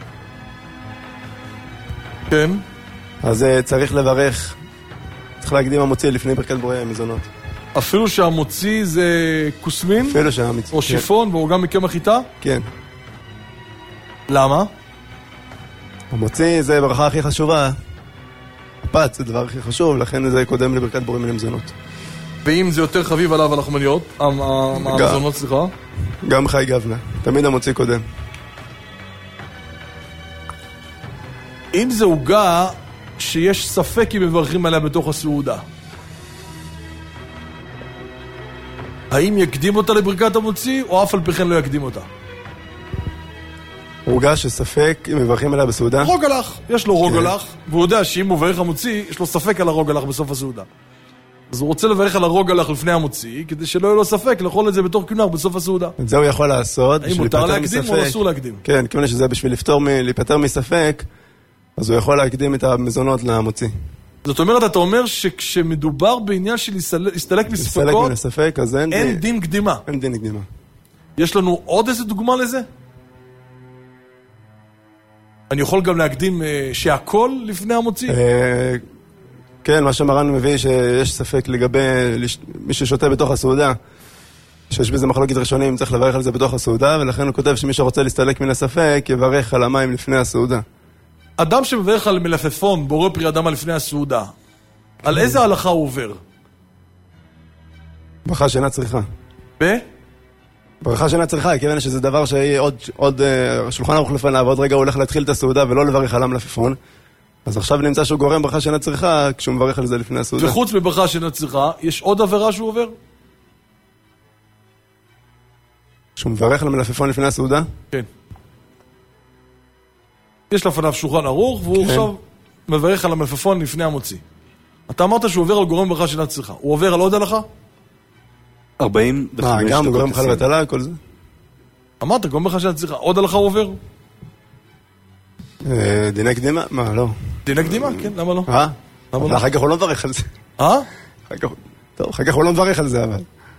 כן. אז uh, צריך לברך, צריך להקדים המוציא לפני ברכת בורא המזונות. אפילו שהמוציא זה קוסמין? אפילו שהמוציא. או שיפון, כן. והוא גם מקמח חיטה? כן. למה? המוציא זה ברכה הכי חשובה. הפת זה דבר הכי חשוב, לכן זה קודם לברכת בורא מן המזונות. ואם זה יותר חביב עליו על החמניות, המזונות, סליחה? גם חי גבנה, תמיד המוציא קודם. אם זה הוגה שיש ספק אם מברכים עליה בתוך הסעודה, האם יקדים אותה לברכת המוציא, או אף על פי כן לא יקדים אותה? הוגה שספק אם מברכים עליה בסעודה? רוג הלך, יש לו רוג הלך, והוא יודע שאם הוא מברך המוציא, יש לו ספק על הרוג הלך בסוף הסעודה. אז הוא רוצה לברך על הרוג הלך לפני המוציא, כדי שלא יהיה לו ספק לאכול את זה בתור קינוח בסוף הסעודה. את זה הוא יכול לעשות. האם מותר להקדים או אסור להקדים? כן, כיוון שזה בשביל לפתור מ... להיפטר מספק, אז הוא יכול להקדים את המזונות למוציא. זאת אומרת, אתה אומר שכשמדובר בעניין של להסתלק מספקות, מספק, אז אין, אין דין קדימה. אין דין קדימה. יש לנו עוד איזה דוגמה לזה? אני יכול גם להקדים שהכל לפני המוציא? כן, מה שמרן מביא שיש ספק לגבי מי ששותה בתוך הסעודה, שיש בזה מחלוקת ראשונים, צריך לברך על זה בתוך הסעודה, ולכן הוא כותב שמי שרוצה להסתלק מן הספק, יברך על המים לפני הסעודה. אדם שמברך על מלפפון, בורא פרי אדמה לפני הסעודה, על איזה הלכה הוא עובר? ברכה שאינה צריכה. ב? ברכה שאינה צריכה, כיוון שזה דבר שיהיה עוד, עוד uh, שולחן ערוך לפניו, ועוד רגע הוא הולך להתחיל את הסעודה ולא לברך על המלפפון. אז עכשיו נמצא שהוא גורם ברכה שאינה צריכה, כשהוא מברך על זה לפני הסעודה. וחוץ מברכה שאינה צריכה, יש עוד עבירה שהוא עובר? שהוא מברך על המלפפון לפני הסעודה? כן. יש לפניו שולחן ערוך, והוא כן. עכשיו מברך על המלפפון לפני המוציא. אתה אמרת שהוא עובר על גורם ברכה שאינה צריכה. הוא עובר על עוד הלכה? ארבעים וחמש דקות. גם גורם חל ותלה, כל זה? אמרת, גורם ברכה שאינה צריכה. עוד הלכה הוא עובר? דיני קדימה? מה, לא. דיני קדימה? כן, למה לא? אה? אחר כך הוא לא מברך על זה. אה? טוב, אחר כך הוא לא מברך על זה, אבל...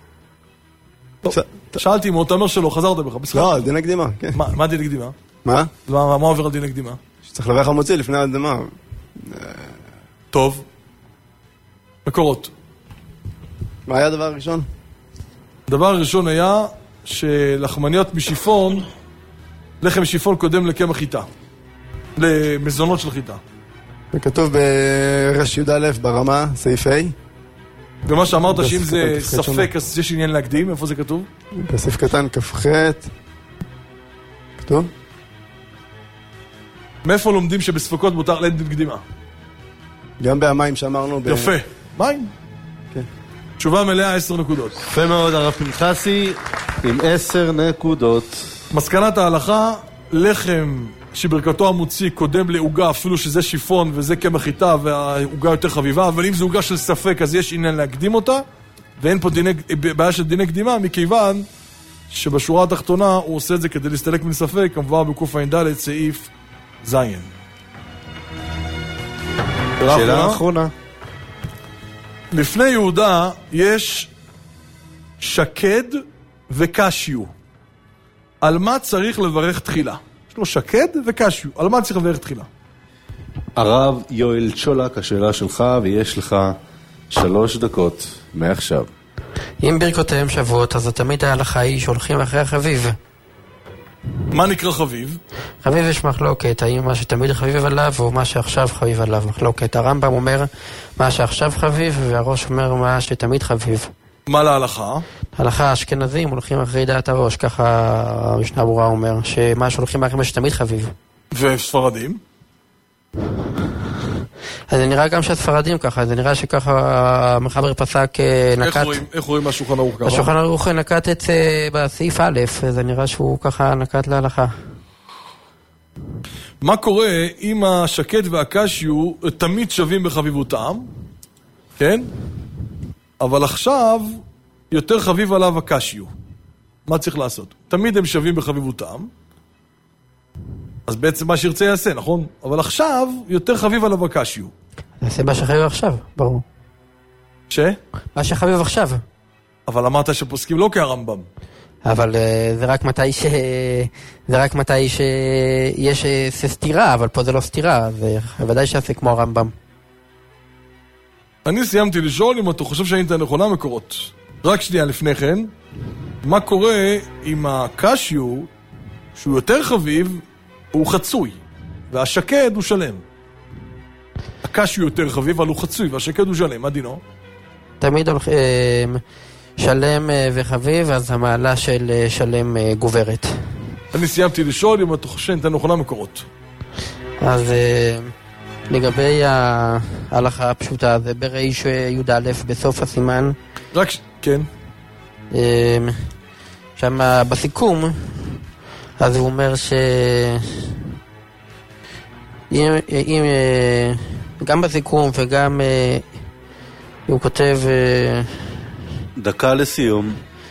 שאלתי אם אתה אומר שלא, חזרת בך. לא, דיני קדימה, כן. מה דיני קדימה? מה? מה עובר על דיני קדימה? שצריך לברך על מוציא לפני האדמה. טוב. מקורות. מה היה הדבר הראשון? הדבר הראשון היה שלחמניות משיפון, לחם שיפון קודם לקמח חיטה. למזונות של חיטה. וכתוב ברש י"א ברמה, סעיף A. ומה שאמרת שאם זה ספק, אז יש עניין להקדים, איפה זה כתוב? בסעיף קטן כ"ח. כתוב? מאיפה לומדים שבספקות מותר אין דין קדימה? גם במים שאמרנו... יפה. מים? כן. תשובה מלאה, עשר נקודות. יפה מאוד, הרב פנחסי, עם עשר נקודות. מסקנת ההלכה, לחם שברכתו המוציא קודם לעוגה, אפילו שזה שיפון וזה קמח חיטה והעוגה יותר חביבה, אבל אם זה עוגה של ספק, אז יש עניין להקדים אותה, ואין פה דיני, בעיה של דיני קדימה, מכיוון שבשורה התחתונה הוא עושה את זה כדי להסתלק מן ספק, כמובן בקוף ע"ד סעיף זין. שאלה אחרונה. לפני יהודה יש שקד וקשיו. על מה צריך לברך תחילה? יש לו שקד וקשיו. על מה צריך לברך תחילה? הרב יואל צ'ולק, השאלה שלך, ויש לך שלוש דקות מעכשיו. אם ברכותיהם שוות, אז תמיד ההלכה היא שהולכים אחרי החביב. מה נקרא חביב? חביב יש מחלוקת, האם מה שתמיד חביב עליו או מה שעכשיו חביב עליו. מחלוקת. הרמב"ם אומר מה שעכשיו חביב, והראש אומר מה שתמיד חביב. מה להלכה? ההלכה האשכנזים הולכים אחרי דעת הראש, ככה המשנה ברורה אומר, שמה שהולכים אחרי מה שתמיד חביב. וספרדים? אז זה נראה גם שהספרדים ככה, זה נראה שככה המחבר פסק נקט... איך רואים, איך רואים מהשולחן ערוך ככה? השולחן ערוך נקט את בסעיף א', זה נראה שהוא ככה נקט להלכה. מה קורה אם השקד והקשיו תמיד שווים בחביבותם, כן? אבל עכשיו יותר חביב עליו הקשיו. מה צריך לעשות? תמיד הם שווים בחביבותם, אז בעצם מה שירצה יעשה, נכון? אבל עכשיו יותר חביב עליו הקשיו. זה מה שחביב עכשיו, ברור. ש? מה שחביב עכשיו. אבל אמרת שפוסקים לא כהרמב"ם. אבל uh, זה רק מתי ש... זה רק מתי שיש uh, סתירה, אבל פה זה לא סתירה, זה ודאי שעשה כמו הרמב"ם. אני סיימתי לשאול אם אתה חושב שאני אתן נכונה מקורות. רק שנייה לפני כן, מה קורה אם הקשיו, שהוא יותר חביב, הוא חצוי, והשקד הוא שלם. הקשיו יותר חביב, אבל הוא חצוי, והשקד הוא שלם. מה דינו? תמיד הולך... שלם וחביב, אז המעלה של שלם גוברת. אני סיימתי לשאול אם אתה חושב ניתן נכונה מקורות. אז לגבי ההלכה הפשוטה, זה בריש י"א בסוף הסימן. רק ש... כן. שם בסיכום, אז הוא אומר ש... אם, אם, גם בסיכום וגם הוא כותב... דקה לסיום.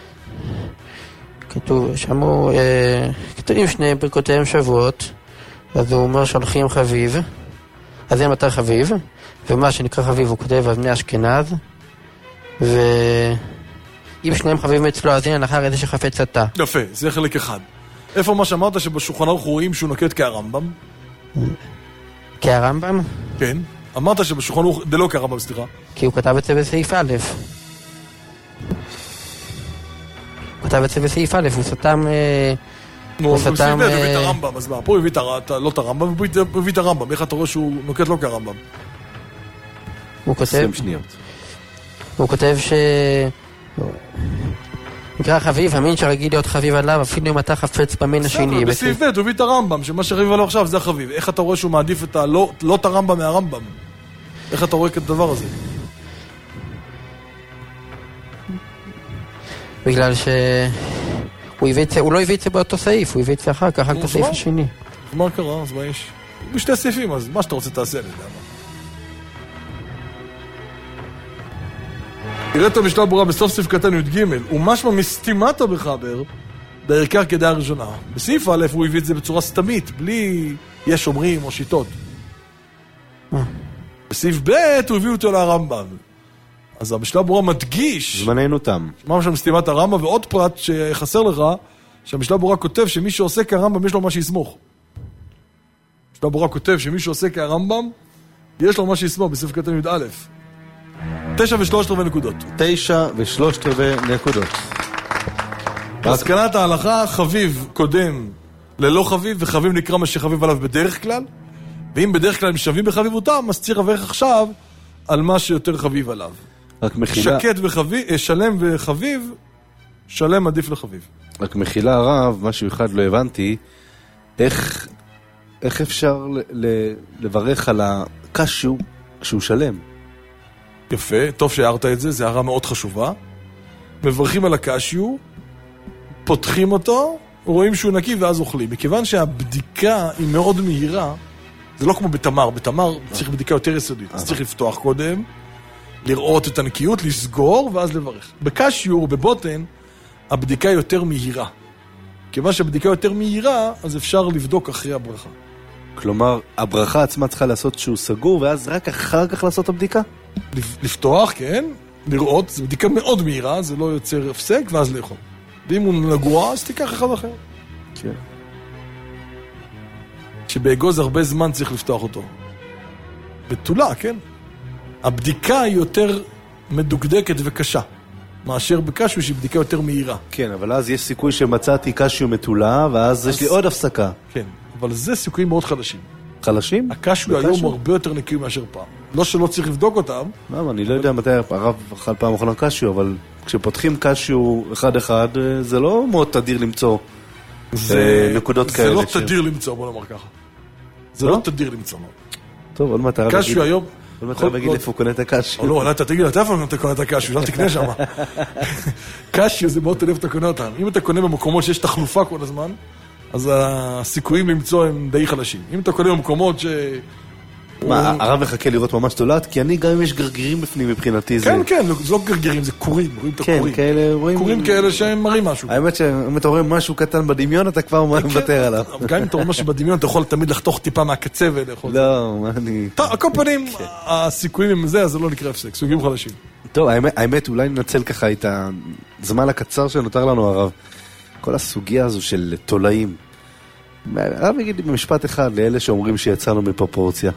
כתוב, שמו, אה, כתובים שני ברכותיהם שבועות, אז הוא אומר שהולכים חביב, אז זה מתי חביב, ומה שנקרא חביב הוא כותב אז בני אשכנז, ואם שניהם חביבים אצלו, אז הנה נחר איזה שחפץ אתה. יפה, זה חלק אחד. איפה מה שאמרת שבשולחן ערוך רואים שהוא נוקט כהרמב"ם? כהרמב"ם? כן. אמרת שבשולחן ערוך, זה לא כהרמב"ם, סליחה. כי הוא כתב את זה בסעיף א'. הוא כתב את זה בסעיף א', הוא סתם... הוא סתם... הוא הביא את הרמב"ם, אז מה? פה הוא הביא לא את הרמב"ם, הוא הביא את הרמב"ם. איך אתה רואה שהוא נוקט לא כהרמב"ם? הוא כותב... הוא כותב ש... נקרא חביב, המין שרגיל להיות חביב עליו, אפילו אם אתה חפץ במין השני. בסעיף ב' הוא הביא את הרמב"ם, שמה שחביב עליו עכשיו זה החביב. איך אתה רואה שהוא מעדיף את ה... לא את הרמב"ם מהרמב"ם? איך אתה רואה את הדבר הזה? בגלל שהוא הוא לא הביא את זה באותו סעיף, הוא הביא את זה אחר כך, רק את הסעיף השני. מה קרה? אז מה יש? בשתי סעיפים, אז מה שאתה רוצה תעשה, אני יודע מה. תראה את המשנה ברורה בסוף סעיף קטן י"ג, ומשמע מסתימת המחבר בעיקר כדעה הראשונה. בסעיף א' הוא הביא את זה בצורה סתמית, בלי יש אומרים או שיטות. בסעיף ב' הוא הביא אותו לרמב"ם. אז המשנה ברורה מדגיש... זמננו תם. מה משהו מסתימת הרמב"ם, ועוד פרט שחסר לך, שהמשנה ברורה כותב שמי שעושה כהרמב"ם יש לו מה שיסמוך. המשנה ברורה כותב שמי שעושה כהרמב"ם יש לו מה שיסמוך בסעיף קטן י"א. תשע ושלושת רבעי נקודות. תשע ושלושת רבעי נקודות. מסקנת ההלכה, חביב קודם ללא חביב, וחביב נקרא מה שחביב עליו בדרך כלל, ואם בדרך כלל הם שווים בחביבותם, אז צריך לברך עכשיו על מה שיותר חביב עליו. רק מחילה... שקט וחביב, שלם וחביב, שלם עדיף לחביב. רק מחילה הרב, משהו אחד לא הבנתי, איך, איך אפשר ל, ל, לברך על הקשיו כשהוא שלם? יפה, טוב שהערת את זה, זה הערה מאוד חשובה. מברכים על הקשיו, פותחים אותו, רואים שהוא נקי ואז אוכלים. מכיוון שהבדיקה היא מאוד מהירה, זה לא כמו בתמר, בתמר צריך בדיקה יותר יסודית. אז צריך לפתוח קודם, לראות את הנקיות, לסגור ואז לברך. בקשיו או בבוטן, הבדיקה יותר מהירה. כיוון שהבדיקה יותר מהירה, אז אפשר לבדוק אחרי הברכה. כלומר, הברכה עצמה צריכה לעשות שהוא סגור, ואז רק אחר כך לעשות הבדיקה? לפתוח, כן, לראות, זו בדיקה מאוד מהירה, זה לא יוצר הפסק, ואז לאכול. ואם הוא נגוע, אז תיקח אחד אחר. כן. שבאגוז הרבה זמן צריך לפתוח אותו. בתולה, כן? הבדיקה היא יותר מדוקדקת וקשה, מאשר בקשיו שהיא בדיקה יותר מהירה. כן, אבל אז יש סיכוי שמצאתי קשיו מתולה, ואז יש לי עוד הפסקה. כן, אבל זה סיכויים מאוד חדשים. חלשים? הקשיו היום הרבה יותר נקיים מאשר פעם. לא שלא צריך לבדוק אותם. למה, אני לא יודע מתי הרב אכל פעם אחרונה קשיו, אבל כשפותחים קשיו אחד-אחד, זה לא מאוד תדיר למצוא נקודות כאלה. זה לא תדיר למצוא, בוא נאמר ככה. זה לא תדיר למצוא. טוב, עוד מעט הרב יגיד... קשיו היום... עוד מעט הרב יגיד איפה הוא קונה את הקשיו. לא, אתה תגיד, אתה איפה אתה קונה את הקשיו, לא תקנה שם. קשיו זה מאוד תלב אתה קונה אותם. אם אתה קונה במקומות שיש תחלופה כל הזמן, אז הסיכויים למצוא הם די חלשים. אם אתה קונה במקומות ש... מה, הרב מחכה לראות ממש תולעת? כי אני גם אם יש גרגירים בפנים מבחינתי זה... כן, כן, זה לא גרגירים, זה קורים, רואים את הקורים. כן, כאלה רואים... קורים כאלה שהם מראים משהו. האמת שאם אתה רואה משהו קטן בדמיון, אתה כבר מוותר עליו. גם אם אתה רואה משהו בדמיון, אתה יכול תמיד לחתוך טיפה מהקצה ולאכול. לא, מה אני... טוב, על כל פנים, הסיכויים עם זה, אז זה לא נקרא הפסק, סוגים חדשים. טוב, האמת, אולי ננצל ככה את הזמן הקצר שנותר לנו, הרב. כל הסוגיה הזו של תולעים. הרב יגיד במשפט אחד לאלה שאומרים שיצאנו מפרופורציה.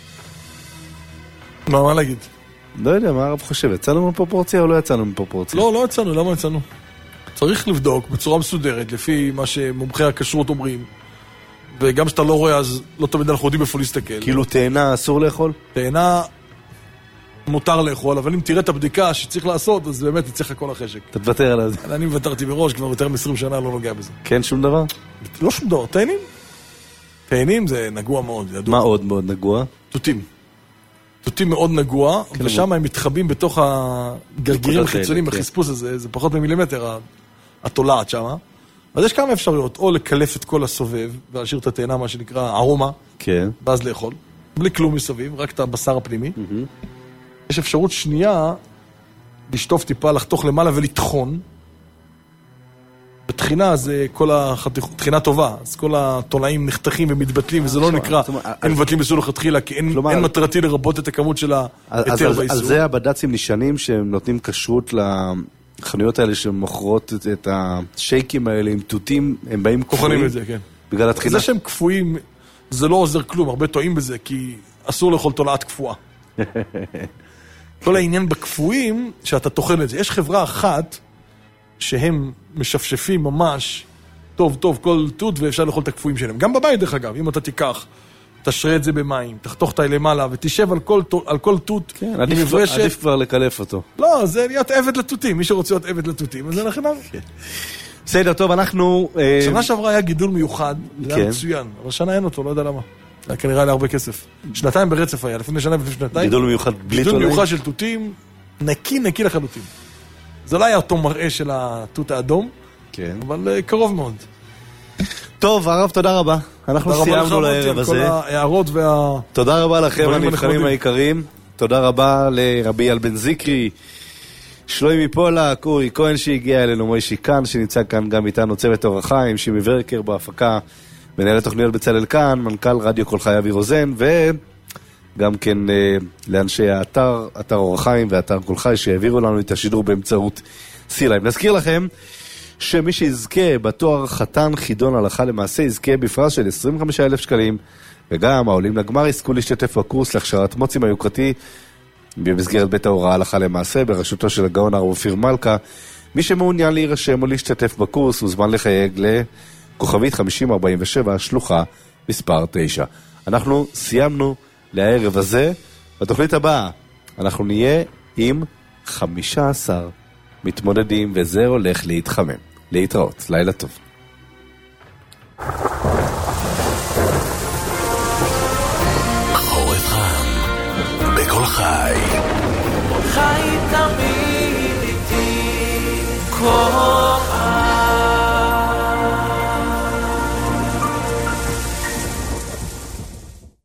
מה, מה להגיד? לא יודע, מה הרב חושב? יצאנו מפרופורציה או לא יצאנו מפרופורציה? לא, לא יצאנו, למה יצאנו? צריך לבדוק בצורה מסודרת, לפי מה שמומחי הכשרות אומרים, וגם שאתה לא רואה, אז לא תמיד אנחנו יודעים איפה להסתכל. כאילו תאנה אסור לאכול? תאנה מותר לאכול, אבל אם תראה את הבדיקה שצריך לעשות, אז באמת יצריך הכל החשק. אתה תוותר על זה. אני מבטרתי בראש, כבר יותר מ-עשרים שנה לא נוגע בזה. כן, שום דבר? לא שום דבר, תאנים. תאנים זה נגוע מאוד. מה עוד מאוד נגוע? תותים. תותים מאוד נגוע, ושם הם מתחבים בתוך הגרגירים החיצוניים, החספוס הזה, זה פחות ממילימטר, התולעת שם. אז יש כמה אפשרויות, או לקלף את כל הסובב, ולהשאיר את התאנה, מה שנקרא ארומה, ואז לאכול, בלי כלום מסביב, רק את הבשר הפנימי. יש אפשרות שנייה, לשטוף טיפה, לחתוך למעלה ולטחון. בתחינה זה כל התחינה טובה, אז כל התולעים נחתכים ומתבטלים, וזה לא נקרא, אין מבטלים בסול לכתחילה, כי אין מטרתי לרבות את הכמות של ההיתר באיסור. על זה הבד"צים נשענים שהם נותנים כשרות לחנויות האלה שמוכרות את השייקים האלה עם תותים, הם באים כוחנים את זה, כן. בגלל התחילה. זה שהם כפויים, זה לא עוזר כלום, הרבה טועים בזה, כי אסור לאכול תולעת כפואה. כל העניין בכפויים, שאתה תאכל את זה. יש חברה אחת, שהם משפשפים ממש טוב טוב כל תות ואפשר לאכול את הכפויים שלהם. גם בבית דרך אגב, אם אתה תיקח, תשרה את זה במים, תחתוך את למעלה ותשב על כל, על כל תות. כן, עדיף, עדיף כבר לקלף אותו. לא, זה להיות עבד לתותים, מי שרוצה להיות עבד לתותים, אז זה לכם. כן. בסדר, טוב, אנחנו... שנה שעברה היה גידול מיוחד, זה היה מצוין, אבל שנה אין אותו, לא יודע למה. זה כנראה היה הרבה כסף. שנתיים ברצף היה, לפני שנה ולפני שנתיים. גידול מיוחד בלי תולעים? גידול מיוחד של תותים, נקי נקי לחלוטין. זה לא היה אותו מראה של התות האדום, כן. אבל קרוב מאוד. טוב, הרב, תודה רבה. אנחנו סיימנו לערב הזה. כל ההערות וה... תודה רבה לכם, הנבחנים העיקריים. תודה רבה לרבי אייל בן זיקרי, שלוימי פולק, אורי כהן שהגיע אלינו, מוישי כאן, שנמצא כאן גם איתנו, צוות אור החיים, שימי ורקר בהפקה, מנהל התוכניות בצלאל כאן, מנכ"ל רדיו כל חי אבי רוזן, וגם כן לאנשי האתר, אתר אור החיים ואתר כל חי, שהעבירו לנו את השידור באמצעות סיליים. נזכיר לכם שמי שיזכה בתואר חתן חידון הלכה למעשה, יזכה בפרס של עשרים וחמישה אלף שקלים, וגם העולים לגמר יזכו להשתתף בקורס להכשרת מוצים היוקרתי, במסגרת בית ההוראה הלכה למעשה, בראשותו של הגאון הרב אופיר מלכה. מי שמעוניין להירשם או להשתתף בקורס, הוזמן לחייג לכוכבית חמישים ארבעים ושבע, שלוחה מספר תשע. אנחנו סיימנו לערב הזה. בתוכנית הבאה אנחנו נהיה עם חמישה עשר מתמודדים, וזה הולך להתחמם. להתראות, לילה טוב. חורף חם, בכל חי. חי תמיד איתי, כל